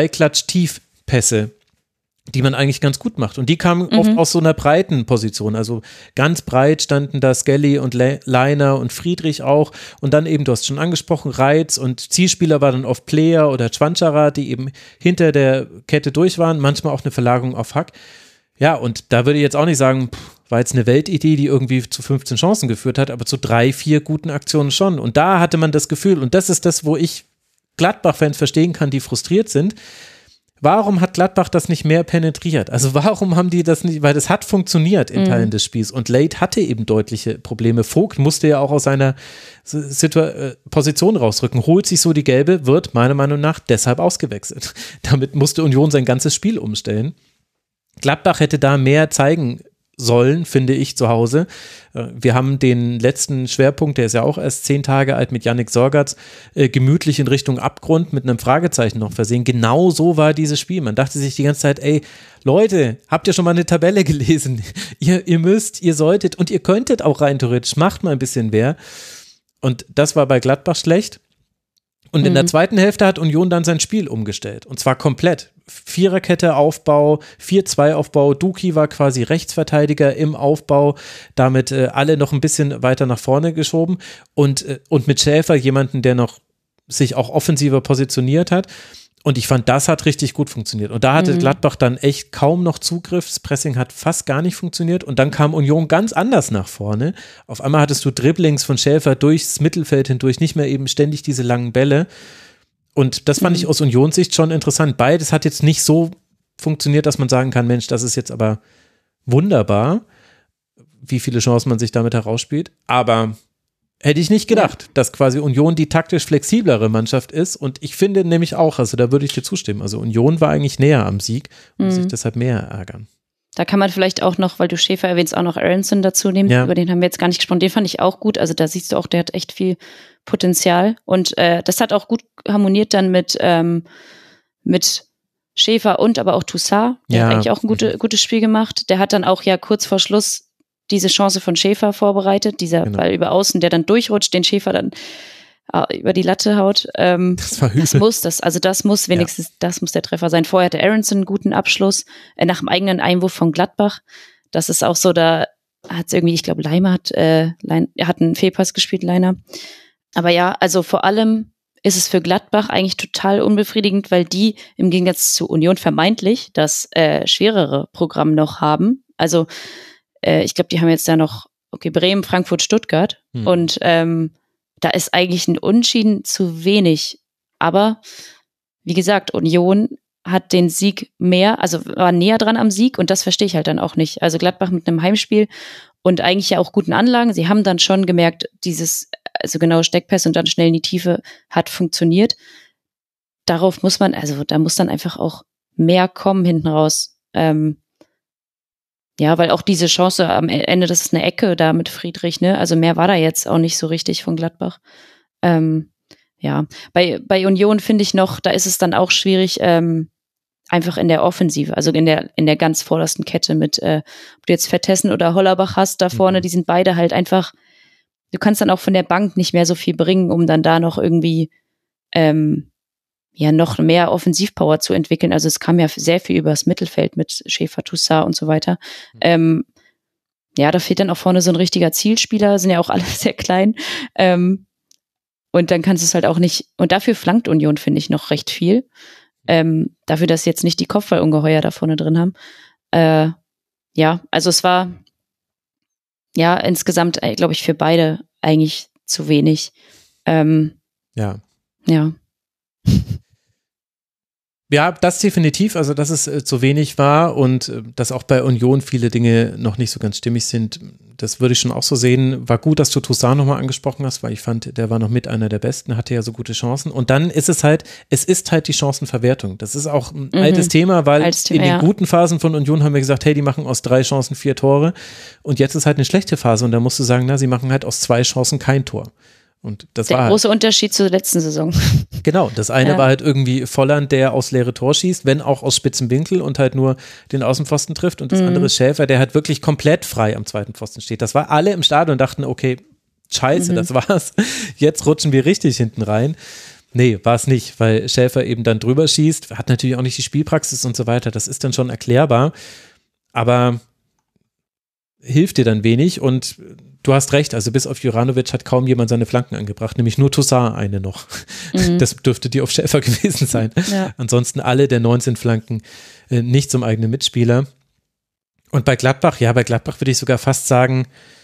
Steilklatsch-Tiefpässe, die man eigentlich ganz gut macht. Und die kamen Mhm. oft aus so einer breiten Position. Also ganz breit standen da Skelly und Le- Leiner und Friedrich auch. Und dann eben, du hast schon angesprochen, Reitz und Zielspieler war dann oft Player oder Chwanchara, die eben hinter der Kette durch waren. Manchmal auch eine Verlagerung auf Hack. Ja, und da würde ich jetzt auch nicht sagen, pff, war jetzt eine Weltidee, die irgendwie zu fünfzehn Chancen geführt hat, aber zu drei, vier guten Aktionen schon. Und da hatte man das Gefühl, und das ist das, wo ich Gladbach-Fans verstehen kann, die frustriert sind. Warum hat Gladbach das nicht mehr penetriert? Also warum haben die das nicht, weil das hat funktioniert in Teilen des Spiels und Late hatte eben deutliche Probleme. Vogt musste ja auch aus seiner Situ- äh, Position rausrücken, holt sich so die gelbe, wird meiner Meinung nach deshalb ausgewechselt. Damit musste Union sein ganzes Spiel umstellen. Gladbach hätte da mehr zeigen sollen, finde ich, zu Hause. Wir haben den letzten Schwerpunkt, der ist ja auch erst zehn Tage alt, mit Yannick Sorgatz, äh, gemütlich in Richtung Abgrund mit einem Fragezeichen noch versehen. Genau so war dieses Spiel. Man dachte sich die ganze Zeit, ey, Leute, habt ihr schon mal eine Tabelle gelesen? Ihr, ihr müsst, ihr solltet und ihr könntet auch rein theoretisch, macht mal ein bisschen mehr. Und das war bei Gladbach schlecht. Und in Mhm. der zweiten Hälfte hat Union dann sein Spiel umgestellt. Und zwar komplett. Viererkette Aufbau, vier zwei Aufbau. Duki war quasi Rechtsverteidiger im Aufbau. Damit äh, alle noch ein bisschen weiter nach vorne geschoben. Und, äh, und mit Schäfer jemanden, der noch sich auch offensiver positioniert hat. Und ich fand, das hat richtig gut funktioniert. Und da hatte Mhm. Gladbach dann echt kaum noch Zugriff. Das Pressing hat fast gar nicht funktioniert. Und dann kam Union ganz anders nach vorne. Auf einmal hattest du Dribblings von Schäfer durchs Mittelfeld hindurch, nicht mehr eben ständig diese langen Bälle. Und das fand Mhm. ich aus Unionssicht schon interessant. Beides hat jetzt nicht so funktioniert, dass man sagen kann, Mensch, das ist jetzt aber wunderbar, wie viele Chancen man sich damit herausspielt. Aber Hätte ich nicht gedacht, ja. dass quasi Union die taktisch flexiblere Mannschaft ist und ich finde nämlich auch, also da würde ich dir zustimmen, also Union war eigentlich näher am Sieg und mhm. sich deshalb mehr ärgern. Da kann man vielleicht auch noch, weil du Schäfer erwähnst, auch noch Aronson dazu nehmen, ja. über den haben wir jetzt gar nicht gesprochen, den fand ich auch gut, also da siehst du auch, der hat echt viel Potenzial und äh, das hat auch gut harmoniert dann mit, ähm, mit Schäfer und aber auch Toussaint, der ja. hat eigentlich auch ein gute, gutes Spiel gemacht, der hat dann auch ja kurz vor Schluss diese Chance von Schäfer vorbereitet, dieser genau. Ball über außen, der dann durchrutscht, den Schäfer dann äh, über die Latte haut. Ähm, das war übel. Das muss das, also das muss wenigstens, ja. das muss der Treffer sein. Vorher hatte Aronson einen guten Abschluss, äh, nach dem eigenen Einwurf von Gladbach. Das ist auch so, da hat es irgendwie, ich glaube, Leimer hat, äh, Lein, er hat einen Fehlpass gespielt, Leiner. Aber ja, also vor allem ist es für Gladbach eigentlich total unbefriedigend, weil die im Gegensatz zu Union vermeintlich das äh, schwerere Programm noch haben. Also ich glaube, die haben jetzt da noch, okay, Bremen, Frankfurt, Stuttgart. Hm. Und ähm, da ist eigentlich ein Unentschieden zu wenig. Aber wie gesagt, Union hat den Sieg mehr, also war näher dran am Sieg und das verstehe ich halt dann auch nicht. Also Gladbach mit einem Heimspiel und eigentlich ja auch guten Anlagen. Sie haben dann schon gemerkt, dieses, also genau Steckpass und dann schnell in die Tiefe hat funktioniert. Darauf muss man, also da muss dann einfach auch mehr kommen hinten raus. Ähm, Ja, weil auch diese Chance am Ende, das ist eine Ecke da mit Friedrich, ne? Also mehr war da jetzt auch nicht so richtig von Gladbach. Ähm, ja, bei bei Union finde ich noch, da ist es dann auch schwierig, ähm, einfach in der Offensive, also in der in der ganz vordersten Kette mit, äh, ob du jetzt Vertessen oder Hollerbach hast da vorne, mhm. die sind beide halt einfach, du kannst dann auch von der Bank nicht mehr so viel bringen, um dann da noch irgendwie ähm, ja noch mehr Offensivpower zu entwickeln. Also es kam ja sehr viel übers Mittelfeld mit Schäfer, Toussaint und so weiter. Mhm. Ähm, ja, da fehlt dann auch vorne so ein richtiger Zielspieler, sind ja auch alle sehr klein. Ähm, und dann kannst du es halt auch nicht, und dafür flankt Union, finde ich, noch recht viel. Ähm, dafür, dass sie jetzt nicht die Kopfballungeheuer da vorne drin haben. Äh, ja, also es war ja insgesamt, glaube ich, für beide eigentlich zu wenig. Ähm, ja. Ja. Ja, das definitiv, also dass es äh, zu wenig war und äh, dass auch bei Union viele Dinge noch nicht so ganz stimmig sind, das würde ich schon auch so sehen. War gut, dass du Toussaint nochmal angesprochen hast, weil ich fand, der war noch mit einer der Besten, hatte ja so gute Chancen. Und dann ist es halt, es ist halt die Chancenverwertung. Das ist auch ein mhm. altes Thema, weil Als Thema, in den ja. guten Phasen von Union haben wir gesagt, hey, die machen aus drei Chancen vier Tore. Und jetzt ist halt eine schlechte Phase und da musst du sagen, na, sie machen halt aus zwei Chancen kein Tor. Und das der war große halt, Unterschied zur letzten Saison. Genau, das eine ja. war halt irgendwie Volland, der aus leere Tor schießt, wenn auch aus spitzen Winkel und halt nur den Außenpfosten trifft und das mhm. andere ist Schäfer, der halt wirklich komplett frei am zweiten Pfosten steht. Das war alle im Stadion und dachten, okay, scheiße, mhm. das war's. Jetzt rutschen wir richtig hinten rein. Nee, war es nicht, weil Schäfer eben dann drüber schießt, hat natürlich auch nicht die Spielpraxis und so weiter, das ist dann schon erklärbar, aber hilft dir dann wenig und du hast recht, also bis auf Juranovic hat kaum jemand seine Flanken angebracht, nämlich nur Toussaint eine noch. Mhm. Das dürfte die auf Schäfer gewesen sein. Ja. Ansonsten alle der neunzehn Flanken äh, nicht zum eigenen Mitspieler. Und bei Gladbach, ja, bei Gladbach würde ich sogar fast sagen,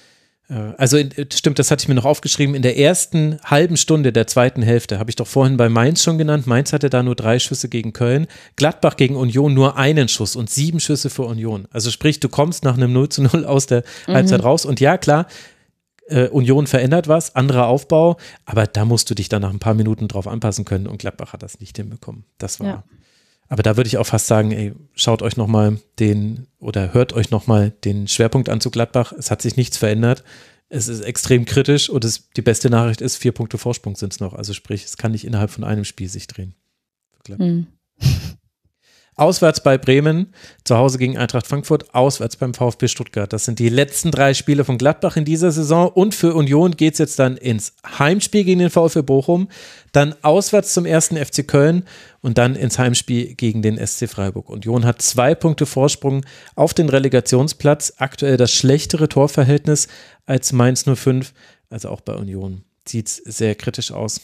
also stimmt, das hatte ich mir noch aufgeschrieben, in der ersten halben Stunde der zweiten Hälfte, habe ich doch vorhin bei Mainz schon genannt, Mainz hatte da nur drei Schüsse gegen Köln, Gladbach gegen Union nur einen Schuss und sieben Schüsse für Union. Also sprich, du kommst nach einem null zu null aus der mhm. Halbzeit raus und ja, klar, äh, Union verändert was, anderer Aufbau, aber da musst du dich dann nach ein paar Minuten drauf anpassen können und Gladbach hat das nicht hinbekommen. Das war... Ja. Aber da würde ich auch fast sagen, ey, schaut euch nochmal den oder hört euch nochmal den Schwerpunkt an zu Gladbach. Es hat sich nichts verändert. Es ist extrem kritisch und es, die beste Nachricht ist, vier Punkte Vorsprung sind es noch. Also sprich, es kann nicht innerhalb von einem Spiel sich drehen. Mhm. Auswärts bei Bremen, zu Hause gegen Eintracht Frankfurt, auswärts beim VfB Stuttgart. Das sind die letzten drei Spiele von Gladbach in dieser Saison und für Union geht es jetzt dann ins Heimspiel gegen den VfB Bochum, dann auswärts zum ersten F C Köln und dann ins Heimspiel gegen den S C Freiburg. Union hat zwei Punkte Vorsprung auf den Relegationsplatz, aktuell das schlechtere Torverhältnis als Mainz null fünf, also auch bei Union sieht es sehr kritisch aus.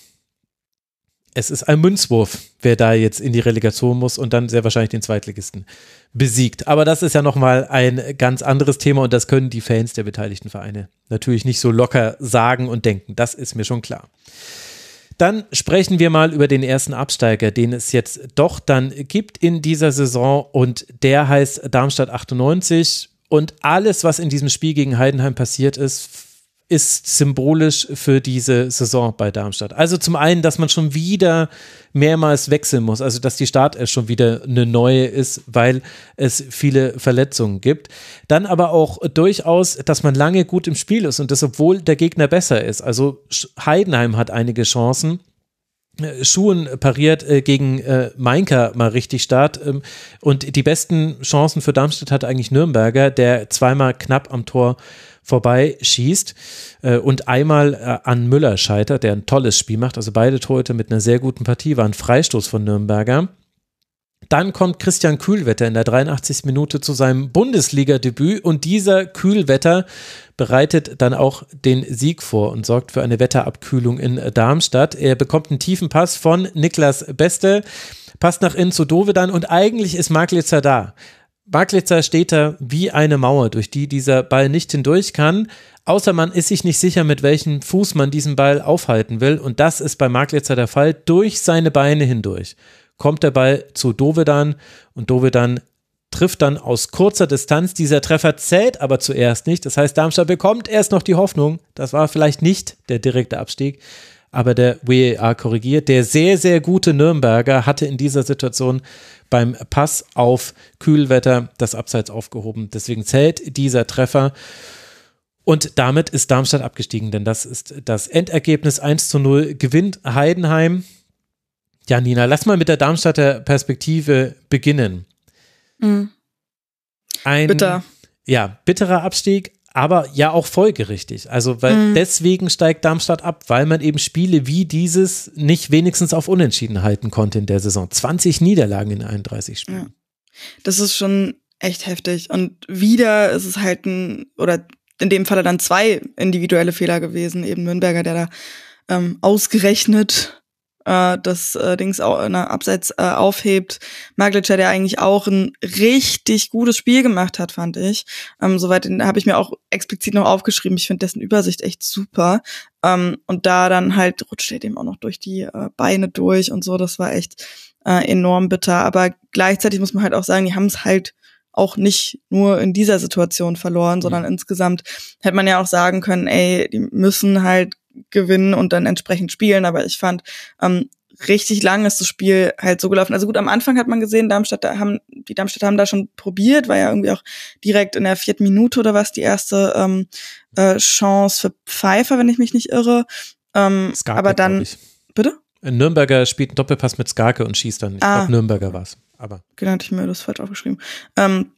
Es ist ein Münzwurf, wer da jetzt in die Relegation muss und dann sehr wahrscheinlich den Zweitligisten besiegt. Aber das ist ja nochmal ein ganz anderes Thema und das können die Fans der beteiligten Vereine natürlich nicht so locker sagen und denken. Das ist mir schon klar. Dann sprechen wir mal über den ersten Absteiger, den es jetzt doch dann gibt in dieser Saison und der heißt Darmstadt achtundneunzig und alles, was in diesem Spiel gegen Heidenheim passiert ist, ist symbolisch für diese Saison bei Darmstadt. Also zum einen, dass man schon wieder mehrmals wechseln muss, also dass die Startelf schon wieder eine neue ist, weil es viele Verletzungen gibt. Dann aber auch durchaus, dass man lange gut im Spiel ist und das, obwohl der Gegner besser ist. Also Heidenheim hat einige Chancen. Schuhen pariert äh, gegen äh, Mainka mal richtig stark ähm, und die besten Chancen für Darmstadt hat eigentlich Nürnberger, der zweimal knapp am Tor vorbei schießt äh, und einmal äh, an Müller scheitert, der ein tolles Spiel macht, also beide Torhüter mit einer sehr guten Partie, war ein Freistoß von Nürnberger. Dann kommt Christian Kühlwetter in der dreiundachtzigsten Minute zu seinem Bundesliga-Debüt und dieser Kühlwetter bereitet dann auch den Sieg vor und sorgt für eine Wetterabkühlung in Darmstadt. Er bekommt einen tiefen Pass von Niklas Beste, passt nach innen zu Dovedan und eigentlich ist Maglitzer da. Maglitzer steht da wie eine Mauer, durch die dieser Ball nicht hindurch kann, außer man ist sich nicht sicher, mit welchem Fuß man diesen Ball aufhalten will und das ist bei Maglitzer der Fall, durch seine Beine hindurch kommt der Ball zu Dovedan und Dovedan trifft dann aus kurzer Distanz. Dieser Treffer zählt aber zuerst nicht. Das heißt, Darmstadt bekommt erst noch die Hoffnung. Das war vielleicht nicht der direkte Abstieg, aber der V A R korrigiert. Der sehr, sehr gute Nürnberger hatte in dieser Situation beim Pass auf Kühlwetter das Abseits aufgehoben. Deswegen zählt dieser Treffer. Und damit ist Darmstadt abgestiegen, denn das ist das Endergebnis. eins zu null gewinnt Heidenheim. Ja, Nina, lass mal mit der Darmstadter Perspektive beginnen. Mhm. Ein Bitter. Ja, bitterer Abstieg, aber ja auch folgerichtig. Also, weil Mhm. deswegen steigt Darmstadt ab, weil man eben Spiele wie dieses nicht wenigstens auf Unentschieden halten konnte in der Saison. zwanzig Niederlagen in einunddreißig Spielen. Ja. Das ist schon echt heftig. Und wieder ist es halt ein, oder in dem Falle dann zwei individuelle Fehler gewesen. Eben Nürnberger, der da ähm, ausgerechnet äh, das äh, Dings au- na, abseits äh, aufhebt. Maglitzer, der eigentlich auch ein richtig gutes Spiel gemacht hat, fand ich. Ähm, soweit habe ich mir auch explizit noch aufgeschrieben. Ich finde dessen Übersicht echt super. Ähm, und da dann halt rutscht er dem auch noch durch die äh, Beine durch und so. Das war echt äh, enorm bitter. Aber gleichzeitig muss man halt auch sagen, die haben es halt auch nicht nur in dieser Situation verloren, mhm. sondern insgesamt hätte man ja auch sagen können, ey, die müssen halt gewinnen und dann entsprechend spielen, aber ich fand, ähm, richtig lang ist das Spiel halt so gelaufen. Also gut, am Anfang hat man gesehen, Darmstadt da haben, die Darmstadt haben da schon probiert, war ja irgendwie auch direkt in der vierten Minute oder was die erste ähm, äh, Chance für Pfeiffer, wenn ich mich nicht irre. Ähm, Skarke, aber dann, bitte? Nürnberger spielt einen Doppelpass mit Skarke und schießt dann, ich ah. glaube Nürnberger war es. Aber Genau, hatte ich mir das falsch aufgeschrieben. Ähm,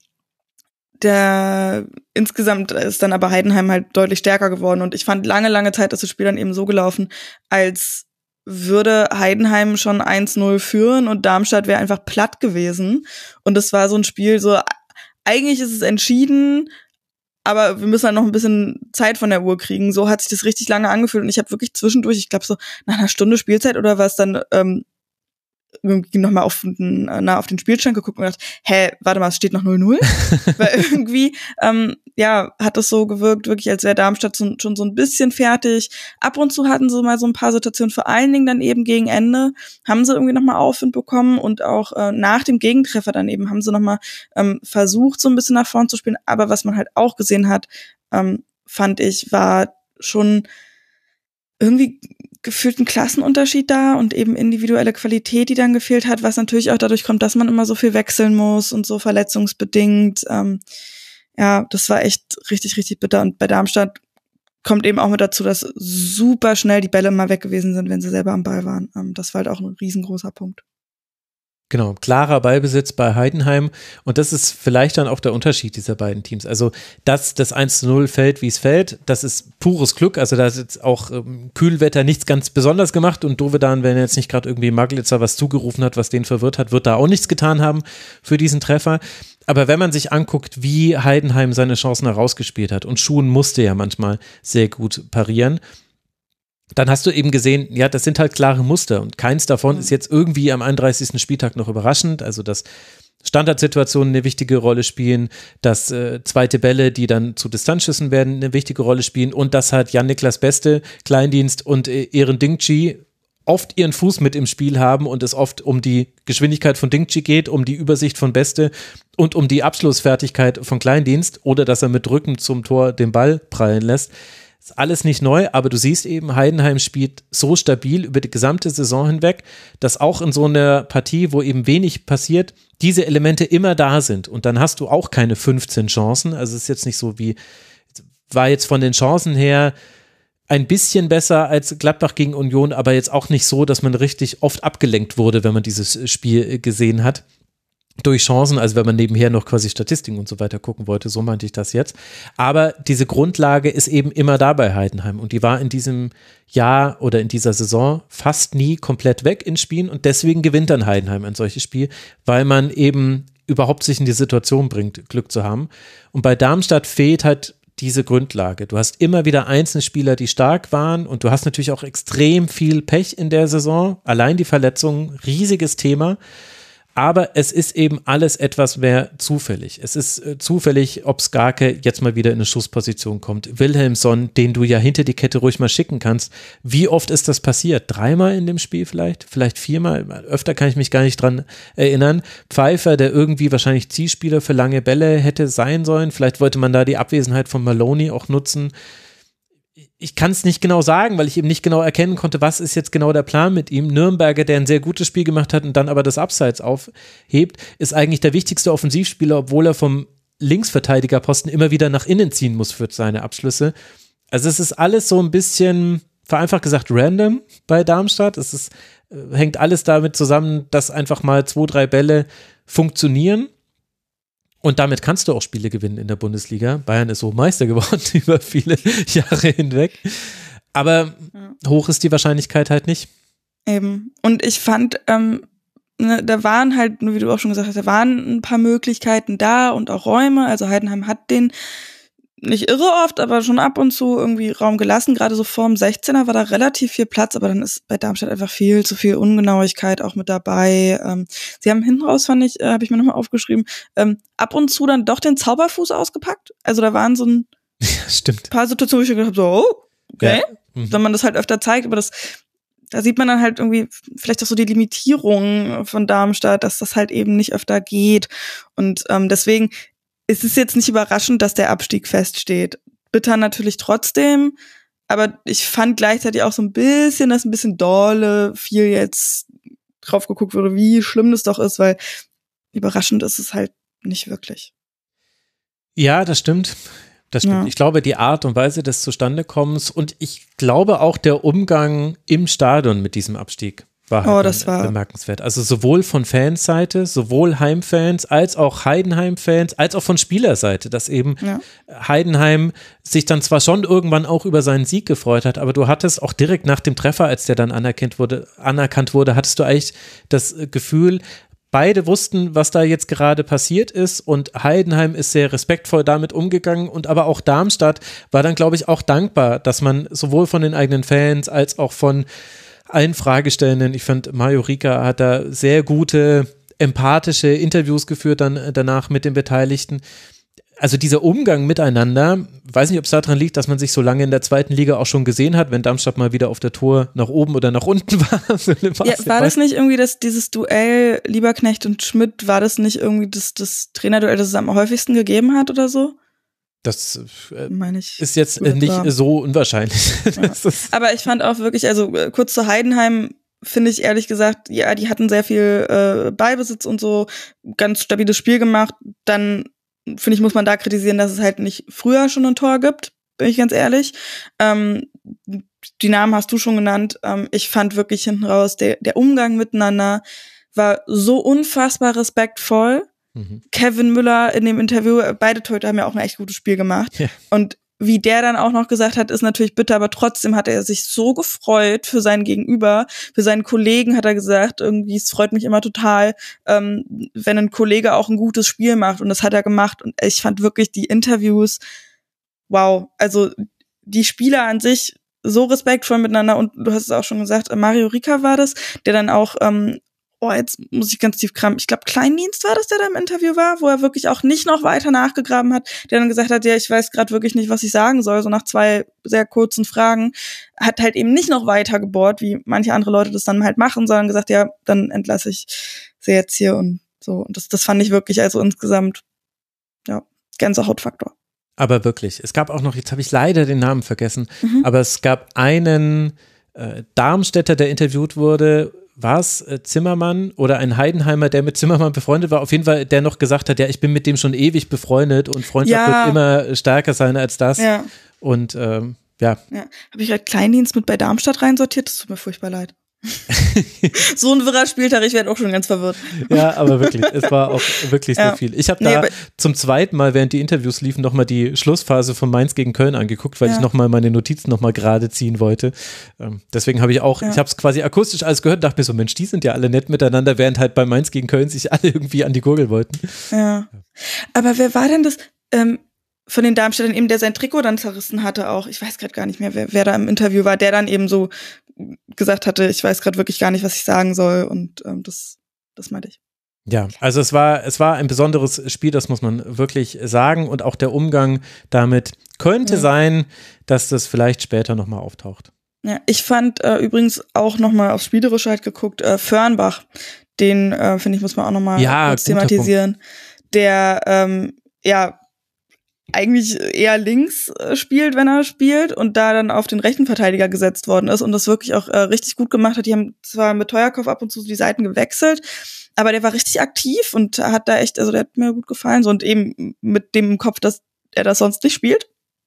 der insgesamt ist dann aber Heidenheim halt deutlich stärker geworden und ich fand lange, lange Zeit, dass das Spiel dann eben so gelaufen, als würde Heidenheim schon eins null führen und Darmstadt wäre einfach platt gewesen und das war so ein Spiel, so eigentlich ist es entschieden, aber wir müssen halt noch ein bisschen Zeit von der Uhr kriegen, so hat sich das richtig lange angefühlt und ich habe wirklich zwischendurch, ich glaube so nach einer Stunde Spielzeit oder was, dann ähm, irgendwie nochmal auf, na, auf den Spielstand geguckt und gedacht, hä, warte mal, es steht noch null null. Weil irgendwie, ähm, ja, hat das so gewirkt, wirklich, als wäre Darmstadt so, schon so ein bisschen fertig. Ab und zu hatten sie mal so ein paar Situationen, vor allen Dingen dann eben gegen Ende, haben sie irgendwie nochmal Aufwind bekommen und auch äh, nach dem Gegentreffer dann eben haben sie nochmal ähm, versucht, so ein bisschen nach vorn zu spielen. Aber was man halt auch gesehen hat, ähm, fand ich, war schon irgendwie gefühlt ein Klassenunterschied da und eben individuelle Qualität, die dann gefehlt hat, was natürlich auch dadurch kommt, dass man immer so viel wechseln muss und so verletzungsbedingt. Ähm, ja, das war echt richtig, richtig bitter. Und bei Darmstadt kommt eben auch mit dazu, dass super schnell die Bälle mal weg gewesen sind, wenn sie selber am Ball waren. Ähm, das war halt auch ein riesengroßer Punkt. Genau, klarer Ballbesitz bei Heidenheim und das ist vielleicht dann auch der Unterschied dieser beiden Teams. Also, dass das eins zu null fällt, wie es fällt, das ist pures Glück. Also, da ist jetzt auch ähm, Kühlwetter nichts ganz Besonderes gemacht und Dovedan, wenn er jetzt nicht gerade irgendwie Maglitzer was zugerufen hat, was den verwirrt hat, wird da auch nichts getan haben für diesen Treffer. Aber wenn man sich anguckt, wie Heidenheim seine Chancen herausgespielt hat und Schuhen musste ja manchmal sehr gut parieren, dann hast du eben gesehen, ja, das sind halt klare Muster und keins davon ist jetzt irgendwie am einunddreißigsten Spieltag noch überraschend, also dass Standardsituationen eine wichtige Rolle spielen, dass äh, zweite Bälle, die dann zu Distanzschüssen werden, eine wichtige Rolle spielen und dass halt Jan-Niklas Beste, Kleindienst und äh, Eren Dingchi oft ihren Fuß mit im Spiel haben und es oft um die Geschwindigkeit von Dingchi geht, um die Übersicht von Beste und um die Abschlussfertigkeit von Kleindienst oder dass er mit Rücken zum Tor den Ball prallen lässt. Ist alles nicht neu, aber du siehst eben, Heidenheim spielt so stabil über die gesamte Saison hinweg, dass auch in so einer Partie, wo eben wenig passiert, diese Elemente immer da sind. Und dann hast du auch keine fünfzehn Chancen. Also es ist jetzt nicht so wie, war jetzt von den Chancen her ein bisschen besser als Gladbach gegen Union, aber jetzt auch nicht so, dass man richtig oft abgelenkt wurde, wenn man dieses Spiel gesehen hat. Durch Chancen, also wenn man nebenher noch quasi Statistiken und so weiter gucken wollte, so meinte ich das jetzt. Aber diese Grundlage ist eben immer da bei Heidenheim und die war in diesem Jahr oder in dieser Saison fast nie komplett weg in Spielen und deswegen gewinnt dann Heidenheim ein solches Spiel, weil man eben überhaupt sich in die Situation bringt, Glück zu haben. Und bei Darmstadt fehlt halt diese Grundlage. Du hast immer wieder einzelne Spieler, die stark waren und du hast natürlich auch extrem viel Pech in der Saison. Allein die Verletzungen, riesiges Thema. Aber es ist eben alles etwas mehr zufällig. Es ist äh, zufällig, ob Skarke jetzt mal wieder in eine Schussposition kommt. Wilhelmsson, den du ja hinter die Kette ruhig mal schicken kannst. Wie oft ist das passiert? Dreimal in dem Spiel vielleicht? Vielleicht viermal? Öfter kann ich mich gar nicht dran erinnern. Pfeiffer, der irgendwie wahrscheinlich Zielspieler für lange Bälle hätte sein sollen. Vielleicht wollte man da die Abwesenheit von Maloney auch nutzen. Ich kann es nicht genau sagen, weil ich eben nicht genau erkennen konnte, was ist jetzt genau der Plan mit ihm. Nürnberger, der ein sehr gutes Spiel gemacht hat und dann aber das Abseits aufhebt, ist eigentlich der wichtigste Offensivspieler, obwohl er vom Linksverteidigerposten immer wieder nach innen ziehen muss für seine Abschlüsse. Also es ist alles so ein bisschen, vereinfacht gesagt, random bei Darmstadt. Es ist, hängt alles damit zusammen, dass einfach mal zwei, drei Bälle funktionieren. Und damit kannst du auch Spiele gewinnen in der Bundesliga. Bayern ist so Meister geworden über viele Jahre hinweg. Aber ja. Hoch ist die Wahrscheinlichkeit halt nicht. Eben. Und ich fand, ähm, ne, da waren halt, wie du auch schon gesagt hast, da waren ein paar Möglichkeiten da und auch Räume. Also Heidenheim hat den nicht irre oft, aber schon ab und zu irgendwie Raum gelassen. Gerade so vorm sechzehner war da relativ viel Platz, aber dann ist bei Darmstadt einfach viel zu viel Ungenauigkeit auch mit dabei. Ähm, sie haben hinten raus, fand ich, äh, habe ich mir nochmal aufgeschrieben, ähm, ab und zu dann doch den Zauberfuß ausgepackt. Also da waren so ein ja, stimmt. paar Situationen, wo ich gedacht habe, so, oh, okay, ja. mhm. wenn man das halt öfter zeigt, aber das, da sieht man dann halt irgendwie vielleicht auch so die Limitierung von Darmstadt, dass das halt eben nicht öfter geht. Und ähm, deswegen es ist jetzt nicht überraschend, dass der Abstieg feststeht. Bitter natürlich trotzdem, aber ich fand gleichzeitig auch so ein bisschen, dass ein bisschen dolle viel jetzt drauf geguckt wurde, wie schlimm das doch ist, weil überraschend ist es halt nicht wirklich. Ja, das stimmt. Das stimmt. Ja. Ich glaube, die Art und Weise des Zustandekommens und ich glaube auch der Umgang im Stadion mit diesem Abstieg war halt oh, das war bemerkenswert. Also sowohl von Fansseite, sowohl Heimfans, als auch Heidenheim-Fans, als auch von Spielerseite, dass eben ja. Heidenheim sich dann zwar schon irgendwann auch über seinen Sieg gefreut hat, aber du hattest auch direkt nach dem Treffer, als der dann anerkannt wurde, anerkannt wurde, hattest du eigentlich das Gefühl, beide wussten, was da jetzt gerade passiert ist und Heidenheim ist sehr respektvoll damit umgegangen und aber auch Darmstadt war dann, glaube ich, auch dankbar, dass man sowohl von den eigenen Fans als auch von allen Fragestellenden, ich fand, Mario Rika hat da sehr gute, empathische Interviews geführt dann danach mit den Beteiligten. Also dieser Umgang miteinander, weiß nicht, ob es daran liegt, dass man sich so lange in der zweiten Liga auch schon gesehen hat, wenn Darmstadt mal wieder auf der Tour nach oben oder nach unten war. Ja, war das nicht irgendwie das, dieses Duell Lieberknecht und Schmidt, war das nicht irgendwie das, das Trainerduell, das es am häufigsten gegeben hat oder so? Das äh, Meine ich, ist jetzt äh, nicht war. so unwahrscheinlich. Ja. Aber ich fand auch wirklich, also äh, kurz zu Heidenheim, finde ich ehrlich gesagt, ja, die hatten sehr viel äh, Ballbesitz und so, ganz stabiles Spiel gemacht. Dann, finde ich, muss man da kritisieren, dass es halt nicht früher schon ein Tor gibt, bin ich ganz ehrlich. Ähm, die Namen hast du schon genannt. Ähm, ich fand wirklich hinten raus, der, der Umgang miteinander war so unfassbar respektvoll. Mhm. Kevin Müller in dem Interview, beide Torhüter haben ja auch ein echt gutes Spiel gemacht. Ja. Und wie der dann auch noch gesagt hat, ist natürlich bitter, aber trotzdem hat er sich so gefreut für sein Gegenüber, für seinen Kollegen hat er gesagt, irgendwie, es freut mich immer total, ähm, wenn ein Kollege auch ein gutes Spiel macht und das hat er gemacht und ich fand wirklich die Interviews, wow, also die Spieler an sich so respektvoll miteinander und du hast es auch schon gesagt, Mario Rika war das, der dann auch ähm, oh, jetzt muss ich ganz tief kramen. Ich glaube, Kleindienst war das, der da im Interview war, wo er wirklich auch nicht noch weiter nachgegraben hat, der dann gesagt hat, ja, ich weiß gerade wirklich nicht, was ich sagen soll, so nach zwei sehr kurzen Fragen, hat halt eben nicht noch weiter gebohrt, wie manche andere Leute das dann halt machen, sondern gesagt, ja, dann entlasse ich sie jetzt hier und so. Und das, das fand ich wirklich also insgesamt, ja, Gänsehautfaktor. Aber wirklich, es gab auch noch, jetzt habe ich leider den Namen vergessen, Mhm. aber es gab einen äh, Darmstädter, der interviewt wurde, war es äh, Zimmermann oder ein Heidenheimer, der mit Zimmermann befreundet war, auf jeden Fall, der noch gesagt hat, ja, ich bin mit dem schon ewig befreundet und Freundschaft Ja. wird immer stärker sein als das. Ja, Und ähm, ja, ja. Habe ich gerade Kleindienst mit bei Darmstadt reinsortiert? Das tut mir furchtbar leid. So ein wirrer Spieltag, ich werde auch schon ganz verwirrt. ja, aber wirklich, es war auch wirklich Ja. sehr viel. Ich habe Nee, da aber- zum zweiten Mal, während die Interviews liefen, nochmal die Schlussphase von Mainz gegen Köln angeguckt, weil Ja. ich nochmal meine Notizen nochmal gerade ziehen wollte. Ähm, deswegen habe ich auch, Ja. ich habe es quasi akustisch alles gehört und dachte mir so, Mensch, die sind ja alle nett miteinander, während halt bei Mainz gegen Köln sich alle irgendwie an die Gurgel wollten. Ja. Aber wer war denn das ähm, von den Darmstädtern eben, der sein Trikot dann zerrissen hatte auch? Ich weiß gerade gar nicht mehr, wer, wer da im Interview war, der dann eben so gesagt hatte, ich weiß gerade wirklich gar nicht, was ich sagen soll. Und ähm, das, das meinte ich. Ja, also es war, es war ein besonderes Spiel, das muss man wirklich sagen, und auch der Umgang damit könnte Ja. sein, dass das vielleicht später nochmal auftaucht. Ja, ich fand äh, übrigens auch nochmal aufs Spielerische halt geguckt, äh, Förnbach, den, äh, finde ich, muss man auch nochmal Ja, kurz guter thematisieren, der ähm, ja eigentlich eher links äh, spielt, wenn er spielt, und da dann auf den rechten Verteidiger gesetzt worden ist und das wirklich auch äh, richtig gut gemacht hat. Die haben zwar mit Teuerkauf ab und zu die Seiten gewechselt, aber der war richtig aktiv und hat da echt, also der hat mir gut gefallen, so, und eben mit dem im Kopf, dass er das sonst nicht spielt.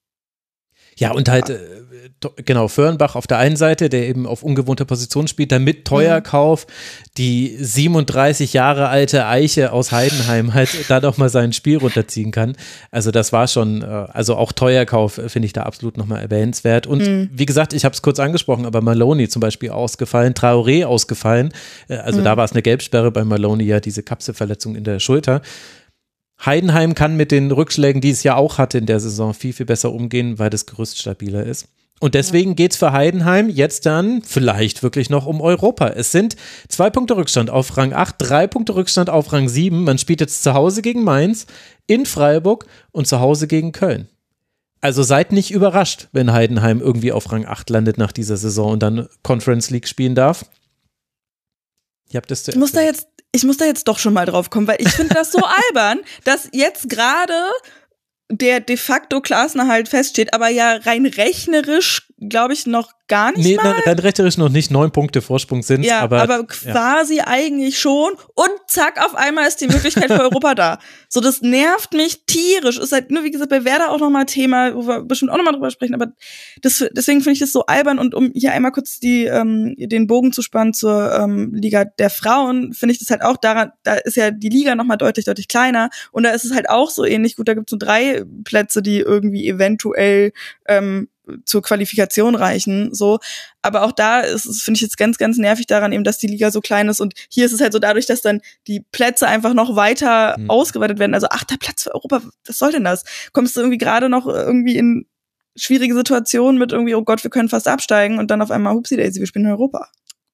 Ja, und halt, äh, to- genau, Föhrenbach auf der einen Seite, der eben auf ungewohnter Position spielt, dann mit Teuerkauf die siebenunddreißig Jahre alte Eiche aus Heidenheim halt da doch mal sein Spiel runterziehen kann. Also das war schon, äh, also auch Teuerkauf äh, finde ich da absolut nochmal erwähnenswert. Und Mhm. wie gesagt, ich habe es kurz angesprochen, aber Maloney zum Beispiel ausgefallen, Traoré ausgefallen. Äh, also Mhm. da war es eine Gelbsperre, bei Maloney ja diese Kapselverletzung in der Schulter. Heidenheim kann mit den Rückschlägen, die es ja auch hatte in der Saison, viel, viel besser umgehen, weil das Gerüst stabiler ist. Und deswegen geht's für Heidenheim jetzt dann vielleicht wirklich noch um Europa. Es sind zwei Punkte Rückstand auf Rang acht, drei Punkte Rückstand auf Rang sieben. Man spielt jetzt zu Hause gegen Mainz, in Freiburg und zu Hause gegen Köln. Also seid nicht überrascht, wenn Heidenheim irgendwie auf Rang acht landet nach dieser Saison und dann Conference League spielen darf. Ich hab das Ich muss da jetzt, ich muss da jetzt doch schon mal drauf kommen, weil ich finde das so albern, dass jetzt gerade der de facto Klassenerhalt feststeht, aber ja rein rechnerisch, glaube ich, noch gar nicht Nee, mal. nein, rein rechterisch noch nicht neun Punkte Vorsprung sind, Ja, aber, aber, quasi eigentlich schon. Und zack, auf einmal ist die Möglichkeit für Europa da. So, das nervt mich tierisch. Ist halt nur, wie gesagt, bei Werder auch nochmal Thema, wo wir bestimmt auch nochmal drüber sprechen, aber das, deswegen finde ich das so albern. Und um hier einmal kurz die, ähm, den Bogen zu spannen zur ähm, Liga der Frauen, finde ich das halt auch daran, da ist ja die Liga nochmal deutlich, deutlich kleiner. Und da ist es halt auch so ähnlich. Gut, da gibt es nur drei Plätze, die irgendwie eventuell ähm, zur Qualifikation reichen, so. Aber auch da ist es, finde ich jetzt ganz, ganz nervig daran eben, dass die Liga so klein ist, und hier ist es halt so dadurch, dass dann die Plätze einfach noch weiter Hm. ausgeweitet werden. Also achter Platz für Europa, was soll denn das? Kommst du irgendwie gerade noch irgendwie in schwierige Situationen mit irgendwie, oh Gott, wir können fast absteigen, und dann auf einmal, hupsi daisy, wir spielen in Europa.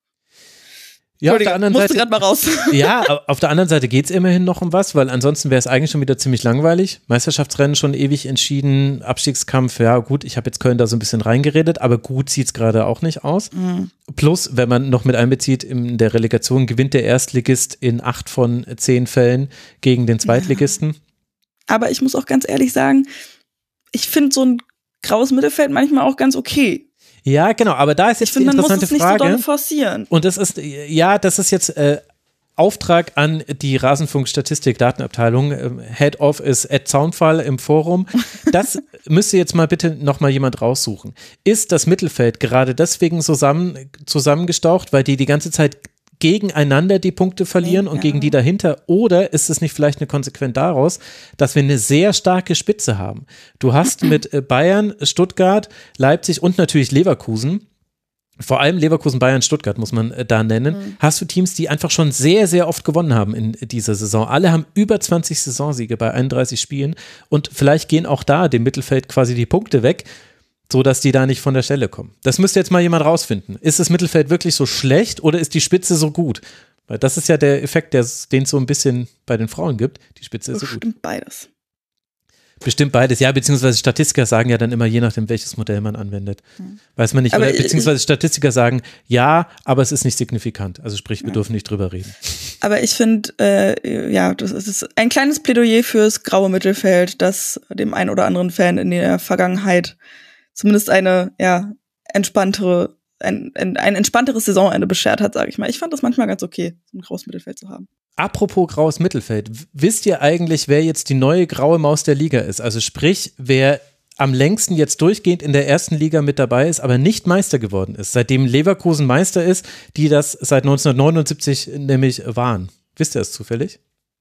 ja, auf der anderen musste Seite, gerade mal raus. ja, auf der anderen Seite geht's immerhin noch um was, weil ansonsten wäre es eigentlich schon wieder ziemlich langweilig. Meisterschaftsrennen schon ewig entschieden, Abstiegskampf, ja gut, ich habe jetzt Köln da so ein bisschen reingeredet, aber gut sieht's gerade auch nicht aus. Mhm. Plus, wenn man noch mit einbezieht, in der Relegation gewinnt der Erstligist in acht von zehn Fällen gegen den Zweitligisten. Aber ich muss auch ganz ehrlich sagen, ich finde so ein graues Mittelfeld manchmal auch ganz okay. Ja, genau, aber da ist jetzt Ich finde, die man muss interessante es nicht Frage. so doll forcieren. Und das ist, ja, das ist jetzt äh, Auftrag an die Rasenfunk-Statistik-Datenabteilung. Ähm, Head of ist Ed Zaunfall im Forum. Das müsste jetzt mal bitte nochmal jemand raussuchen. Ist das Mittelfeld gerade deswegen zusammen, zusammengestaucht, weil die die ganze Zeit gegeneinander die Punkte verlieren und Ja. gegen die dahinter? Oder ist es nicht vielleicht eine Konsequenz daraus, dass wir eine sehr starke Spitze haben? Du hast mit äh, Bayern, Stuttgart, Leipzig und natürlich Leverkusen, vor allem Leverkusen, Bayern, Stuttgart muss man äh, da nennen, Mhm. hast du Teams, die einfach schon sehr, sehr oft gewonnen haben in dieser Saison. Alle haben über zwanzig Saisonsiege bei einunddreißig Spielen, und vielleicht gehen auch da dem Mittelfeld quasi die Punkte weg, so dass die da nicht von der Stelle kommen. Das müsste jetzt mal jemand rausfinden. Ist das Mittelfeld wirklich so schlecht oder ist die Spitze so gut? Weil das ist ja der Effekt, der, den es so ein bisschen bei den Frauen gibt. Die Spitze ist so gut. Bestimmt beides. Bestimmt beides, ja, beziehungsweise Statistiker sagen ja dann immer, je nachdem, welches Modell man anwendet. Weiß man nicht, Aber oder, ich- beziehungsweise Statistiker sagen, ja, aber es ist nicht signifikant. Also sprich, wir dürfen nicht drüber reden. Aber ich finde, äh, ja, das ist ein kleines Plädoyer fürs graue Mittelfeld, das dem einen oder anderen Fan in der Vergangenheit zumindest eine, ja, entspanntere, ein, ein, ein entspannteres Saisonende beschert hat, sage ich mal. Ich fand das manchmal ganz okay, so ein graues Mittelfeld zu haben. Apropos graues Mittelfeld, wisst ihr eigentlich, wer jetzt die neue graue Maus der Liga ist? Also sprich, wer am längsten jetzt durchgehend in der ersten Liga mit dabei ist, aber nicht Meister geworden ist, seitdem Leverkusen Meister ist, die das seit neunzehnhundertneunundsiebzig nämlich waren. Wisst ihr das zufällig?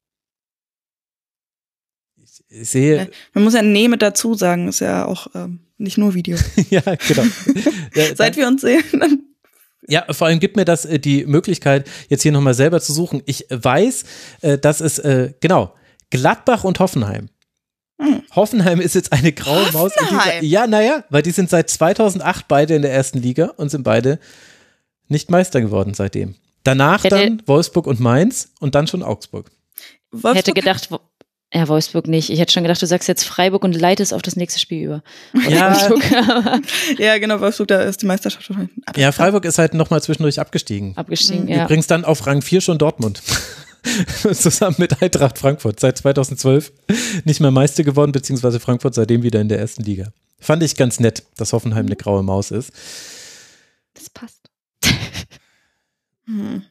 Ich, ich sehe. Ja, man muss ja nee mit dazu sagen, ist ja auch ähm, nicht nur Video. Ja, genau. Ja, seit wir uns sehen, dann ja, vor allem gibt mir das äh, die Möglichkeit, jetzt hier nochmal selber zu suchen. Ich weiß, äh, dass es, äh, genau, Gladbach und Hoffenheim. Hm. Hoffenheim ist jetzt eine graue Maus. In dieser, ja, naja, weil die sind seit zweitausendacht beide in der ersten Liga und sind beide nicht Meister geworden seitdem. Danach Hätte, dann Wolfsburg und Mainz und dann schon Augsburg. Wolfsburg? Hätte gedacht, ja, Wolfsburg nicht. Ich hätte schon gedacht, du sagst jetzt Freiburg und leitest auf das nächste Spiel über. Ja, ja, genau, Wolfsburg, da ist die Meisterschaft schon. Ja, Freiburg ist halt nochmal zwischendurch abgestiegen. Abgestiegen, mhm. ja. Übrigens dann auf Rang vier schon Dortmund. Zusammen mit Eintracht Frankfurt. Seit zweitausendzwölf nicht mehr Meister geworden, beziehungsweise Frankfurt seitdem wieder in der ersten Liga. Fand ich ganz nett, dass Hoffenheim eine graue Maus ist. Das passt. hm.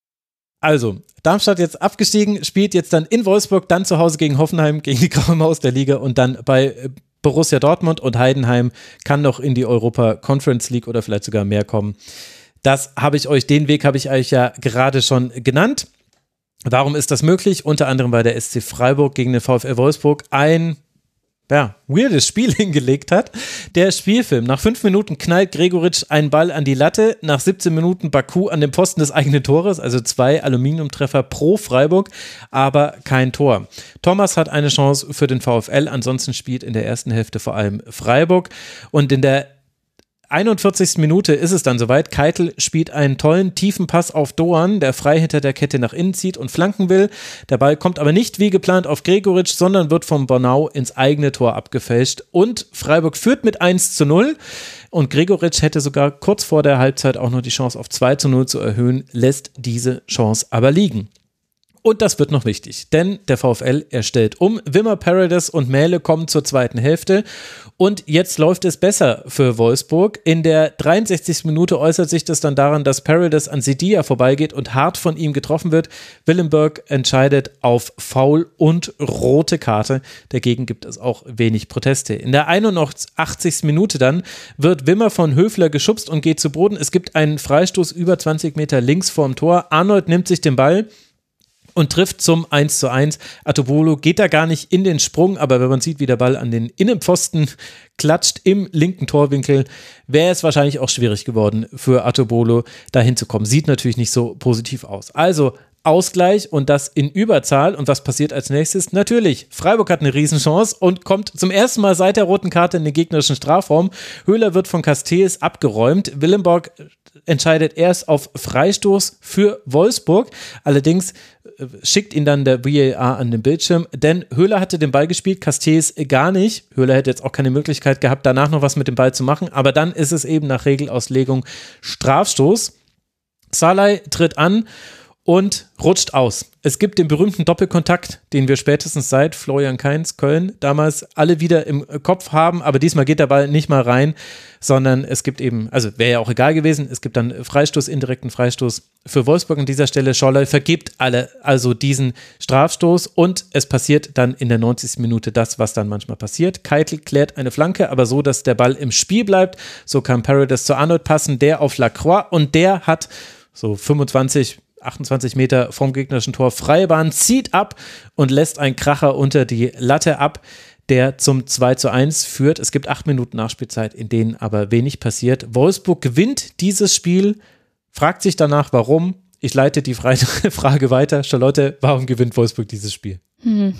Also, Darmstadt jetzt abgestiegen, spielt jetzt dann in Wolfsburg, dann zu Hause gegen Hoffenheim, gegen die graue Maus der Liga und dann bei Borussia Dortmund und Heidenheim kann noch in die Europa Conference League oder vielleicht sogar mehr kommen. Das habe ich euch, den Weg habe ich euch ja gerade schon genannt. Warum ist das möglich? Unter anderem, weil der S C Freiburg gegen den VfL Wolfsburg ein ja, weirdes Spiel hingelegt hat. Der Spielfilm. Nach fünf Minuten knallt Gregoritsch einen Ball an die Latte, nach siebzehn Minuten Baku an den Pfosten des eigenen Tores, also zwei Aluminiumtreffer pro Freiburg, aber kein Tor. Thomas hat eine Chance für den VfL, ansonsten spielt in der ersten Hälfte vor allem Freiburg und in der einundvierzigsten Minute ist es dann soweit. Keitel spielt einen tollen, tiefen Pass auf Doan, der frei hinter der Kette nach innen zieht und flanken will. Der Ball kommt aber nicht wie geplant auf Gregoritsch, sondern wird vom Bornau ins eigene Tor abgefälscht. Und Freiburg führt mit eins zu null. Und Gregoritsch hätte sogar kurz vor der Halbzeit auch noch die Chance auf zwei zu null zu erhöhen, lässt diese Chance aber liegen. Und das wird noch wichtig, denn der VfL, er stellt um. Wimmer, Paredes und Mähle kommen zur zweiten Hälfte und jetzt läuft es besser für Wolfsburg. In der dreiundsechzigsten Minute äußert sich das dann daran, dass Paredes an Sidia vorbeigeht und hart von ihm getroffen wird. Willenberg entscheidet auf Foul und rote Karte. Dagegen gibt es auch wenig Proteste. In der einundachtzigsten Minute dann wird Wimmer von Höfler geschubst und geht zu Boden. Es gibt einen Freistoß über zwanzig Meter links vorm Tor. Arnold nimmt sich den Ball und trifft zum eins zu eins. Atobolo geht da gar nicht in den Sprung, aber wenn man sieht, wie der Ball an den Innenpfosten klatscht im linken Torwinkel, wäre es wahrscheinlich auch schwierig geworden für Atobolo, da hinzukommen. Sieht natürlich nicht so positiv aus. Also Ausgleich und das in Überzahl. Und was passiert als nächstes? Natürlich, Freiburg hat eine Riesenchance und kommt zum ersten Mal seit der roten Karte in den gegnerischen Strafraum. Höhler wird von Castells abgeräumt. Willenborg entscheidet erst auf Freistoß für Wolfsburg. Allerdings schickt ihn dann der V A R an den Bildschirm, denn Höhler hatte den Ball gespielt, Castells gar nicht. Höhler hätte jetzt auch keine Möglichkeit gehabt, danach noch was mit dem Ball zu machen, aber dann ist es eben nach Regelauslegung Strafstoß. Salai tritt an und rutscht aus. Es gibt den berühmten Doppelkontakt, den wir spätestens seit Florian Kainz, Köln, damals alle wieder im Kopf haben, aber diesmal geht der Ball nicht mal rein, sondern es gibt eben, also wäre ja auch egal gewesen, es gibt dann Freistoß, indirekten Freistoß für Wolfsburg an dieser Stelle. Scholler vergibt alle, also diesen Strafstoß und es passiert dann in der neunzigsten Minute das, was dann manchmal passiert. Keitel klärt eine Flanke, aber so, dass der Ball im Spiel bleibt. So kann Paredes zu Arnold passen, der auf Lacroix und der hat so fünfundzwanzig achtundzwanzig Meter vom gegnerischen Tor freie Bahn, zieht ab und lässt einen Kracher unter die Latte ab, der zum zwei zu eins führt. Es gibt acht Minuten Nachspielzeit, in denen aber wenig passiert. Wolfsburg gewinnt dieses Spiel, fragt sich danach, warum. Ich leite die Frage weiter. Charlotte, warum gewinnt Wolfsburg dieses Spiel? Hm.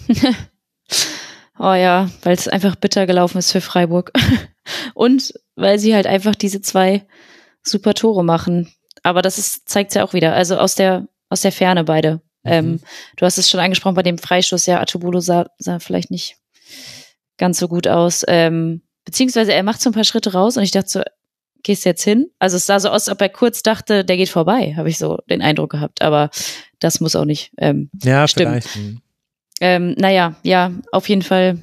Oh ja, weil es einfach bitter gelaufen ist für Freiburg. Und weil sie halt einfach diese zwei super Tore machen. Aber das ist, zeigt ja auch wieder, also aus der, aus der Ferne beide. Mhm. Ähm, du hast es schon angesprochen bei dem Freistoß, ja, Atobolo sah, sah vielleicht nicht ganz so gut aus. Ähm, beziehungsweise er macht so ein paar Schritte raus und ich dachte so, gehst jetzt hin? Also es sah so aus, als ob er kurz dachte, der geht vorbei, habe ich so den Eindruck gehabt. Aber das muss auch nicht ähm, ja, stimmen. Vielleicht. Ähm, naja, ja, auf jeden Fall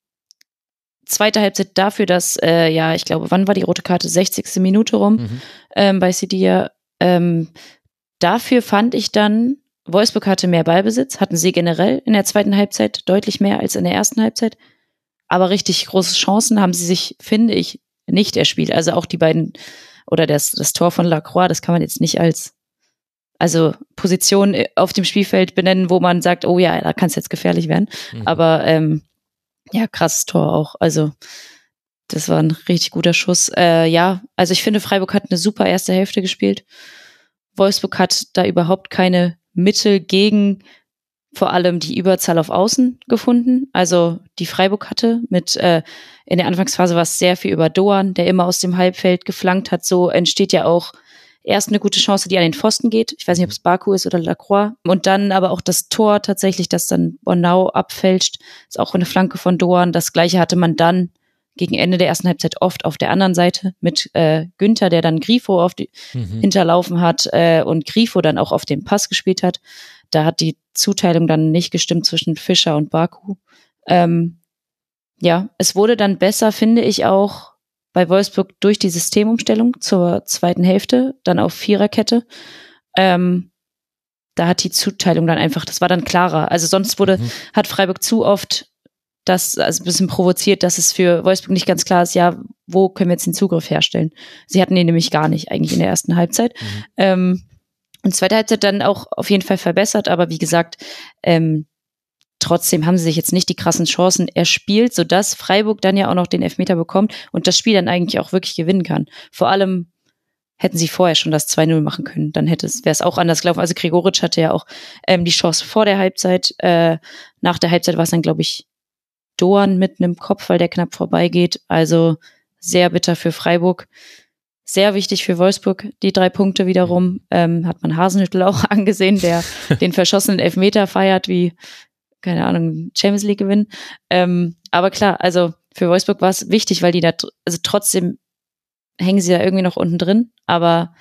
zweite Halbzeit dafür, dass, äh, ja, ich glaube, wann war die rote Karte? sechzigste Minute rum mhm. ähm, bei Sidia. Ähm, dafür fand ich dann, Wolfsburg hatte mehr Ballbesitz, hatten sie generell in der zweiten Halbzeit deutlich mehr als in der ersten Halbzeit. Aber richtig große Chancen haben sie sich, finde ich, nicht erspielt. Also auch die beiden, oder das, das Tor von Lacroix, das kann man jetzt nicht als also Position auf dem Spielfeld benennen, wo man sagt, oh ja, da kann es jetzt gefährlich werden. Mhm. Aber ähm, ja, krasses Tor auch. Also das war ein richtig guter Schuss. Äh, ja, also ich finde, Freiburg hat eine super erste Hälfte gespielt. Wolfsburg hat da überhaupt keine Mittel gegen vor allem die Überzahl auf Außen gefunden. Also die Freiburg hatte mit, äh, in der Anfangsphase war es sehr viel über Doan, der immer aus dem Halbfeld geflankt hat. So entsteht ja auch erst eine gute Chance, die an den Pfosten geht. Ich weiß nicht, ob es Baku ist oder Lacroix. Und dann aber auch das Tor tatsächlich, das dann Bornau abfälscht. Ist auch eine Flanke von Doan. Das Gleiche hatte man dann gegen Ende der ersten Halbzeit oft auf der anderen Seite mit äh, Günther, der dann Grifo auf die mhm. hinterlaufen hat äh, und Grifo dann auch auf den Pass gespielt hat. Da hat die Zuteilung dann nicht gestimmt zwischen Fischer und Baku. Ähm, ja, es wurde dann besser, finde ich auch, bei Wolfsburg durch die Systemumstellung zur zweiten Hälfte, dann auf Viererkette. Ähm, da hat die Zuteilung dann einfach, das war dann klarer. Also sonst wurde, mhm. hat Freiburg zu oft das, also ein bisschen provoziert, dass es für Wolfsburg nicht ganz klar ist, ja, wo können wir jetzt den Zugriff herstellen? Sie hatten den nämlich gar nicht, eigentlich in der ersten Halbzeit. Mhm. Ähm, und zweite Halbzeit dann auch auf jeden Fall verbessert, aber wie gesagt, ähm, trotzdem haben sie sich jetzt nicht die krassen Chancen erspielt, sodass Freiburg dann ja auch noch den Elfmeter bekommt und das Spiel dann eigentlich auch wirklich gewinnen kann. Vor allem hätten sie vorher schon das zwei null machen können, dann hätte es, wäre es auch anders gelaufen. Also Gregoritsch hatte ja auch ähm, die Chance vor der Halbzeit. Äh, nach der Halbzeit war es dann, glaube ich, Doan mit einem Kopf, weil der knapp vorbeigeht. Also sehr bitter für Freiburg. Sehr wichtig für Wolfsburg, die drei Punkte wiederum. Ähm, hat man Hasenhüttl auch angesehen, der den verschossenen Elfmeter feiert, wie, keine Ahnung, Champions League gewinnen. Ähm, aber klar, also für Wolfsburg war es wichtig, weil die da, also trotzdem hängen sie da irgendwie noch unten drin. Aber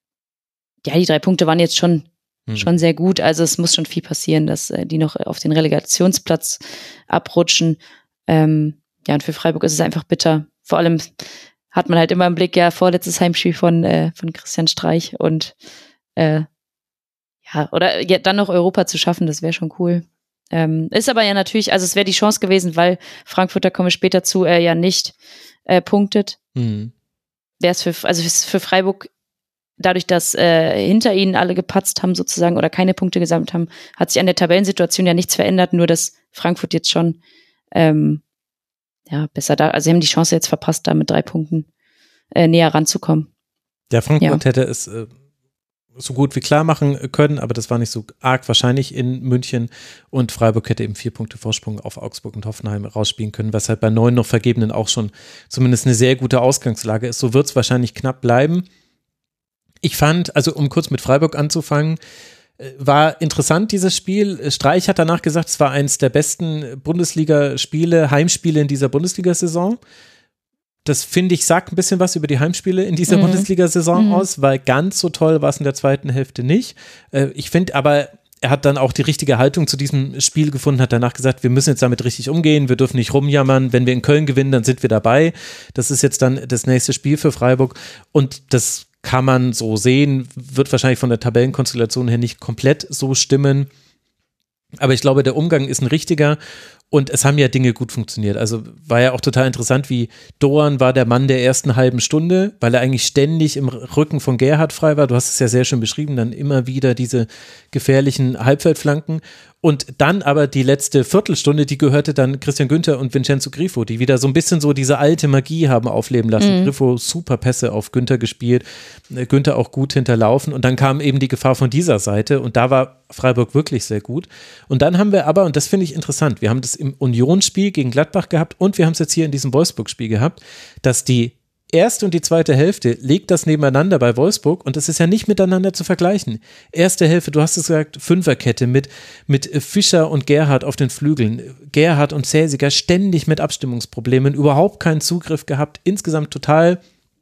ja, die drei Punkte waren jetzt schon hm. schon sehr gut. Also es muss schon viel passieren, dass äh, die noch auf den Relegationsplatz abrutschen. Ähm, ja, und für Freiburg ist es einfach bitter. Vor allem hat man halt immer im Blick, ja, vorletztes Heimspiel von äh, von Christian Streich und äh, ja, oder ja, dann noch Europa zu schaffen, das wäre schon cool. Ähm, ist aber ja natürlich, also es wäre die Chance gewesen, weil Frankfurt, da komme ich später zu, äh, ja nicht äh, punktet. Mhm. Wäre es für, also für Freiburg, dadurch, dass äh, hinter ihnen alle gepatzt haben sozusagen oder keine Punkte gesammelt haben, hat sich an der Tabellensituation ja nichts verändert, nur dass Frankfurt jetzt schon ähm, ja, besser da, also sie haben die Chance jetzt verpasst, da mit drei Punkten äh, näher ranzukommen. Ja, Frankfurt ja. hätte es äh, so gut wie klar machen können, aber das war nicht so arg wahrscheinlich in München und Freiburg hätte eben vier Punkte Vorsprung auf Augsburg und Hoffenheim rausspielen können, was halt bei neun noch Vergebenen auch schon zumindest eine sehr gute Ausgangslage ist. So wird es wahrscheinlich knapp bleiben. Ich fand, also um kurz mit Freiburg anzufangen, war interessant, dieses Spiel. Streich hat danach gesagt, es war eins der besten Bundesligaspiele, Heimspiele in dieser Bundesliga-Saison. Das, finde ich, sagt ein bisschen was über die Heimspiele in dieser mhm. Bundesliga-Saison mhm. aus, weil ganz so toll war es in der zweiten Hälfte nicht. Ich finde aber, er hat dann auch die richtige Haltung zu diesem Spiel gefunden, hat danach gesagt, wir müssen jetzt damit richtig umgehen, wir dürfen nicht rumjammern, wenn wir in Köln gewinnen, dann sind wir dabei. Das ist jetzt dann das nächste Spiel für Freiburg und das kann man so sehen, wird wahrscheinlich von der Tabellenkonstellation her nicht komplett so stimmen, aber ich glaube, der Umgang ist ein richtiger und es haben ja Dinge gut funktioniert, also war ja auch total interessant, wie Doan war der Mann der ersten halben Stunde, weil er eigentlich ständig im Rücken von Gerhard frei war, du hast es ja sehr schön beschrieben, dann immer wieder diese gefährlichen Halbfeldflanken und dann aber die letzte Viertelstunde, die gehörte dann Christian Günther und Vincenzo Grifo, die wieder so ein bisschen so diese alte Magie haben aufleben lassen. Mhm. Grifo super Pässe auf Günther gespielt, Günther auch gut hinterlaufen und dann kam eben die Gefahr von dieser Seite und da war Freiburg wirklich sehr gut. Und dann haben wir aber, und das finde ich interessant, wir haben das im Unionsspiel gegen Gladbach gehabt und wir haben es jetzt hier in diesem Wolfsburg-Spiel gehabt, dass die erste und die zweite Hälfte legt das nebeneinander bei Wolfsburg und das ist ja nicht miteinander zu vergleichen. Erste Hälfte, du hast es gesagt, Fünferkette mit, mit Fischer und Gerhard auf den Flügeln. Gerhard und Cäsiger ständig mit Abstimmungsproblemen, überhaupt keinen Zugriff gehabt, insgesamt total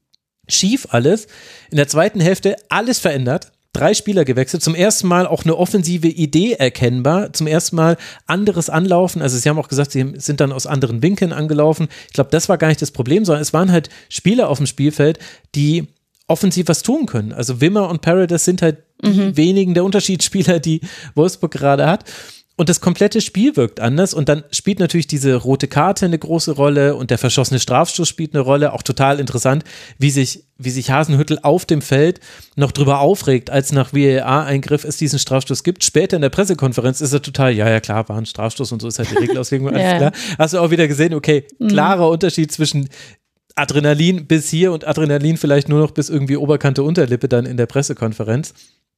schief alles. In der zweiten Hälfte alles verändert. Drei Spieler gewechselt, zum ersten Mal auch eine offensive Idee erkennbar, zum ersten Mal anderes Anlaufen, also sie haben auch gesagt, sie sind dann aus anderen Winkeln angelaufen. Ich glaube, das war gar nicht das Problem, sondern es waren halt Spieler auf dem Spielfeld, die offensiv was tun können. Also Wimmer und Paredes sind halt die mhm. wenigen der Unterschiedsspieler, die Wolfsburg gerade hat. Und das komplette Spiel wirkt anders und dann spielt natürlich diese rote Karte eine große Rolle und der verschossene Strafstoß spielt eine Rolle, auch total interessant, wie sich, wie sich Hasenhüttl auf dem Feld noch drüber aufregt, als nach V A R-Eingriff es diesen Strafstoß gibt. Später in der Pressekonferenz ist er total, ja, ja, klar, war ein Strafstoß und so ist halt die Regelauslegung, alles ja. klar. Hast du auch wieder gesehen, okay, klarer mhm. Unterschied zwischen Adrenalin bis hier und Adrenalin vielleicht nur noch bis irgendwie Oberkante Unterlippe dann in der Pressekonferenz.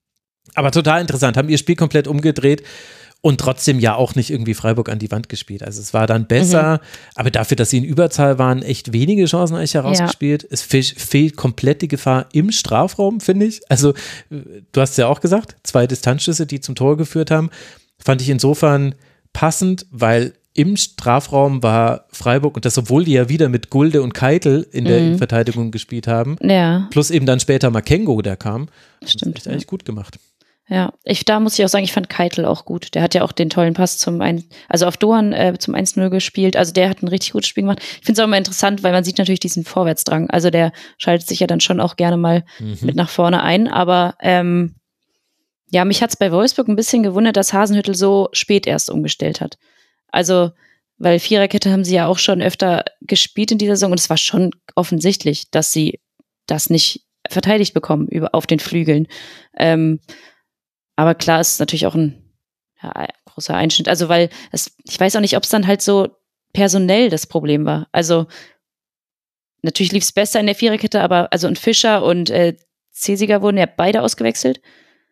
Aber total interessant, haben ihr Spiel komplett umgedreht. Und trotzdem ja auch nicht irgendwie Freiburg an die Wand gespielt. Also es war dann besser, mhm. aber dafür, dass sie in Überzahl waren, echt wenige Chancen eigentlich herausgespielt. Ja. Es fe- fehlt komplett die Gefahr im Strafraum, finde ich. Also du hast ja auch gesagt, zwei Distanzschüsse, die zum Tor geführt haben, fand ich insofern passend, weil im Strafraum war Freiburg, und das obwohl die ja wieder mit Gulde und Keitel in der mhm. Verteidigung gespielt haben, ja. plus eben dann später Makengo, der kam. Stimmt. Das ist echt eigentlich gut gemacht. Ja, ich, da muss ich auch sagen, ich fand Keitel auch gut. Der hat ja auch den tollen Pass zum ein, also auf Doan äh, zum eins null gespielt. Also der hat ein richtig gutes Spiel gemacht. Ich finde es auch immer interessant, weil man sieht natürlich diesen Vorwärtsdrang. Also der schaltet sich ja dann schon auch gerne mal mhm. mit nach vorne ein. Aber ähm, ja, mich hat's bei Wolfsburg ein bisschen gewundert, dass Hasenhüttl so spät erst umgestellt hat. Also, weil Viererkette haben sie ja auch schon öfter gespielt in dieser Saison und es war schon offensichtlich, dass sie das nicht verteidigt bekommen über auf den Flügeln. Ähm, Aber klar, ist natürlich auch ein ja, großer Einschnitt. Also, weil es, ich weiß auch nicht, ob es dann halt so personell das Problem war. Also, natürlich lief es besser in der Viererkette, aber also und Fischer und äh, Cesiger wurden ja beide ausgewechselt.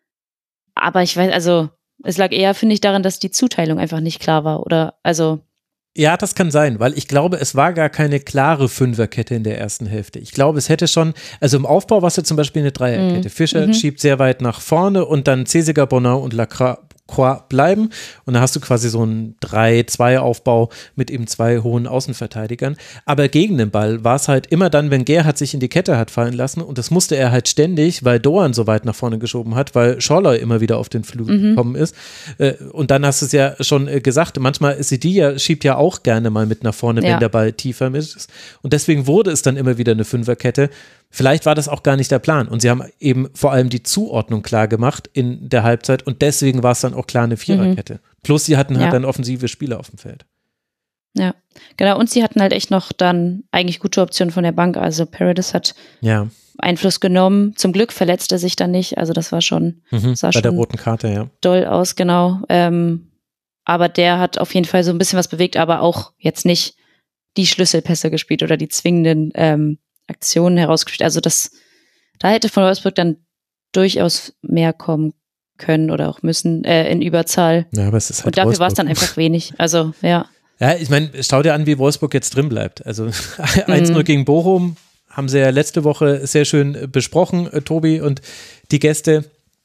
Aber ich weiß, also, es lag eher, finde ich, daran, dass die Zuteilung einfach nicht klar war. Oder, also. Ja, das kann sein, weil ich glaube, es war gar keine klare Fünferkette in der ersten Hälfte. Ich glaube, es hätte schon, also im Aufbau war es ja zum Beispiel eine Dreierkette. Mhm. Fischer mhm. schiebt sehr weit nach vorne und dann Cesiger, Bonau und Lacroix bleiben und dann hast du quasi so einen drei zwei Aufbau mit eben zwei hohen Außenverteidigern. Aber gegen den Ball war es halt immer dann, wenn Gerhardt sich in die Kette hat fallen lassen und das musste er halt ständig, weil Doan so weit nach vorne geschoben hat, weil Schorloy immer wieder auf den Flügel mhm. gekommen ist. Und dann hast du es ja schon gesagt, manchmal Sidia schiebt ja auch gerne mal mit nach vorne, ja. wenn der Ball tiefer ist. Und deswegen wurde es dann immer wieder eine Fünferkette. Vielleicht war das auch gar nicht der Plan und sie haben eben vor allem die Zuordnung klar gemacht in der Halbzeit und deswegen war es dann auch klar eine Viererkette. Mhm. Plus sie hatten halt ja. dann offensive Spieler auf dem Feld. Ja, genau, und sie hatten halt echt noch dann eigentlich gute Optionen von der Bank, also Paredes hat ja. Einfluss genommen, zum Glück verletzte er sich dann nicht, also das war schon, mhm, sah bei schon der roten Karte, ja. doll aus, genau, ähm, aber der hat auf jeden Fall so ein bisschen was bewegt, aber auch jetzt nicht die Schlüsselpässe gespielt oder die zwingenden ähm, Aktionen herausgespielt. Also das, da hätte von Wolfsburg dann durchaus mehr kommen können oder auch müssen äh, in Überzahl. Ja, aber es ist halt und dafür war es Wolfsburg. dann einfach wenig. Also, ja. Ja, ich meine, schau dir an, wie Wolfsburg jetzt drin bleibt. Also eins null mhm. gegen Bochum haben sie ja letzte Woche sehr schön besprochen, äh, Tobi und die Gäste.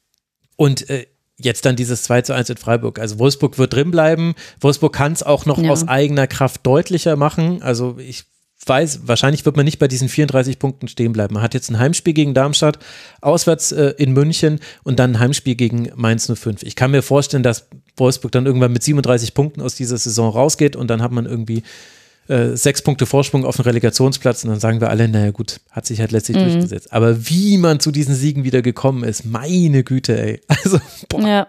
Und äh, jetzt dann dieses zwei zu eins in Freiburg. Also Wolfsburg wird drin bleiben. Wolfsburg kann es auch noch ja. aus eigener Kraft deutlicher machen. Also ich weiß, wahrscheinlich wird man nicht bei diesen vierunddreißig Punkten stehen bleiben. Man hat jetzt ein Heimspiel gegen Darmstadt, auswärts äh, in München und dann ein Heimspiel gegen Mainz null fünf. Ich kann mir vorstellen, dass Wolfsburg dann irgendwann mit siebenunddreißig Punkten aus dieser Saison rausgeht und dann hat man irgendwie äh, sechs Punkte Vorsprung auf den Relegationsplatz und dann sagen wir alle, naja gut, hat sich halt letztlich mhm. durchgesetzt. Aber wie man zu diesen Siegen wieder gekommen ist, meine Güte, ey. Also, boah. Ja.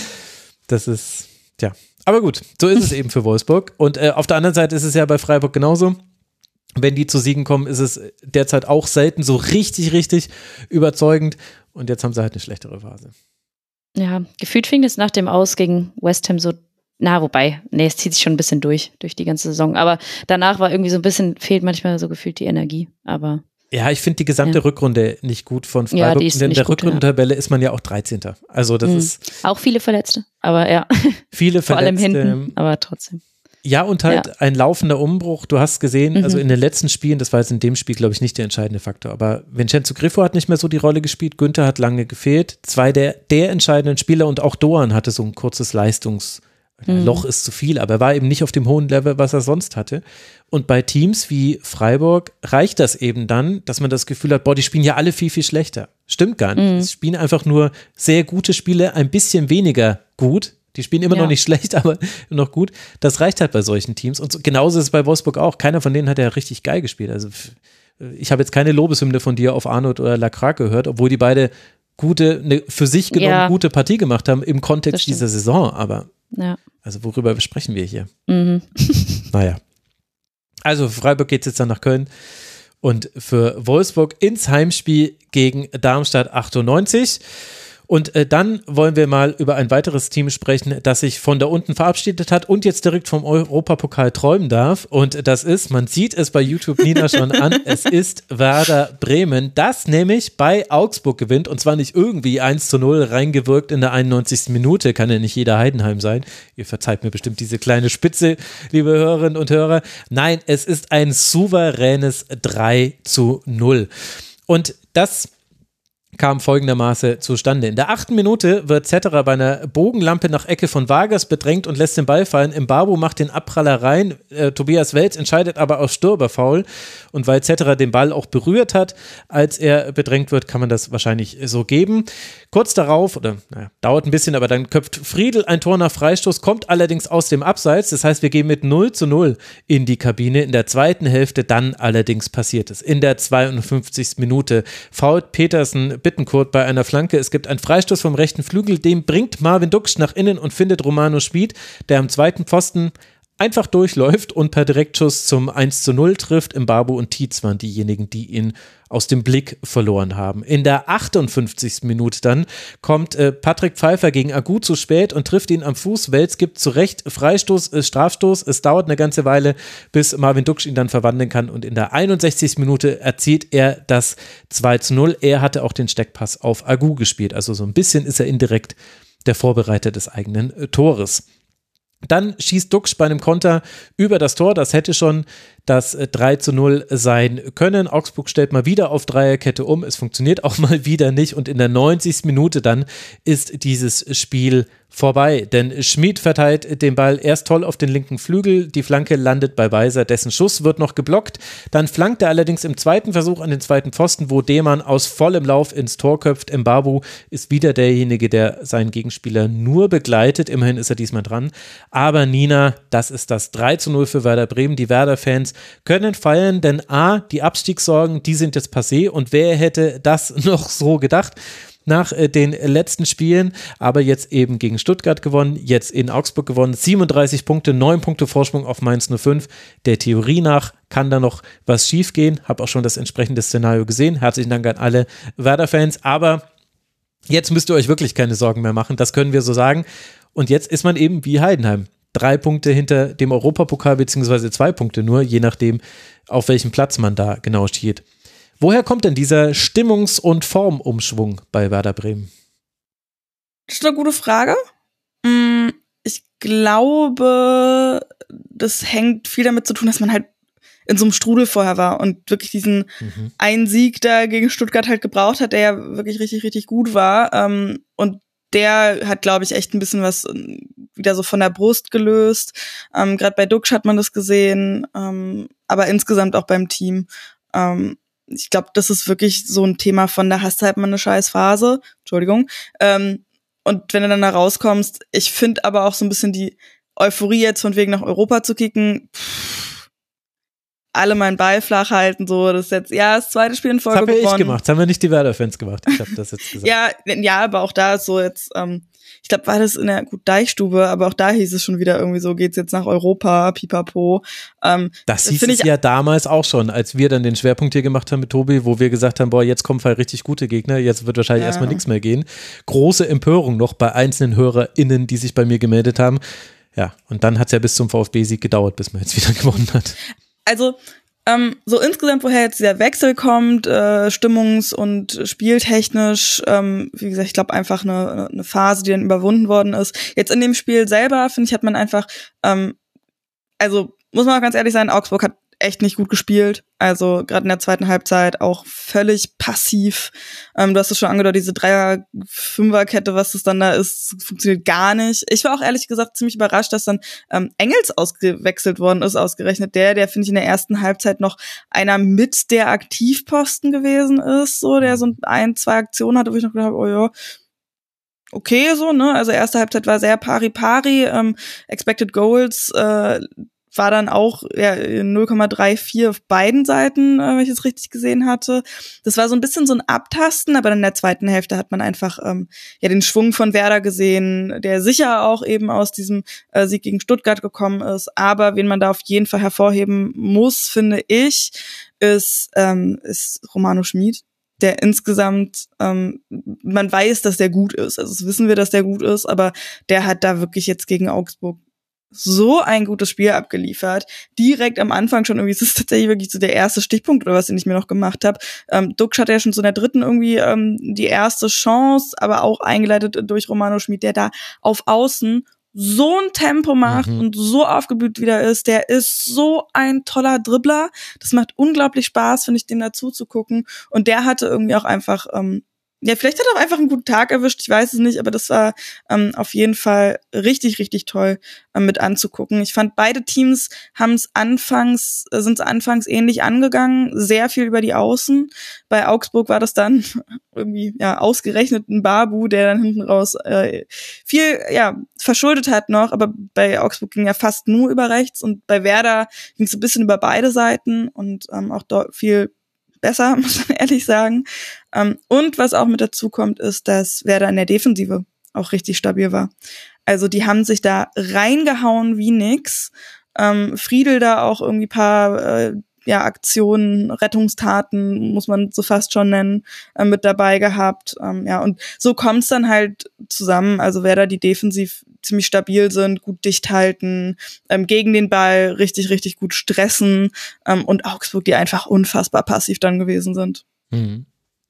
Das ist, tja. Aber gut, so ist es eben für Wolfsburg. Und äh, auf der anderen Seite ist es ja bei Freiburg genauso. Wenn die zu Siegen kommen, ist es derzeit auch selten so richtig, richtig überzeugend. Und jetzt haben sie halt eine schlechtere Phase. Ja, gefühlt fing es nach dem Aus gegen West Ham so, na, wobei, nee, es zieht sich schon ein bisschen durch, durch die ganze Saison. Aber danach war irgendwie so ein bisschen, fehlt manchmal so gefühlt die Energie. Aber ja, ich finde die gesamte ja. Rückrunde nicht gut von Freiburg. Ja, die ist in nicht der gut, Rückrundentabelle ja. ist man ja auch dreizehnter. Also das mhm. ist auch viele Verletzte, aber ja. Viele Verletzte. Vor allem hinten, aber trotzdem. Ja, und halt ja. ein laufender Umbruch. Du hast gesehen, mhm. also in den letzten Spielen, das war jetzt in dem Spiel, glaube ich, nicht der entscheidende Faktor, aber Vincenzo Griffo hat nicht mehr so die Rolle gespielt, Günther hat lange gefehlt. Zwei der, der entscheidenden Spieler und auch Doan hatte so ein kurzes Leistungs- mhm. Loch ist zu viel, aber er war eben nicht auf dem hohen Level, was er sonst hatte. Und bei Teams wie Freiburg reicht das eben dann, dass man das Gefühl hat, boah, die spielen ja alle viel, viel schlechter. Stimmt gar nicht. Mhm. Sie spielen einfach nur sehr gute Spiele, ein bisschen weniger gut. Die spielen immer ja. noch nicht schlecht, aber noch gut. Das reicht halt bei solchen Teams. Und so, genauso ist es bei Wolfsburg auch. Keiner von denen hat ja richtig geil gespielt. Also ich habe jetzt keine Lobeshymne von dir auf Arnold oder Lacroix gehört, obwohl die beide gute, eine für sich genommen ja. gute Partie gemacht haben im Kontext dieser Saison. Aber ja. also worüber sprechen wir hier? Mhm. Naja. Also für Freiburg geht es jetzt dann nach Köln und für Wolfsburg ins Heimspiel gegen Darmstadt achtundneunzig. Und äh, dann wollen wir mal über ein weiteres Team sprechen, das sich von da unten verabschiedet hat und jetzt direkt vom Europapokal träumen darf. Und das ist, man sieht es bei YouTube Nina schon an, es ist Werder Bremen, das nämlich bei Augsburg gewinnt und zwar nicht irgendwie eins zu null reingewirkt in der einundneunzigsten Minute, kann ja nicht jeder Heidenheim sein. Ihr verzeiht mir bestimmt diese kleine Spitze, liebe Hörerinnen und Hörer. Nein, es ist ein souveränes drei zu null. Und das kam folgendermaßen zustande. In der achten Minute wird Zetterer bei einer Bogenlampe nach Ecke von Vargas bedrängt und lässt den Ball fallen. Mbabu macht den Abpraller rein. Äh, Tobias Welz entscheidet aber aus Stürberfoul. Und weil Zetterer den Ball auch berührt hat, als er bedrängt wird, kann man das wahrscheinlich so geben. Kurz darauf, oder naja, dauert ein bisschen, aber dann köpft Friedl ein Tor nach Freistoß, kommt allerdings aus dem Abseits. Das heißt, wir gehen mit null zu null in die Kabine. In der zweiten Hälfte dann allerdings passiert es. In der zweiundfünfzigsten Minute fault Petersen Bittencourt bei einer Flanke. Es gibt einen Freistoß vom rechten Flügel, den bringt Marvin Duksch nach innen und findet Romano Schmid, der am zweiten Pfosten einfach durchläuft und per Direktschuss zum eins zu null trifft. Mbabu und Tietz waren diejenigen, die ihn aus dem Blick verloren haben. In der achtundfünfzigsten Minute dann kommt äh, Patrick Pfeiffer gegen Agu zu spät und trifft ihn am Fuß. Welz gibt zurecht Freistoß, äh, Strafstoß. Es dauert eine ganze Weile, bis Marvin Duksch ihn dann verwandeln kann und in der einundsechzigsten Minute erzielt er das zwei zu null. Er hatte auch den Steckpass auf Agu gespielt. Also so ein bisschen ist er indirekt der Vorbereiter des eigenen äh, Tores. Dann schießt Duksch bei einem Konter über das Tor, das hätte schon das drei zu null sein können. Augsburg stellt mal wieder auf Dreierkette um, es funktioniert auch mal wieder nicht und in der neunzigsten Minute dann ist dieses Spiel vorbei, denn Schmid verteilt den Ball erst toll auf den linken Flügel, die Flanke landet bei Weiser, dessen Schuss wird noch geblockt, dann flankt er allerdings im zweiten Versuch an den zweiten Pfosten, wo Demann aus vollem Lauf ins Tor köpft. Mbabu ist wieder derjenige, der seinen Gegenspieler nur begleitet, immerhin ist er diesmal dran, aber Nina, das ist das drei zu null für Werder Bremen, die Werder-Fans können feiern, denn A, die Abstiegssorgen, die sind jetzt passé und wer hätte das noch so gedacht? Nach äh, den letzten Spielen, aber jetzt eben gegen Stuttgart gewonnen, jetzt in Augsburg gewonnen, siebenunddreißig Punkte, neun Punkte Vorsprung auf Mainz null fünf. Der Theorie nach kann da noch was schief gehen, habe auch schon das entsprechende Szenario gesehen. Herzlichen Dank an alle Werder-Fans, aber jetzt müsst ihr euch wirklich keine Sorgen mehr machen, das können wir so sagen. Und jetzt ist man eben wie Heidenheim. Drei Punkte hinter dem Europapokal, beziehungsweise zwei Punkte nur, je nachdem, auf welchem Platz man da genau steht. Woher kommt denn dieser Stimmungs- und Formumschwung bei Werder Bremen? Das ist eine gute Frage. Ich glaube, das hängt viel damit zu tun, dass man halt in so einem Strudel vorher war und wirklich diesen mhm. einen Sieg da gegen Stuttgart halt gebraucht hat, der ja wirklich richtig, richtig gut war. Und der hat, glaube ich, echt ein bisschen was wieder so von der Brust gelöst. Ähm, Gerade bei Duksch hat man das gesehen, ähm, aber insgesamt auch beim Team. Ähm, ich glaube, das ist wirklich so ein Thema von, da hast du halt mal eine scheiß Phase. Entschuldigung. Ähm, und wenn du dann da rauskommst, ich finde aber auch so ein bisschen die Euphorie jetzt von wegen nach Europa zu kicken, pff, alle meinen Ball flach halten, so, das ist jetzt, ja, das zweite Spiel in Folge gewonnen. Das haben wir ich gemacht, das haben wir nicht die Werder-Fans gemacht, ich habe das jetzt gesagt. ja, ja, aber auch da ist so jetzt, ähm, ich glaube, war das in der gut Deichstube, aber auch da hieß es schon wieder irgendwie so, geht's jetzt nach Europa, pipapo. Ähm, das, das hieß es ja damals auch schon, als wir dann den Schwerpunkt hier gemacht haben mit Tobi, wo wir gesagt haben, boah, jetzt kommen halt richtig gute Gegner, jetzt wird wahrscheinlich ja. erstmal nichts mehr gehen. Große Empörung noch bei einzelnen HörerInnen, die sich bei mir gemeldet haben. Ja, und dann hat's ja bis zum VfB-Sieg gedauert, bis man jetzt wieder gewonnen hat. Also, ähm, so insgesamt, woher jetzt dieser Wechsel kommt, äh, stimmungs- und spieltechnisch, ähm, wie gesagt, ich glaube einfach eine, eine Phase, die dann überwunden worden ist. Jetzt in dem Spiel selber, finde ich, hat man einfach, ähm, also muss man auch ganz ehrlich sein, Augsburg hat echt nicht gut gespielt. Also gerade in der zweiten Halbzeit auch völlig passiv. Ähm, du hast es schon angedeutet, diese Dreier-Fünfer-Kette, was das dann da ist, funktioniert gar nicht. Ich war auch ehrlich gesagt ziemlich überrascht, dass dann ähm, Engels ausgewechselt worden ist, ausgerechnet der, der finde ich in der ersten Halbzeit noch einer mit der Aktivposten gewesen ist, so der so ein, zwei Aktionen hatte, wo ich noch gedacht habe, oh ja, okay, so, ne, also erste Halbzeit war sehr pari-pari, ähm, Expected Goals äh, war dann auch ja, null Komma vierunddreißig auf beiden Seiten, äh, wenn ich es richtig gesehen hatte. Das war so ein bisschen so ein Abtasten, aber in der zweiten Hälfte hat man einfach ähm, ja den Schwung von Werder gesehen, der sicher auch eben aus diesem äh, Sieg gegen Stuttgart gekommen ist. Aber wen man da auf jeden Fall hervorheben muss, finde ich, ist, ähm, ist Romano Schmid, der insgesamt, ähm, man weiß, dass der gut ist. Also das wissen wir, dass der gut ist, aber der hat da wirklich jetzt gegen Augsburg so ein gutes Spiel abgeliefert. Direkt am Anfang schon irgendwie, es ist tatsächlich wirklich so der erste Stichpunkt oder was, den ich mir noch gemacht habe. Ähm, Duxch hatte ja schon so in der dritten irgendwie ähm, die erste Chance, aber auch eingeleitet durch Romano Schmid, der da auf Außen so ein Tempo macht mhm. und so aufgeblüht wieder ist. Der ist so ein toller Dribbler. Das macht unglaublich Spaß, finde ich, dem dazu zu gucken. Und der hatte irgendwie auch einfach ähm, ja, vielleicht hat er auch einfach einen guten Tag erwischt, ich weiß es nicht, aber das war ähm, auf jeden Fall richtig, richtig toll ähm, mit anzugucken. Ich fand, beide Teams haben es anfangs, äh, sind es anfangs ähnlich angegangen, sehr viel über die Außen. Bei Augsburg war das dann irgendwie ja ausgerechnet ein Babu, der dann hinten raus äh, viel ja verschuldet hat noch, aber bei Augsburg ging ja fast nur über rechts und bei Werder ging es ein bisschen über beide Seiten und ähm, auch dort viel besser, muss man ehrlich sagen. Ähm, und was auch mit dazu kommt, ist, dass Werder in der Defensive auch richtig stabil war. Also die haben sich da reingehauen wie nix. Ähm, Friedel da auch irgendwie paar äh, ja Aktionen, Rettungstaten, muss man so fast schon nennen, äh, mit dabei gehabt. Ähm, ja, und so kommt's dann halt zusammen. Also Werder, die defensiv ziemlich stabil sind, gut dicht halten, ähm, gegen den Ball richtig, richtig gut stressen ähm, und Augsburg, die einfach unfassbar passiv dann gewesen sind. Mhm.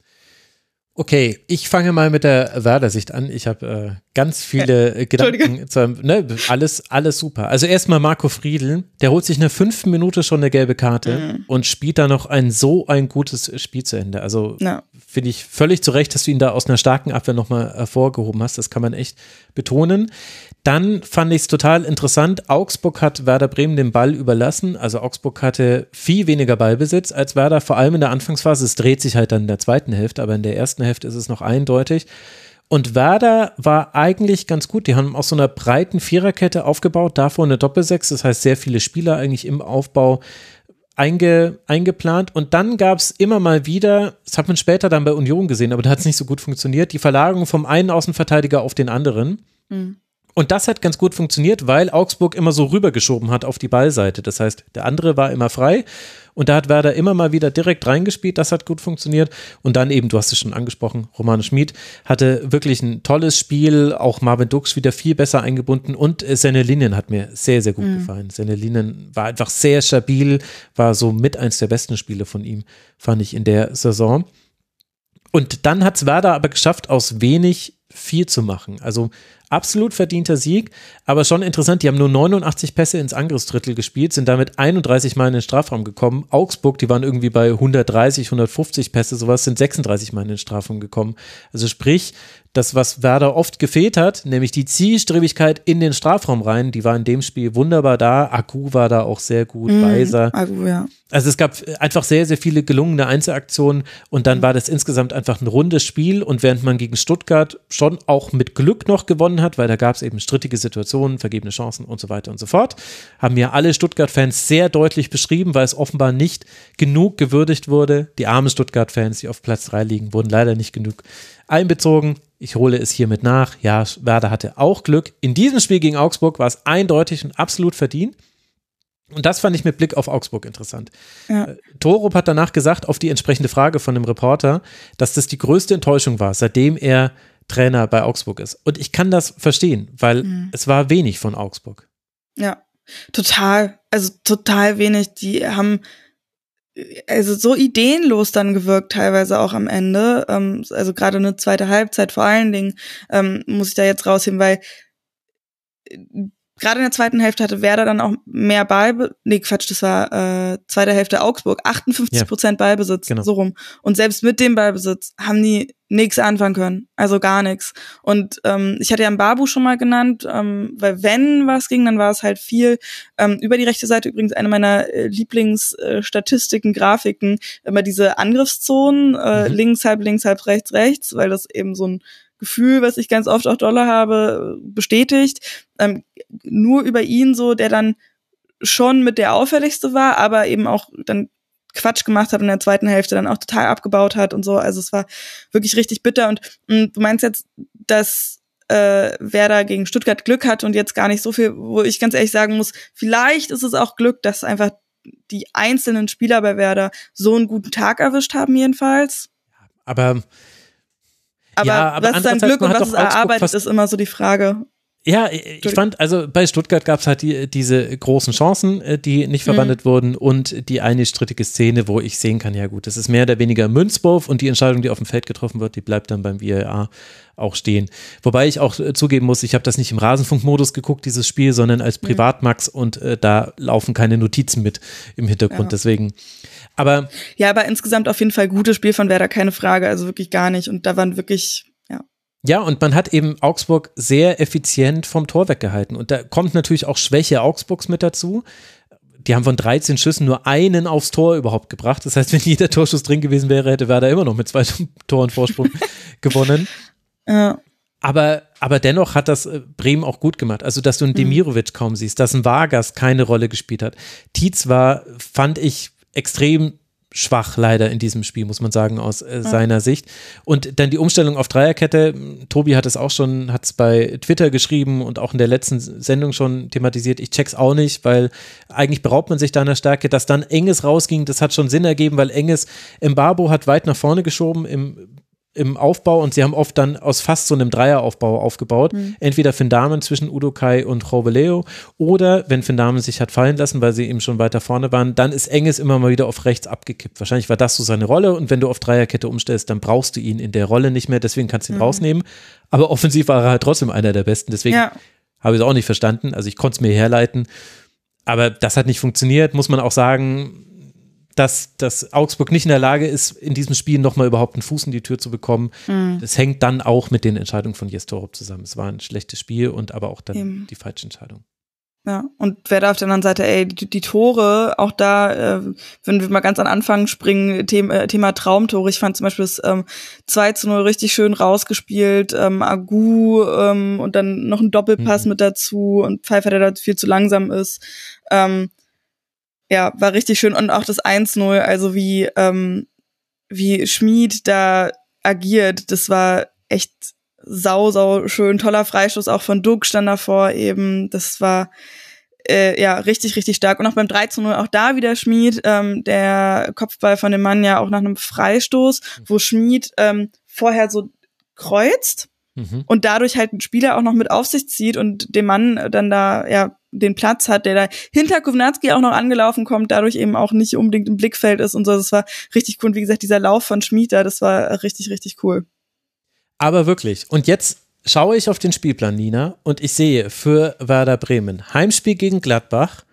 Okay, ich fange mal mit der Werder-Sicht an. Ich habe äh, ganz viele äh, Gedanken. Zu, ne, alles, alles super. Also erstmal Marco Friedl, der holt sich in der fünften Minute schon eine gelbe Karte mhm. und spielt da noch ein so ein gutes Spiel zu Ende. Also ja. Finde ich völlig zu Recht, dass du ihn da aus einer starken Abwehr nochmal hervorgehoben hast. Das kann man echt betonen. Dann fand ich es total interessant, Augsburg hat Werder Bremen den Ball überlassen, also Augsburg hatte viel weniger Ballbesitz als Werder, vor allem in der Anfangsphase, es dreht sich halt dann in der zweiten Hälfte, aber in der ersten Hälfte ist es noch eindeutig und Werder war eigentlich ganz gut, die haben aus so einer breiten Viererkette aufgebaut, davor eine Doppelsechs, das heißt sehr viele Spieler eigentlich im Aufbau Einge, eingeplant und dann gab es immer mal wieder, das hat man später dann bei Union gesehen, aber da hat es nicht so gut funktioniert, die Verlagerung vom einen Außenverteidiger auf den anderen. Mhm. Und das hat ganz gut funktioniert, weil Augsburg immer so rübergeschoben hat auf die Ballseite. Das heißt, der andere war immer frei und da hat Werder immer mal wieder direkt reingespielt. Das hat gut funktioniert. Und dann eben, du hast es schon angesprochen, Romano Schmid hatte wirklich ein tolles Spiel. Auch Marvin Duxch wieder viel besser eingebunden und Senne Linien hat mir sehr, sehr gut mhm. gefallen. Senne Linien war einfach sehr stabil, war so mit eins der besten Spiele von ihm, fand ich in der Saison. Und dann hat es Werder aber geschafft, aus wenig viel zu machen. Also absolut verdienter Sieg, aber schon interessant, die haben nur neunundachtzig Pässe ins Angriffsdrittel gespielt, sind damit einunddreißig Mal in den Strafraum gekommen. Augsburg, die waren irgendwie bei hundertdreißig, hundertfünfzig Pässe, sowas, sind sechsunddreißig Mal in den Strafraum gekommen. Also sprich, das, was Werder oft gefehlt hat, nämlich die Zielstrebigkeit in den Strafraum rein, die war in dem Spiel wunderbar da. Agu war da auch sehr gut, mm, Weiser. Agu, ja. Also es gab einfach sehr, sehr viele gelungene Einzelaktionen und dann mhm. war das insgesamt einfach ein rundes Spiel und während man gegen Stuttgart schon auch mit Glück noch gewonnen hat, weil da gab es eben strittige Situationen, vergebene Chancen und so weiter und so fort, haben ja alle Stuttgart-Fans sehr deutlich beschrieben, weil es offenbar nicht genug gewürdigt wurde. Die armen Stuttgart-Fans, die auf Platz drei liegen, wurden leider nicht genug einbezogen. Ich hole es hiermit nach. Ja, Werder hatte auch Glück. In diesem Spiel gegen Augsburg war es eindeutig und absolut verdient. Und das fand ich mit Blick auf Augsburg interessant. Ja. Torup hat danach gesagt, auf die entsprechende Frage von dem Reporter, dass das die größte Enttäuschung war, seitdem er Trainer bei Augsburg ist. Und ich kann das verstehen, weil mhm. es war wenig von Augsburg. Ja, total. Also total wenig. Die haben also so ideenlos dann gewirkt, teilweise auch am Ende. Ähm, also gerade eine zweite Halbzeit vor allen Dingen ähm, muss ich da jetzt rausheben, weil gerade in der zweiten Hälfte hatte Werder dann auch mehr Ball, nee Quatsch, das war äh, zweite Hälfte Augsburg, achtundfünfzig Prozent ja. Ballbesitz, genau. so rum. Und selbst mit dem Ballbesitz haben die nichts anfangen können, also gar nichts. Und ähm, ich hatte ja Mbabu schon mal genannt, ähm, weil wenn was ging, dann war es halt viel ähm, über die rechte Seite, übrigens eine meiner äh, Lieblingsstatistiken, äh, Grafiken, immer diese Angriffszonen, äh, mhm. links, halb links, halb rechts, rechts, weil das eben so ein Gefühl, was ich ganz oft auch dolle habe, bestätigt. Ähm, nur über ihn so, der dann schon mit der auffälligste war, aber eben auch dann Quatsch gemacht hat und in der zweiten Hälfte dann auch total abgebaut hat und so. Also es war wirklich richtig bitter. Und, und du meinst jetzt, dass äh, Werder gegen Stuttgart Glück hat und jetzt gar nicht so viel, wo ich ganz ehrlich sagen muss, vielleicht ist es auch Glück, dass einfach die einzelnen Spieler bei Werder so einen guten Tag erwischt haben jedenfalls. Aber Aber, ja, aber was ist dann Glück und was es erarbeitet, ist immer so die Frage. Ja, ich fand, also bei Stuttgart gab es halt die, diese großen Chancen, die nicht verwandelt mhm. wurden und die eine strittige Szene, wo ich sehen kann, ja gut, das ist mehr oder weniger Münzwurf und die Entscheidung, die auf dem Feld getroffen wird, die bleibt dann beim V A R auch stehen. Wobei ich auch äh, zugeben muss, ich habe das nicht im Rasenfunkmodus geguckt, dieses Spiel, sondern als Privatmax mhm. und äh, da laufen keine Notizen mit im Hintergrund, ja. deswegen. Aber ja, aber insgesamt auf jeden Fall gutes Spiel von Werder, keine Frage, also wirklich gar nicht und da waren wirklich Ja, und man hat eben Augsburg sehr effizient vom Tor weggehalten. Und da kommt natürlich auch Schwäche Augsburgs mit dazu. Die haben von dreizehn Schüssen nur einen aufs Tor überhaupt gebracht. Das heißt, wenn jeder Torschuss drin gewesen wäre, hätte Werder immer noch mit zwei Toren Vorsprung gewonnen. Ja. Aber, aber dennoch hat das Bremen auch gut gemacht. Also, dass du einen Demirovic kaum siehst, dass ein Vargas keine Rolle gespielt hat. Tietz war, fand ich, extrem schwach leider in diesem Spiel, muss man sagen, aus äh, seiner ja. Sicht. Und dann die Umstellung auf Dreierkette, Tobi hat es auch schon, hat es bei Twitter geschrieben und auch in der letzten Sendung schon thematisiert, ich check's auch nicht, weil eigentlich beraubt man sich da einer Stärke, dass dann Enges rausging, das hat schon Sinn ergeben, weil Enges, Mbabu hat weit nach vorne geschoben im im Aufbau und sie haben oft dann aus fast so einem Dreieraufbau aufgebaut. Mhm. Entweder Finn Dahmen zwischen Udokai und Robeleo oder wenn Finn Dahmen sich hat fallen lassen, weil sie eben schon weiter vorne waren, dann ist Enges immer mal wieder auf rechts abgekippt. Wahrscheinlich war das so seine Rolle und wenn du auf Dreierkette umstellst, dann brauchst du ihn in der Rolle nicht mehr, deswegen kannst du ihn mhm. rausnehmen. Aber offensiv war er halt trotzdem einer der Besten, deswegen ja. habe ich es auch nicht verstanden. Also ich konnte es mir herleiten, aber das hat nicht funktioniert, muss man auch sagen, dass, dass Augsburg nicht in der Lage ist, in diesem Spiel nochmal überhaupt einen Fuß in die Tür zu bekommen. Mhm. Das hängt dann auch mit den Entscheidungen von Jes Torup zusammen. Es war ein schlechtes Spiel und aber auch dann Eben. die falsche Entscheidung. Ja, und wer da auf der anderen Seite, ey, die, die Tore, auch da, äh, wenn wir mal ganz an Anfang springen, Thema, Thema Traumtore, ich fand zum Beispiel das ähm, zwei zu null richtig schön rausgespielt, ähm, Agu ähm, und dann noch ein Doppelpass mhm. mit dazu und Pfeiffer, der da viel zu langsam ist. Ähm, Ja, war richtig schön und auch das eins null, also wie ähm, wie Schmid da agiert, das war echt sau, sau schön. Toller Freistoß auch von Duk stand davor eben, das war äh, ja richtig, richtig stark. Und auch beim drei zu null auch da wieder Schmid, ähm, der Kopfball von dem Mann ja auch nach einem Freistoß, wo Schmid ähm, vorher so kreuzt mhm. und dadurch halt einen Spieler auch noch mit auf sich zieht und dem Mann dann da ja den Platz hat, der da hinter Kownatski auch noch angelaufen kommt, dadurch eben auch nicht unbedingt im Blickfeld ist und so. Das war richtig cool. Und wie gesagt, dieser Lauf von Schmid da, das war richtig, richtig cool. Aber wirklich. Und jetzt schaue ich auf den Spielplan, Nina, und ich sehe für Werder Bremen Heimspiel gegen Gladbach,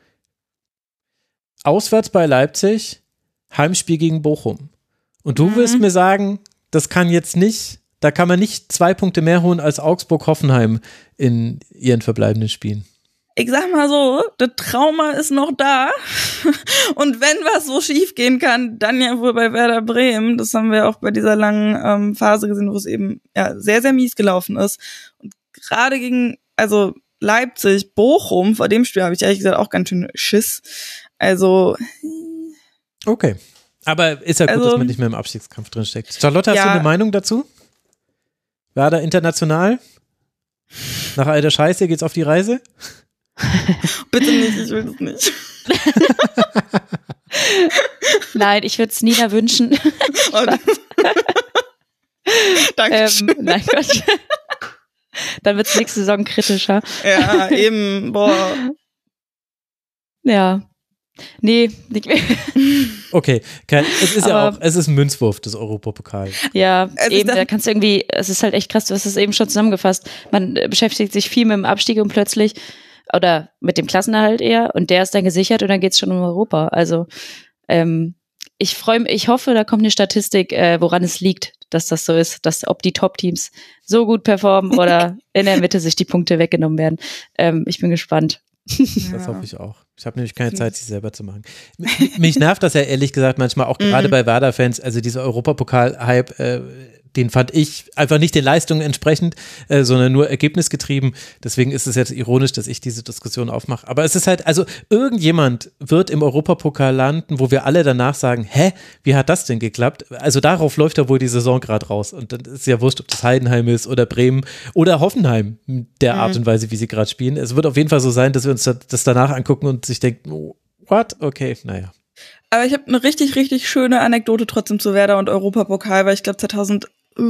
auswärts bei Leipzig, Heimspiel gegen Bochum. Und du mhm. willst mir sagen, das kann jetzt nicht, da kann man nicht zwei Punkte mehr holen als Augsburg-Hoffenheim in ihren verbleibenden Spielen. Ich sag mal so, das Trauma ist noch da. Und wenn was so schief gehen kann, dann ja wohl bei Werder Bremen. Das haben wir auch bei dieser langen ähm, Phase gesehen, wo es eben ja sehr, sehr mies gelaufen ist. Und gerade gegen, also Leipzig, Bochum, vor dem Spiel habe ich ehrlich gesagt auch ganz schön Schiss. Also okay. Aber ist ja gut, also, dass man nicht mehr im Abstiegskampf drinsteckt. Charlotte, hast ja, du eine Meinung dazu? Werder international? Nach all der Scheiße geht's auf die Reise? Bitte nicht, ich will das nicht. Nein, ich würde es Nina wünschen. Dankeschön. Ähm, nein, Gott. Dann wird es nächste Saison kritischer. Ja, eben, boah. Ja. Nee, nicht mehr. Okay, kein, es ist aber, ja auch, es ist ein Münzwurf des Europapokals. Ja, also eben, da kannst du irgendwie, es ist halt echt krass, du hast es eben schon zusammengefasst, man beschäftigt sich viel mit dem Abstieg und plötzlich oder mit dem Klassenerhalt eher und der ist dann gesichert und dann geht's schon um Europa. Also ähm, ich freue mich, ich hoffe, da kommt eine Statistik, äh, woran es liegt, dass das so ist, dass ob die Top-Teams so gut performen oder in der Mitte sich die Punkte weggenommen werden. Ähm, ich bin gespannt. Das hoffe ich auch. Ich habe nämlich keine Zeit, sie selber zu machen. Mich nervt das ja ehrlich gesagt manchmal auch gerade mhm. bei Werder-Fans, also dieser Europapokal-Hype, äh, den fand ich einfach nicht den Leistungen entsprechend, äh, sondern nur ergebnisgetrieben. Deswegen ist es jetzt ironisch, dass ich diese Diskussion aufmache. Aber es ist halt, also irgendjemand wird im Europapokal landen, wo wir alle danach sagen, hä, wie hat das denn geklappt? Also darauf läuft ja wohl die Saison gerade raus. Und dann ist ja wurscht, ob das Heidenheim ist oder Bremen oder Hoffenheim, der mhm. Art und Weise, wie sie gerade spielen. Es wird auf jeden Fall so sein, dass wir uns das danach angucken und sich denken, oh, what? Okay, naja. Aber ich habe eine richtig, richtig schöne Anekdote trotzdem zu Werder und Europapokal, weil ich glaube zwanzig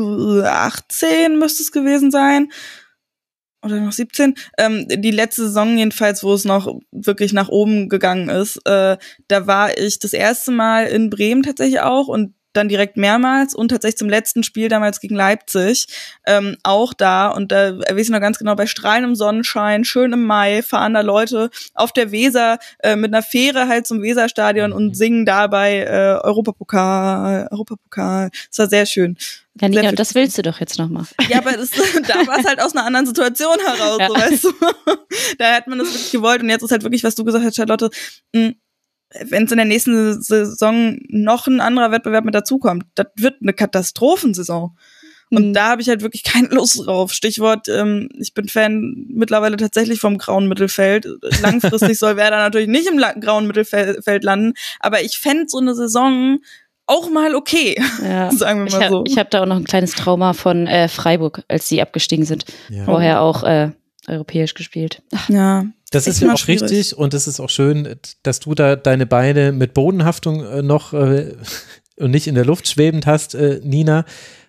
achtzehn müsste es gewesen sein. Oder noch siebzehn. Ähm, die letzte Saison jedenfalls, wo es noch wirklich nach oben gegangen ist. Äh, da war ich das erste Mal in Bremen tatsächlich auch und dann direkt mehrmals und tatsächlich zum letzten Spiel damals gegen Leipzig ähm, auch da und da weiß ich noch ganz genau, bei strahlendem Sonnenschein, schön im Mai, fahren da Leute auf der Weser äh, mit einer Fähre halt zum Weserstadion und singen dabei äh, Europapokal, Europapokal. Das war sehr schön. Ja, Nina, das willst du doch jetzt noch mal. Ja, aber das, da war es halt aus einer anderen Situation heraus, ja. So, weißt du. Da hat man das wirklich gewollt und jetzt ist halt wirklich, was du gesagt hast, Charlotte, mh, wenn es in der nächsten Saison noch ein anderer Wettbewerb mit dazukommt, das wird eine Katastrophensaison. Und mhm. da habe ich halt wirklich keine Lust drauf. Stichwort, ähm, ich bin Fan mittlerweile tatsächlich vom grauen Mittelfeld. Langfristig soll Werder natürlich nicht im la- grauen Mittelfeld landen, aber ich fände so eine Saison auch mal okay, ja. sagen wir mal ich hab, so. Ich habe da auch noch ein kleines Trauma von äh, Freiburg, als sie abgestiegen sind. Ja. Vorher auch äh, europäisch gespielt. Ja. Das ist ja auch schwierig. Richtig und es ist auch schön, dass du da deine Beine mit Bodenhaftung äh, noch äh, und nicht in der Luft schwebend hast, äh, Nina.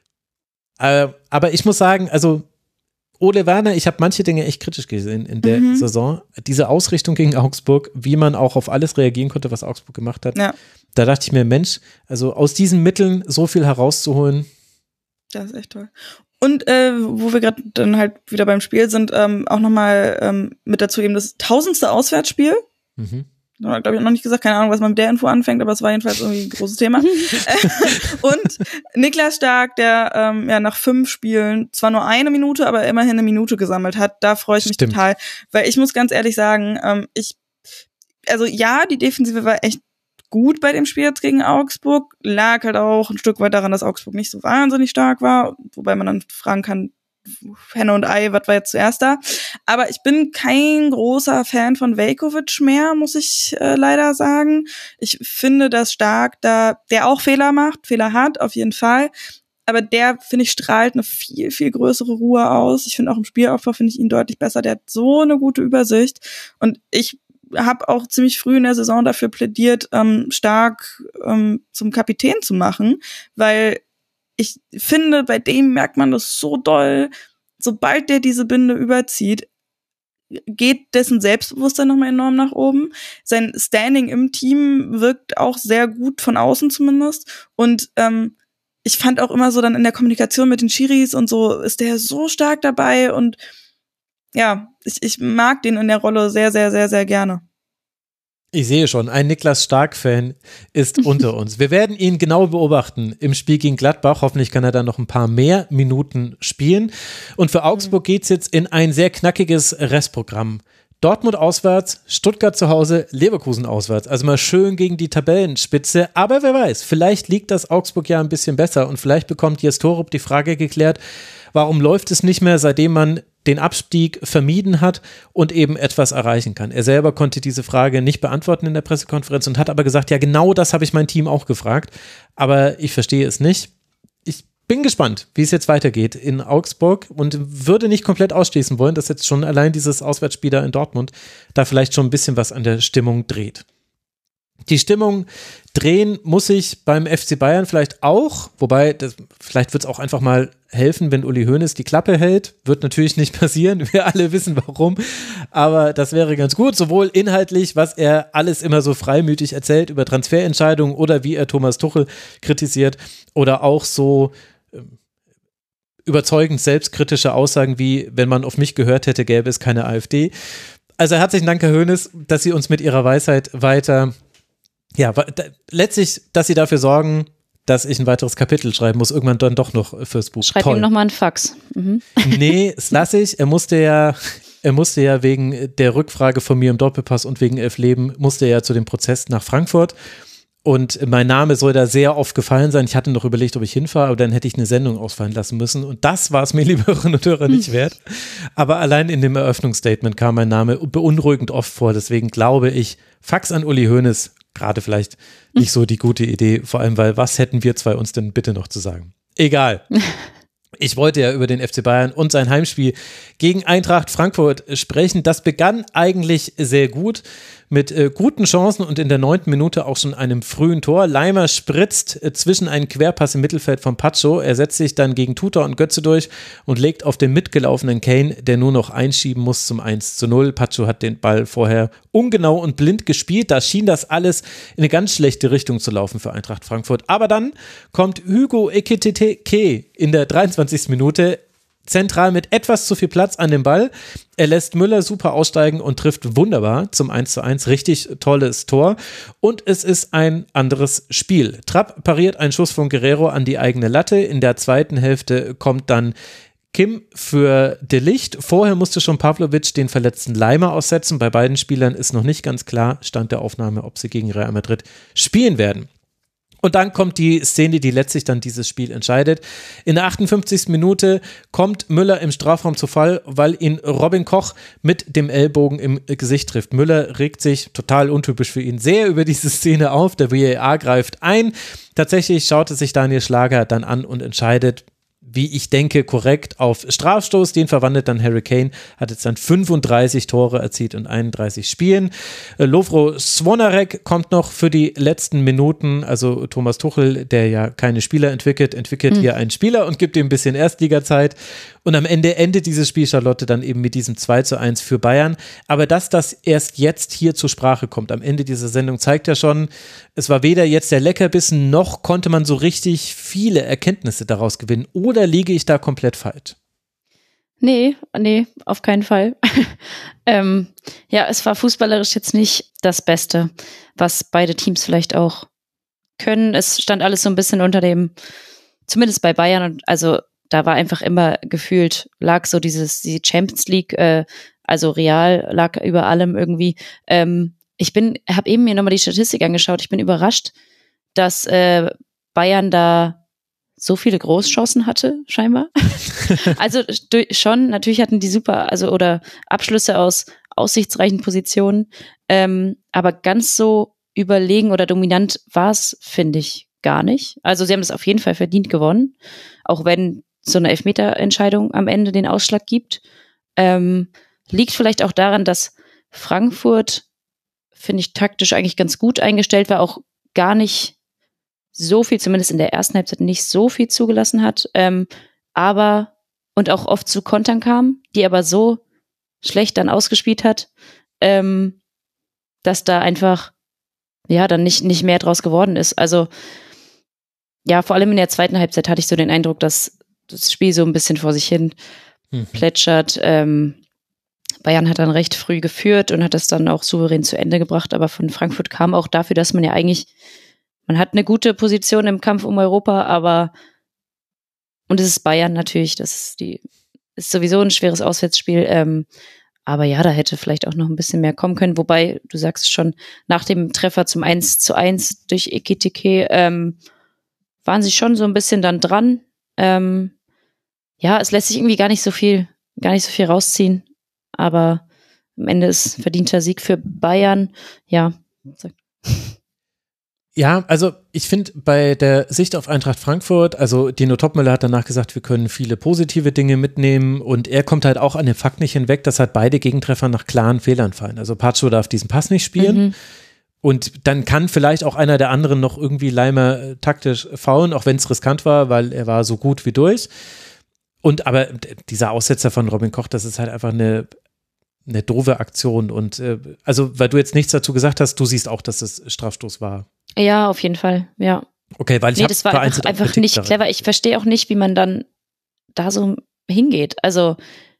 Äh, aber ich muss sagen, also Ole Werner, ich habe manche Dinge echt kritisch gesehen in der mhm. Saison. Diese Ausrichtung gegen Augsburg, wie man auch auf alles reagieren konnte, was Augsburg gemacht hat. Ja. Da dachte ich mir, Mensch, also aus diesen Mitteln so viel herauszuholen. Das ist echt toll. Und äh, wo wir gerade dann halt wieder beim Spiel sind, ähm, auch nochmal ähm, mit dazu eben das tausendste Auswärtsspiel. Mhm. Da habe ich noch nicht gesagt, keine Ahnung, was man mit der Info anfängt, aber es war jedenfalls irgendwie ein großes Thema. Und Niklas Stark, der ähm, ja nach fünf Spielen zwar nur eine Minute, aber immerhin eine Minute gesammelt hat, da freue ich mich Stimmt. total. Weil ich muss ganz ehrlich sagen, ähm, ich, also ja, die Defensive war echt gut bei dem Spiel jetzt gegen Augsburg, lag halt auch ein Stück weit daran, dass Augsburg nicht so wahnsinnig stark war, wobei man dann fragen kann, Henne und Ei, was war jetzt zuerst da? Aber ich bin kein großer Fan von Veljković mehr, muss ich äh, leider sagen. Ich finde, dass Stark da, der auch Fehler macht, Fehler hat, auf jeden Fall, aber der, finde ich, strahlt eine viel, viel größere Ruhe aus. Ich finde auch im Spielaufbau finde ich ihn deutlich besser, der hat so eine gute Übersicht und ich habe auch ziemlich früh in der Saison dafür plädiert, ähm, Stark ähm, zum Kapitän zu machen, weil ich finde, bei dem merkt man das so doll, sobald der diese Binde überzieht, geht dessen Selbstbewusstsein nochmal enorm nach oben. Sein Standing im Team wirkt auch sehr gut, von außen zumindest. Und ähm, ich fand auch immer so dann in der Kommunikation mit den Schiris und so, ist der so stark dabei und ja, ich, ich mag den in der Rolle sehr, sehr, sehr, sehr gerne. Ich sehe schon, ein Niklas Stark-Fan ist unter uns. Wir werden ihn genau beobachten im Spiel gegen Gladbach. Hoffentlich kann er dann noch ein paar mehr Minuten spielen. Und für Augsburg geht's jetzt in ein sehr knackiges Restprogramm. Dortmund auswärts, Stuttgart zu Hause, Leverkusen auswärts. Also mal schön gegen die Tabellenspitze. Aber wer weiß, vielleicht liegt das Augsburg ja ein bisschen besser und vielleicht bekommt Jes Torup die Frage geklärt, warum läuft es nicht mehr, seitdem man den Abstieg vermieden hat und eben etwas erreichen kann. Er selber konnte diese Frage nicht beantworten in der Pressekonferenz und hat aber gesagt, ja, genau das habe ich mein Team auch gefragt, aber ich verstehe es nicht. Ich bin gespannt, wie es jetzt weitergeht in Augsburg und würde nicht komplett ausschließen wollen, dass jetzt schon allein dieses Auswärtsspiel da in Dortmund da vielleicht schon ein bisschen was an der Stimmung dreht. Die Stimmung drehen muss sich beim F C Bayern vielleicht auch, wobei das, vielleicht wird es auch einfach mal helfen, wenn Uli Hoeneß die Klappe hält. Wird natürlich nicht passieren, wir alle wissen warum, aber das wäre ganz gut, sowohl inhaltlich, was er alles immer so freimütig erzählt über Transferentscheidungen oder wie er Thomas Tuchel kritisiert oder auch so überzeugend selbstkritische Aussagen wie, wenn man auf mich gehört hätte, gäbe es keine AfD. Also herzlichen Dank, Herr Hoeneß, dass Sie uns mit Ihrer Weisheit weiter, ja, letztlich, dass Sie dafür sorgen, dass ich ein weiteres Kapitel schreiben muss, irgendwann dann doch noch fürs Buch. Schreib Toll. ihm nochmal einen Fax. Mhm. Nee, das lasse ich. Er musste ja, er musste ja wegen der Rückfrage von mir im Doppelpass und wegen Elf Leben, musste er ja zu dem Prozess nach Frankfurt. Und mein Name soll da sehr oft gefallen sein. Ich hatte noch überlegt, ob ich hinfahre, aber dann hätte ich eine Sendung ausfallen lassen müssen. Und das war es mir, liebe Hörerinnen und Hörer, nicht wert. Aber allein in dem Eröffnungsstatement kam mein Name beunruhigend oft vor. Deswegen glaube ich, Fax an Uli Hoeneß, gerade vielleicht nicht so die gute Idee. Vor allem, weil was hätten wir zwei uns denn bitte noch zu sagen? Egal. Ich wollte ja über den F C Bayern und sein Heimspiel gegen Eintracht Frankfurt sprechen. Das begann eigentlich sehr gut mit äh, guten Chancen und in der neunten Minute auch schon einem frühen Tor. Leimer spritzt äh, zwischen einen Querpass im Mittelfeld von Pacho. Er setzt sich dann gegen Tuta und Götze durch und legt auf den mitgelaufenen Kane, der nur noch einschieben muss zum eins zu null. Pacho hat den Ball vorher ungenau und blind gespielt. Da schien das alles in eine ganz schlechte Richtung zu laufen für Eintracht Frankfurt. Aber dann kommt Hugo Ekitike in der dreiundzwanzigsten Minute zentral mit etwas zu viel Platz an dem Ball. Er lässt Müller super aussteigen und trifft wunderbar zum eins zu eins. Richtig tolles Tor. Und es ist ein anderes Spiel. Trapp pariert einen Schuss von Guerrero an die eigene Latte. In der zweiten Hälfte kommt dann Kim für De Ligt. Vorher musste schon Pavlovic den verletzten Leimer aussetzen. Bei beiden Spielern ist noch nicht ganz klar, Stand der Aufnahme, ob sie gegen Real Madrid spielen werden. Und dann kommt die Szene, die letztlich dann dieses Spiel entscheidet. In der achtundfünfzigsten Minute kommt Müller im Strafraum zu Fall, weil ihn Robin Koch mit dem Ellbogen im Gesicht trifft. Müller regt sich, total untypisch für ihn, sehr über diese Szene auf. Der V A R greift ein. Tatsächlich schaut es sich Daniel Schlager dann an und entscheidet, wie ich denke, korrekt auf Strafstoß. Den verwandelt dann Harry Kane, hat jetzt dann fünfunddreißig Tore erzielt in einunddreißig Spielen. Lovro Svonarek kommt noch für die letzten Minuten, also Thomas Tuchel, der ja keine Spieler entwickelt, entwickelt mhm. hier einen Spieler und gibt ihm ein bisschen Erstligazeit. Und am Ende endet dieses Spiel, Charlotte, dann eben mit diesem zwei zu eins für Bayern. Aber dass das erst jetzt hier zur Sprache kommt, am Ende dieser Sendung, zeigt ja schon, es war weder jetzt der Leckerbissen, noch konnte man so richtig viele Erkenntnisse daraus gewinnen. Oder liege ich da komplett falsch? Nee, nee, auf keinen Fall. ähm, ja, es war fußballerisch jetzt nicht das Beste, was beide Teams vielleicht auch können. Es stand alles so ein bisschen unter dem, zumindest bei Bayern, also da war einfach immer gefühlt, lag so dieses, die Champions League, äh, also Real lag über allem irgendwie. Ähm, ich bin, habe eben mir nochmal die Statistik angeschaut. Ich bin überrascht, dass äh, Bayern da so viele Großchancen hatte, scheinbar. Also schon, natürlich hatten die super, also oder Abschlüsse aus aussichtsreichen Positionen, ähm, aber ganz so überlegen oder dominant war es, finde ich, gar nicht. Also sie haben es auf jeden Fall verdient gewonnen, auch wenn so eine Elfmeterentscheidung am Ende den Ausschlag gibt. Ähm, liegt vielleicht auch daran, dass Frankfurt, finde ich, taktisch eigentlich ganz gut eingestellt war, auch gar nicht so viel, zumindest in der ersten Halbzeit nicht so viel zugelassen hat, ähm, aber und auch oft zu Kontern kam, die aber so schlecht dann ausgespielt hat, ähm, dass da einfach ja dann nicht, nicht mehr draus geworden ist. Also ja, vor allem in der zweiten Halbzeit hatte ich so den Eindruck, dass das Spiel so ein bisschen vor sich hin mhm. plätschert. Ähm, Bayern hat dann recht früh geführt und hat das dann auch souverän zu Ende gebracht, aber von Frankfurt kam auch dafür, dass man ja eigentlich, man hat eine gute Position im Kampf um Europa, aber und es ist Bayern natürlich, das ist die, ist sowieso ein schweres Auswärtsspiel, ähm, aber ja, da hätte vielleicht auch noch ein bisschen mehr kommen können, wobei, du sagst schon, nach dem Treffer zum eins zu eins durch Ekitike, ähm, waren sie schon so ein bisschen dann dran. Ähm, ja, es lässt sich irgendwie gar nicht so viel, gar nicht so viel rausziehen. Aber am Ende ist verdienter Sieg für Bayern. Ja. Ja, also ich finde bei der Sicht auf Eintracht Frankfurt, also Dino Topmöller hat danach gesagt, wir können viele positive Dinge mitnehmen und er kommt halt auch an dem Fakt nicht hinweg, dass halt beide Gegentreffer nach klaren Fehlern fallen. Also Pacho darf diesen Pass nicht spielen. Mhm. Und dann kann vielleicht auch einer der anderen noch irgendwie Leimer äh, taktisch faulen, auch wenn es riskant war, weil er war so gut wie durch. Und aber dieser Aussetzer von Robin Koch, das ist halt einfach eine, eine doofe Aktion. Und äh, also, weil du jetzt nichts dazu gesagt hast, du siehst auch, dass das Strafstoß war. Ja, auf jeden Fall, ja. Okay, weil ich nee, das war einfach, einfach nicht darin. Clever. Ich verstehe auch nicht, wie man dann da so hingeht. Also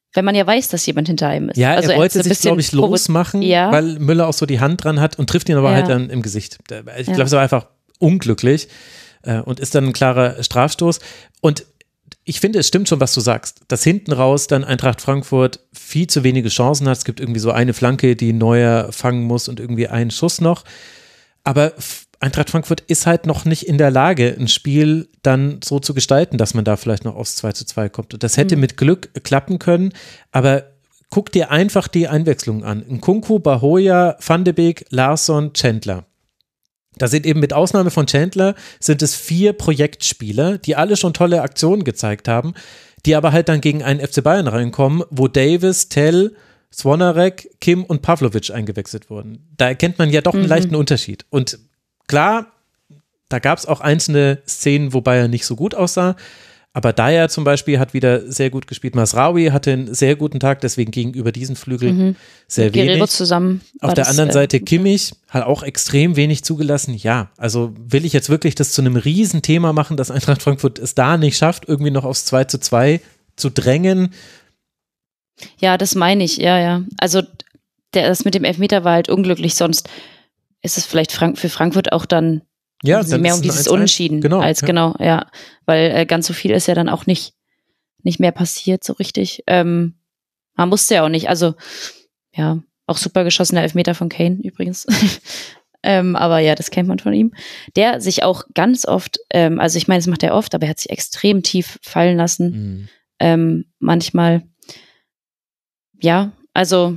wenn man ja weiß, dass jemand hinter einem ist. Ja, also er wollte so ein sich, glaube ich, provo- losmachen, ja. weil Müller auch so die Hand dran hat und trifft ihn aber Ja. halt dann im Gesicht. Ich Ja. glaube, es war einfach unglücklich äh, und ist dann ein klarer Strafstoß. Und ich finde, es stimmt schon, was du sagst, dass hinten raus dann Eintracht Frankfurt viel zu wenige Chancen hat. Es gibt irgendwie so eine Flanke, die Neuer fangen muss und irgendwie einen Schuss noch. Aber Eintracht Frankfurt ist halt noch nicht in der Lage, ein Spiel dann so zu gestalten, dass man da vielleicht noch aufs zwei zu zwei kommt. Und das hätte Mhm. mit Glück klappen können, aber guck dir einfach die Einwechslungen an. Nkunku, Bahoya, Van de Beek, Larsson, Chandler. Da sind eben mit Ausnahme von Chandler sind es vier Projektspieler, die alle schon tolle Aktionen gezeigt haben, die aber halt dann gegen einen F C Bayern reinkommen, wo Davis, Tell, Swanarek, Kim und Pavlovic eingewechselt wurden. Da erkennt man ja doch einen Mhm. leichten Unterschied. Und klar, da gab es auch einzelne Szenen, wo Bayern nicht so gut aussah, aber Dyer zum Beispiel hat wieder sehr gut gespielt. Masraoui hatte einen sehr guten Tag, deswegen gegenüber diesen Flügeln Mhm. sehr Mit Guerrero wenig. zusammen. Auf war der das, anderen äh, Seite Kimmich hat auch extrem wenig zugelassen. Ja, also will ich jetzt wirklich das zu einem Riesenthema machen, dass Eintracht Frankfurt es da nicht schafft, irgendwie noch aufs zwei zu zwei zu drängen. Ja, das meine ich, ja, ja. Also der, das mit dem Elfmeter war halt unglücklich, sonst ist es vielleicht Frank- für Frankfurt auch dann Ja, sie dann mehr ist um es ein dieses eins eins. Unentschieden Genau, als ja. genau, ja. Weil äh, ganz so viel ist ja dann auch nicht, nicht mehr passiert so richtig. Ähm, man musste ja auch nicht, also ja, auch super geschossener Elfmeter von Kane übrigens. ähm, aber ja, das kennt man von ihm. Der sich auch ganz oft, ähm, also ich meine, das macht er oft, aber er hat sich extrem tief fallen lassen. Mhm. Ähm, manchmal, ja, also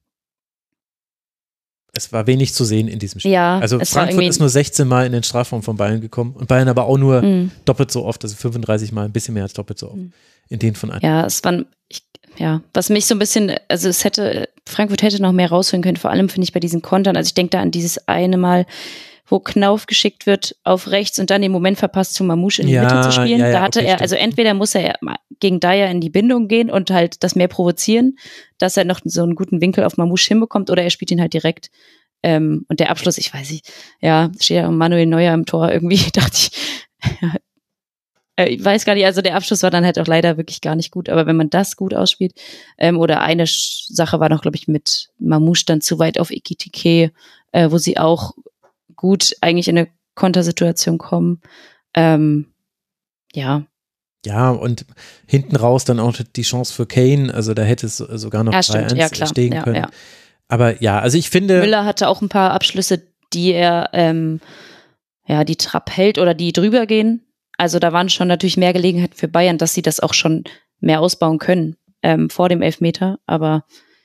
Es war wenig zu sehen in diesem Spiel. ja, Also es war Frankfurt irgendwie, ist nur sechzehn Mal in den Strafraum von Bayern gekommen und Bayern aber auch nur mh. doppelt so oft, also fünfunddreißig Mal, ein bisschen mehr als doppelt so oft. Mhm. In den von einem. Ja, es waren, ich, ja, was mich so ein bisschen, also es hätte, Frankfurt hätte noch mehr rausholen können, vor allem finde ich bei diesen Kontern, also ich denke da an dieses eine Mal, wo Knauf geschickt wird auf rechts und dann den Moment verpasst, zu Mamouche in die Ja, Mitte zu spielen. ja, ja, da hatte okay, er, stimmt. also entweder muss er gegen Dyer in die Bindung gehen und halt das mehr provozieren, dass er noch so einen guten Winkel auf Mamouche hinbekommt, oder er spielt ihn halt direkt. Ähm, und der Abschluss, ich weiß nicht, ja, steht ja Manuel Neuer im Tor irgendwie, dachte ich, ja, äh, ich weiß gar nicht, also der Abschluss war dann halt auch leider wirklich gar nicht gut, aber wenn man das gut ausspielt, ähm, oder eine Sch- Sache war noch, glaube ich, mit Mamouche dann zu weit auf Ekitike, äh, wo sie auch gut eigentlich in eine Kontersituation kommen, ähm, ja. Ja, und hinten raus dann auch die Chance für Kane, also da hätte es sogar noch Ja, drei stimmt, ja, eins klar. stehen Ja, können. ja. Aber ja, also ich finde, Müller hatte auch ein paar Abschlüsse, die er, ähm, ja, die Trapp hält oder die drüber gehen. Also da waren schon natürlich mehr Gelegenheiten für Bayern, dass sie das auch schon mehr ausbauen können, ähm, vor dem Elfmeter, aber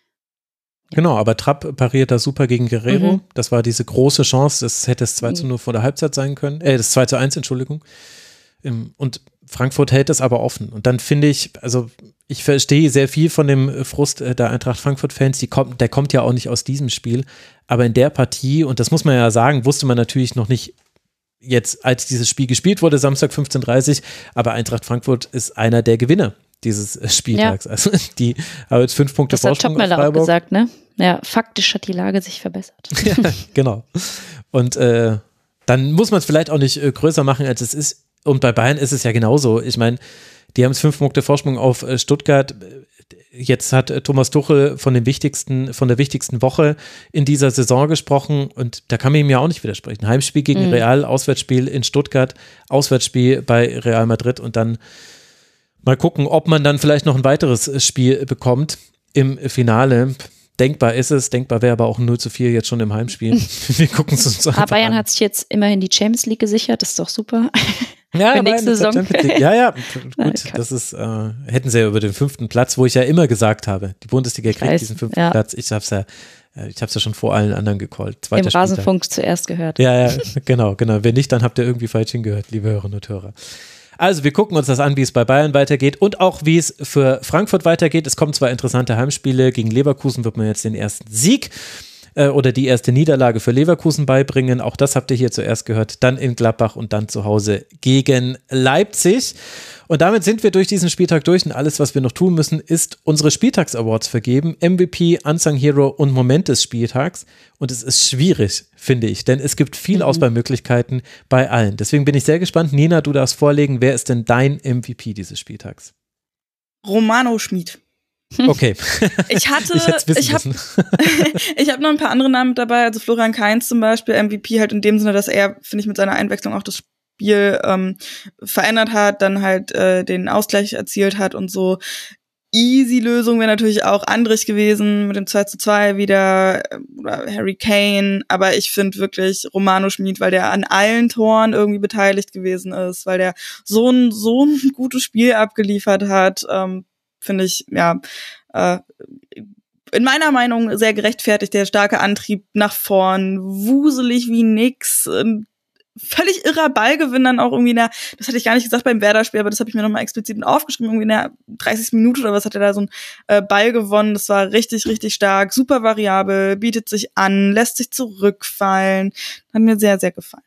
genau, aber Trapp pariert da super gegen Guerrero. Mhm. Das war diese große Chance, das hätte es zwei zu null vor der Halbzeit sein können, äh, das zwei zu eins, Entschuldigung. Ähm, Und Frankfurt hält es aber offen. Und dann finde ich, also ich verstehe sehr viel von dem Frust der Eintracht Frankfurt-Fans, die kommt, der kommt ja auch nicht aus diesem Spiel, aber in der Partie, und das muss man ja sagen, wusste man natürlich noch nicht jetzt, als dieses Spiel gespielt wurde, Samstag fünfzehn Uhr dreißig, aber Eintracht Frankfurt ist einer der Gewinner dieses Spieltags. Ja. Also die haben jetzt fünf Punkte das hat Vorsprung auf Topmöller auch Freiburg. gesagt, ne? Ja, faktisch hat die Lage sich verbessert. Ja, genau. Und äh, dann muss man es vielleicht auch nicht äh, größer machen, als es ist. Und bei Bayern ist es ja genauso. Ich meine, die haben jetzt fünf Punkte Vorsprung auf äh, Stuttgart. Jetzt hat äh, Thomas Tuchel von dem wichtigsten, von der wichtigsten Woche in dieser Saison gesprochen und da kann man ihm ja auch nicht widersprechen. Heimspiel gegen Mhm. Real, Auswärtsspiel in Stuttgart, Auswärtsspiel bei Real Madrid und dann mal gucken, ob man dann vielleicht noch ein weiteres Spiel bekommt im Finale. Denkbar ist es, denkbar wäre aber auch ein null zu vier jetzt schon im Heimspiel. Wir gucken es uns einfach Aber Bayern an. hat sich jetzt immerhin die Champions League gesichert, das ist doch super. Ja, für nächste Bayern ist der Saison. Champions League. Ja, ja, Na, gut, kann- das ist, äh, hätten sie ja über den fünften Platz, wo ich ja immer gesagt habe, die Bundesliga kriegt weiß, diesen fünften ja. Platz. Ich hab's ja, äh, ich hab's ja schon vor allen anderen gecallt. Zweiter Im Spieltag. Rasenfunk zuerst gehört. Ja, ja, genau, genau. Wenn nicht, dann habt ihr irgendwie falsch hingehört, liebe Hörerinnen und Hörer. Also wir gucken uns das an, wie es bei Bayern weitergeht und auch wie es für Frankfurt weitergeht. Es kommen zwei interessante Heimspiele. Gegen Leverkusen wird man jetzt den ersten Sieg äh, oder die erste Niederlage für Leverkusen beibringen. Auch das habt ihr hier zuerst gehört. Dann in Gladbach und dann zu Hause gegen Leipzig. Und damit sind wir durch diesen Spieltag durch und alles, was wir noch tun müssen, ist unsere Spieltags-Awards vergeben. M V P, Unsung Hero und Moment des Spieltags. Und es ist schwierig, finde ich, denn es gibt viel Mhm. Auswahlmöglichkeiten bei allen. Deswegen bin ich sehr gespannt. Nina, du darfst vorlegen, wer ist denn dein M V P dieses Spieltags? Romano Schmid. Okay. Ich hatte, ich, ich habe ich hab noch ein paar andere Namen mit dabei, also Florian Kainz zum Beispiel, M V P halt in dem Sinne, dass er, finde ich, mit seiner Einwechslung auch das Spiel ähm, verändert hat, dann halt äh, den Ausgleich erzielt hat und so. Easy Lösung wäre natürlich auch Andrich gewesen mit dem zwei zu zwei wieder oder Harry Kane, aber ich finde wirklich Romano Schmid, weil der an allen Toren irgendwie beteiligt gewesen ist, weil der so ein so ein gutes Spiel abgeliefert hat, ähm, finde ich, ja, äh, in meiner Meinung sehr gerechtfertigt, der starke Antrieb nach vorn, wuselig wie nix, ähm, völlig irrer Ballgewinn dann auch irgendwie in der, das hatte ich gar nicht gesagt beim Werder-Spiel, aber das habe ich mir nochmal explizit aufgeschrieben, irgendwie in der dreißigsten Minute oder was hat er da so einen äh, Ball gewonnen, das war richtig, richtig stark, super variabel, bietet sich an, lässt sich zurückfallen, hat mir sehr, sehr gefallen.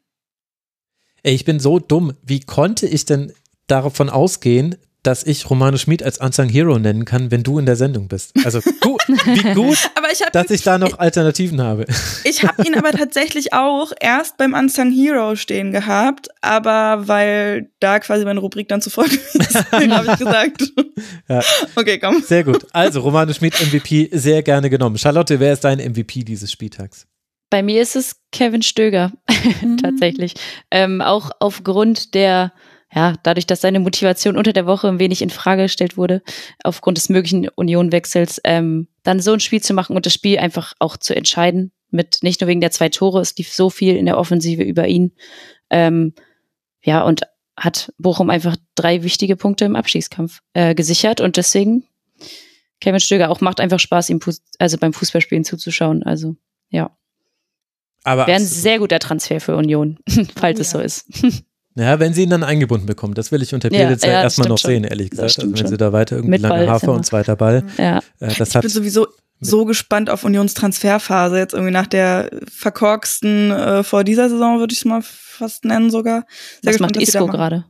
Ey, ich bin so dumm, wie konnte ich denn davon ausgehen, dass ich Romano Schmid als Unsung Hero nennen kann, wenn du in der Sendung bist. Also gut, wie gut, aber ich hab, dass ich da noch Alternativen habe. Ich habe ihn aber tatsächlich auch erst beim Unsung Hero stehen gehabt, aber weil da quasi meine Rubrik dann zuvor gewesen ist, habe ich gesagt. Ja. Okay, komm. Sehr gut. Also Romano Schmid M V P sehr gerne genommen. Charlotte, wer ist dein M V P dieses Spieltags? Bei mir ist es Kevin Stöger, tatsächlich. Ähm, auch aufgrund der Ja, dadurch, dass seine Motivation unter der Woche ein wenig in Frage gestellt wurde, aufgrund des möglichen Union-Wechsels, ähm, dann so ein Spiel zu machen und das Spiel einfach auch zu entscheiden, mit nicht nur wegen der zwei Tore, es lief so viel in der Offensive über ihn, ähm, ja, und hat Bochum einfach drei wichtige Punkte im Abstiegskampf äh, gesichert und deswegen Kevin Stöger auch macht einfach Spaß, ihm also beim Fußballspielen zuzuschauen, also ja. Aber wäre ein sehr guter Transfer für Union, falls oh, es so ja. ist. Ja, wenn sie ihn dann eingebunden bekommen, das will ich unter ja, Bielitzer ja, erstmal noch schon. sehen, ehrlich gesagt. Also wenn schon. sie da weiter irgendwie lange Hafer und zweiter Ball. Ja. Äh, das ich hat bin sowieso so gespannt auf Unions Transferphase, jetzt irgendwie nach der verkorksten äh, vor dieser Saison, würde ich es mal fast nennen sogar. Sehr was gespannt, macht Isco gerade?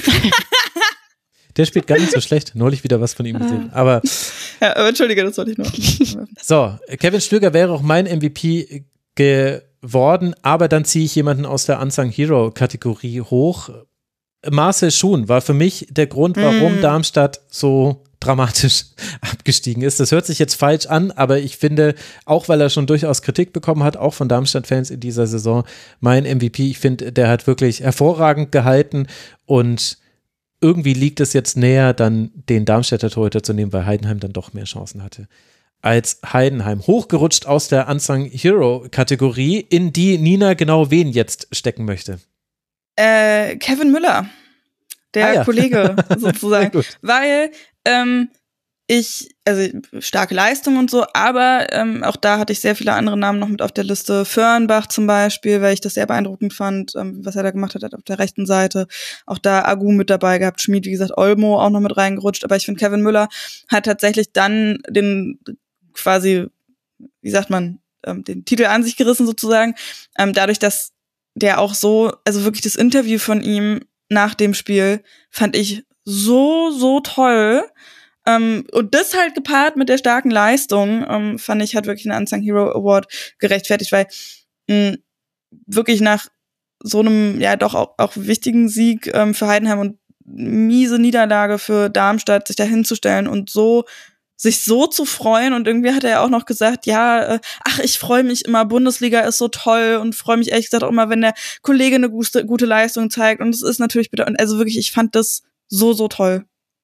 Der spielt gar nicht so schlecht. Neulich wieder was von ihm gesehen. Aber, ja, aber entschuldige, das wollte ich noch. So, Kevin Stöger wäre auch mein M V P geworden, aber dann ziehe ich jemanden aus der Unsung Hero Kategorie hoch. Marcel Schuhn war für mich der Grund, warum mm. Darmstadt so dramatisch abgestiegen ist. Das hört sich jetzt falsch an, aber ich finde, auch weil er schon durchaus Kritik bekommen hat, auch von Darmstadt-Fans in dieser Saison, mein M V P, ich finde, der hat wirklich hervorragend gehalten und irgendwie liegt es jetzt näher, dann den Darmstädter Torhüter zu nehmen, weil Heidenheim dann doch mehr Chancen hatte als Heidenheim. Hochgerutscht aus der Unsung Hero Kategorie, in die Nina genau wen jetzt stecken möchte. Äh, Kevin Müller, der ah, ja. Kollege sozusagen, weil ähm, ich, also starke Leistung und so, aber ähm, auch da hatte ich sehr viele andere Namen noch mit auf der Liste. Fürnbach zum Beispiel, weil ich das sehr beeindruckend fand, ähm, was er da gemacht hat auf der rechten Seite. Auch da Agu mit dabei gehabt, Schmid, wie gesagt, Olmo auch noch mit reingerutscht, aber ich finde, Kevin Müller hat tatsächlich dann den quasi, wie sagt man, ähm, den Titel an sich gerissen sozusagen, ähm, dadurch, dass der auch so, also wirklich das Interview von ihm nach dem Spiel fand ich so, so toll. Ähm, und das halt gepaart mit der starken Leistung, ähm, fand ich, hat wirklich einen Unsung Hero Award gerechtfertigt, weil mh, wirklich nach so einem, ja doch auch, auch wichtigen Sieg ähm, für Heidenheim und miese Niederlage für Darmstadt, sich da hinzustellen und so sich so zu freuen, und irgendwie hat er ja auch noch gesagt, ja, äh, ach, ich freue mich immer, Bundesliga ist so toll, und freue mich ehrlich gesagt auch immer, wenn der Kollege eine gute, gute Leistung zeigt, und es ist natürlich bitte, also wirklich, ich fand das so, so toll.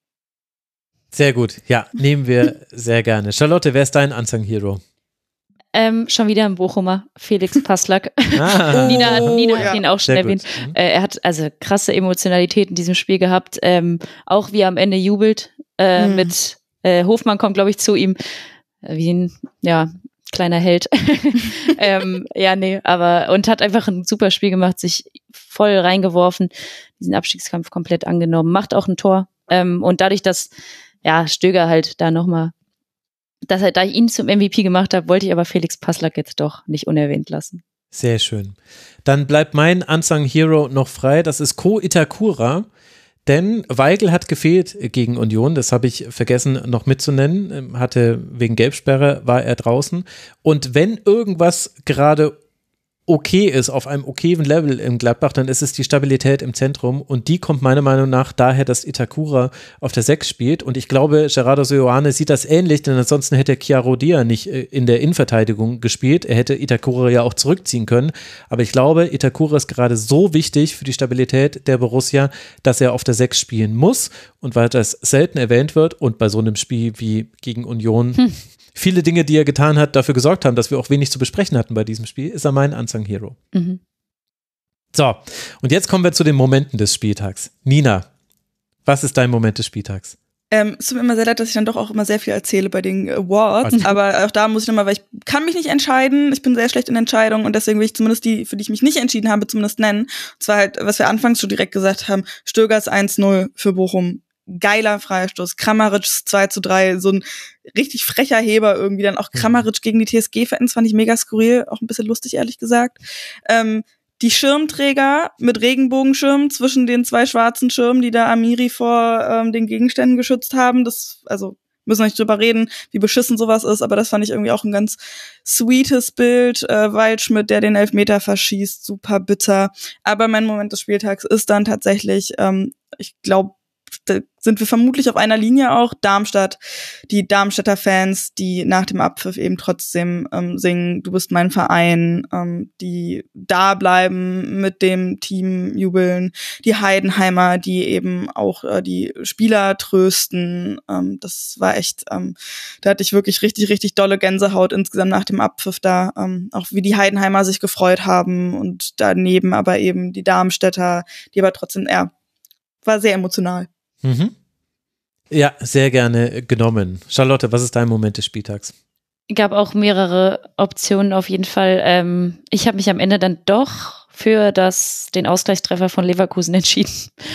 Sehr gut, ja, nehmen wir sehr gerne. Charlotte, wer ist dein Unsung Hero? Ähm, schon wieder ein Bochumer, Felix Passlack. Ah. Nina hat, Nina ja. hat ihn auch schon Sehr erwähnt. Mhm. Äh, er hat also krasse Emotionalität in diesem Spiel gehabt, ähm, auch wie er am Ende jubelt, äh, mhm. mit Äh, Hofmann kommt, glaube ich, zu ihm wie ein, ja, kleiner Held. ähm, ja, nee, aber, und hat einfach ein super Spiel gemacht, sich voll reingeworfen, diesen Abstiegskampf komplett angenommen, macht auch ein Tor. Ähm, und dadurch, dass, ja, Stöger halt da nochmal, dass er, da ich ihn zum M V P gemacht habe, wollte ich aber Felix Passlack jetzt doch nicht unerwähnt lassen. Sehr schön. Dann bleibt mein Unsung Hero noch frei, das ist Ko Itakura. Denn Weigl hat gefehlt gegen Union, das habe ich vergessen noch mitzunennen, hatte wegen Gelbsperre, war er draußen. Und wenn irgendwas gerade okay ist, auf einem okayen Level in Gladbach, dann ist es die Stabilität im Zentrum und die kommt meiner Meinung nach daher, dass Itakura auf der sechs spielt und ich glaube, Gerardo Seoane sieht das ähnlich, denn ansonsten hätte Chiaro Dia nicht in der Innenverteidigung gespielt, er hätte Itakura ja auch zurückziehen können, aber ich glaube, Itakura ist gerade so wichtig für die Stabilität der Borussia, dass er auf der sechs spielen muss und weil das selten erwähnt wird und bei so einem Spiel wie gegen Union hm. viele Dinge, die er getan hat, dafür gesorgt haben, dass wir auch wenig zu besprechen hatten bei diesem Spiel, ist er mein Unsung Hero. Mhm. So, und jetzt kommen wir zu den Momenten des Spieltags. Nina, was ist dein Moment des Spieltags? Ähm, es tut mir immer sehr leid, dass ich dann doch auch immer sehr viel erzähle bei den Awards, also. aber auch da muss ich nochmal, weil ich kann mich nicht entscheiden, ich bin sehr schlecht in Entscheidungen und deswegen will ich zumindest die, für die ich mich nicht entschieden habe, zumindest nennen. Und zwar halt, was wir anfangs schon direkt gesagt haben, Stögers eins null für Bochum. Geiler Freistoß, Kramaric zwei zu drei, so ein richtig frecher Heber irgendwie, dann auch Kramaric gegen die T S G-Fans, fand ich mega skurril, auch ein bisschen lustig, ehrlich gesagt. Ähm, die Schirmträger mit Regenbogenschirmen zwischen den zwei schwarzen Schirmen, die da Amiri vor ähm, den Gegenständen geschützt haben, das, also müssen wir nicht drüber reden, wie beschissen sowas ist, aber das fand ich irgendwie auch ein ganz sweetes Bild. Äh, Waldschmidt, der den Elfmeter verschießt, super bitter. Aber mein Moment des Spieltags ist dann tatsächlich, ähm, ich glaube, da sind wir vermutlich auf einer Linie auch, Darmstadt, die Darmstädter Fans, die nach dem Abpfiff eben trotzdem ähm, singen, du bist mein Verein, ähm, die da bleiben, mit dem Team jubeln, die Heidenheimer, die eben auch äh, die Spieler trösten, ähm, das war echt, ähm, da hatte ich wirklich richtig, richtig dolle Gänsehaut insgesamt nach dem Abpfiff da, ähm, auch wie die Heidenheimer sich gefreut haben und daneben aber eben die Darmstädter, die aber trotzdem, ja, war sehr emotional. Mhm. Ja, sehr gerne genommen. Charlotte, was ist dein Moment des Spieltags? Gab auch mehrere Optionen auf jeden Fall. Ähm, ich habe mich am Ende dann doch für das, den Ausgleichstreffer von Leverkusen entschieden.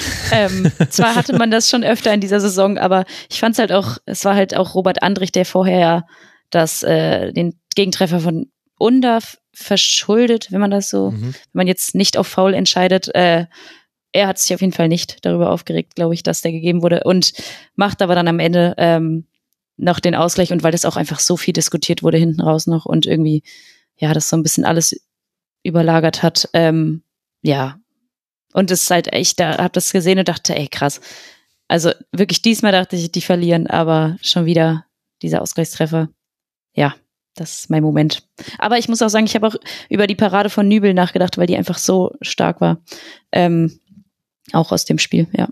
ähm, zwar hatte man das schon öfter in dieser Saison, aber ich fand es halt auch, es war halt auch Robert Andrich, der vorher das, äh, den Gegentreffer von Undav verschuldet, wenn man das so, mhm. wenn man jetzt nicht auf Foul entscheidet, äh, er hat sich auf jeden Fall nicht darüber aufgeregt, glaube ich, dass der gegeben wurde und macht aber dann am Ende ähm, noch den Ausgleich und weil das auch einfach so viel diskutiert wurde hinten raus noch und irgendwie, ja, das so ein bisschen alles überlagert hat, ähm, ja. Und es ist halt echt, da hab das gesehen und dachte, ey, krass. Also wirklich diesmal dachte ich, die verlieren, aber schon wieder dieser Ausgleichstreffer. Ja, das ist mein Moment. Aber ich muss auch sagen, ich habe auch über die Parade von Nübel nachgedacht, weil die einfach so stark war. Ähm, Auch aus dem Spiel, ja.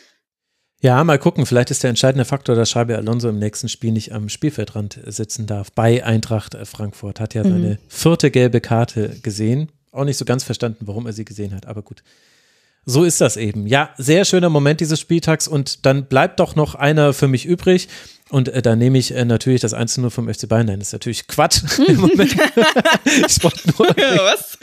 Ja, mal gucken, vielleicht ist der entscheidende Faktor, dass Xabi Alonso im nächsten Spiel nicht am Spielfeldrand sitzen darf. Bei Eintracht Frankfurt hat ja mhm. seine vierte gelbe Karte gesehen. Auch nicht so ganz verstanden, warum er sie gesehen hat, aber gut. So ist das eben. Ja, sehr schöner Moment dieses Spieltags und dann bleibt doch noch einer für mich übrig. Und äh, da nehme ich äh, natürlich das eins zu null vom F C Bayern. Nein, das ist natürlich Quatsch im Moment. Ich wollte nur. Ja, was?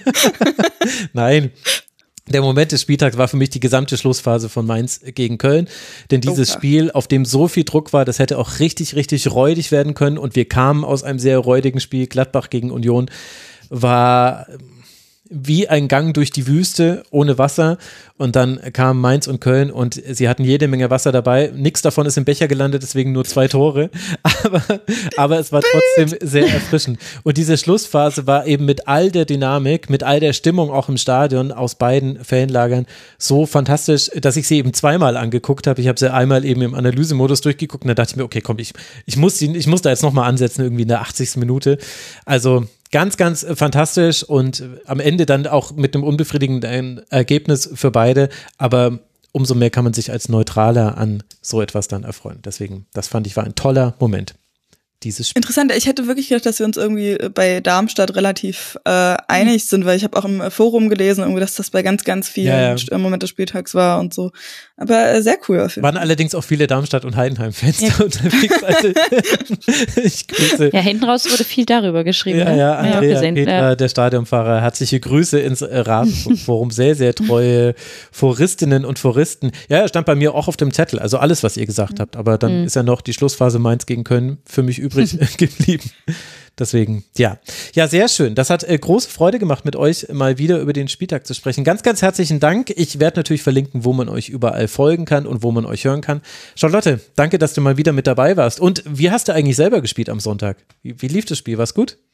Nein. Der Moment des Spieltags war für mich die gesamte Schlussphase von Mainz gegen Köln, denn dieses okay. Spiel, auf dem so viel Druck war, das hätte auch richtig, richtig räudig werden können und wir kamen aus einem sehr räudigen Spiel, Gladbach gegen Union, war wie ein Gang durch die Wüste ohne Wasser und dann kamen Mainz und Köln und sie hatten jede Menge Wasser dabei. Nichts davon ist im Becher gelandet, deswegen nur zwei Tore, aber, aber es war trotzdem sehr erfrischend. Und diese Schlussphase war eben mit all der Dynamik, mit all der Stimmung auch im Stadion aus beiden Fanlagern so fantastisch, dass ich sie eben zweimal angeguckt habe. Ich habe sie einmal eben im Analysemodus durchgeguckt und da dachte ich mir, okay, komm, ich, ich, muss, die, ich muss da jetzt nochmal ansetzen, irgendwie in der achtzigsten Minute. Also ganz, ganz fantastisch und am Ende dann auch mit einem unbefriedigenden Ergebnis für beide, aber umso mehr kann man sich als Neutraler an so etwas dann erfreuen. Deswegen, das fand ich, war ein toller Moment. Dieses Spiel. Interessant, ich hätte wirklich gedacht, dass wir uns irgendwie bei Darmstadt relativ äh, einig sind, weil ich habe auch im Forum gelesen, irgendwie, dass das bei ganz, ganz vielen ja, ja. im Moment des Spieltags war und so. Aber äh, sehr cool. Auf jeden Waren Fall. Allerdings auch viele Darmstadt- und Heidenheim-Fans ja. da unterwegs. Also, ich grüße. Ja, hinten raus wurde viel darüber geschrieben. Ja, ne? ja, Andrea ja, Petra, ja. der Stadionfahrer, herzliche Grüße ins äh, Rasenforum. Sehr, sehr treue Foristinnen und Foristen. Ja, er stand bei mir auch auf dem Zettel, also alles, was ihr gesagt habt. Aber dann mhm. ist ja noch die Schlussphase Mainz gegen Köln für mich übrig geblieben. Deswegen, ja. Ja, sehr schön. Das hat äh, große Freude gemacht, mit euch mal wieder über den Spieltag zu sprechen. Ganz, ganz herzlichen Dank. Ich werde natürlich verlinken, wo man euch überall folgen kann und wo man euch hören kann. Charlotte, danke, dass du mal wieder mit dabei warst. Und wie hast du eigentlich selber gespielt am Sonntag? Wie, wie lief das Spiel? War's gut?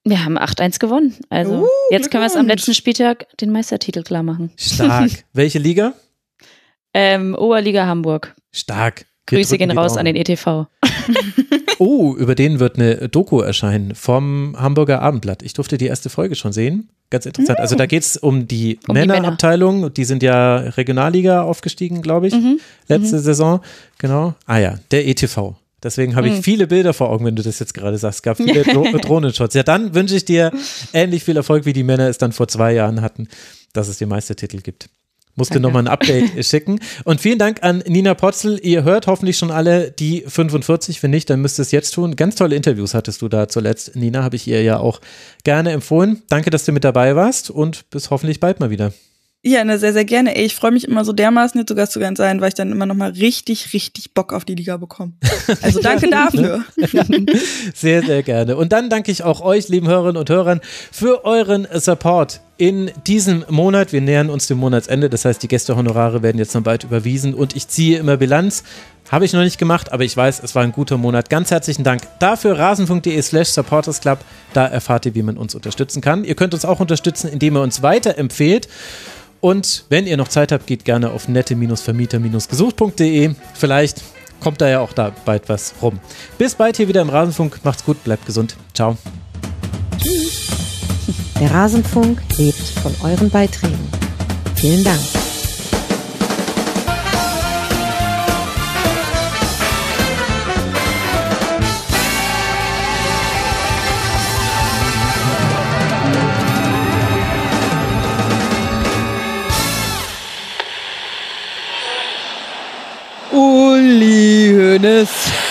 Wir haben acht eins gewonnen. Also Uh, jetzt können wir es am letzten Spieltag den Meistertitel klar machen. Stark. Welche Liga? Ähm, Oberliga Hamburg. Stark. Wir Grüße gehen drücken die raus Daumen. an den E T V. Oh, über den wird eine Doku erscheinen vom Hamburger Abendblatt. Ich durfte die erste Folge schon sehen. Ganz interessant. Also da geht es um die Um die Männer. Männerabteilung. Die sind ja Regionalliga aufgestiegen, glaube ich, Mhm. letzte Saison. Genau. Ah ja, der E T V. Deswegen habe ich Mhm. viele Bilder vor Augen, wenn du das jetzt gerade sagst. Es gab viele Dro Drohnenshots. Ja, dann wünsche ich dir ähnlich viel Erfolg, wie die Männer es dann vor zwei Jahren hatten, dass es den Meistertitel gibt. Musste nochmal ein Update schicken. Und vielen Dank an Nina Potzel. Ihr hört hoffentlich schon alle die fünfundvierzig. Wenn nicht, dann müsst ihr es jetzt tun. Ganz tolle Interviews hattest du da zuletzt. Nina, habe ich ihr ja auch gerne empfohlen. Danke, dass du mit dabei warst und bis hoffentlich bald mal wieder. Ja, ne, sehr, sehr gerne. Ey, ich freue mich immer so dermaßen, jetzt sogar zu Gast sein, weil ich dann immer nochmal richtig, richtig Bock auf die Liga bekomme. Also danke dafür. Sehr, sehr gerne. Und dann danke ich auch euch, lieben Hörerinnen und Hörern, für euren Support in diesem Monat. Wir nähern uns dem Monatsende, das heißt, die Gästehonorare werden jetzt noch bald überwiesen und ich ziehe immer Bilanz. Habe ich noch nicht gemacht, aber ich weiß, es war ein guter Monat. Ganz herzlichen Dank dafür. rasen.de slash supportersclub. Da erfahrt ihr, wie man uns unterstützen kann. Ihr könnt uns auch unterstützen, indem ihr uns weiterempfehlt. Und wenn ihr noch Zeit habt, geht gerne auf nette-vermieter-gesucht punkt de. Vielleicht kommt da ja auch da bald was rum. Bis bald hier wieder im Rasenfunk. Macht's gut, bleibt gesund. Ciao. Der Rasenfunk lebt von euren Beiträgen. Vielen Dank. Uli Hoeneß.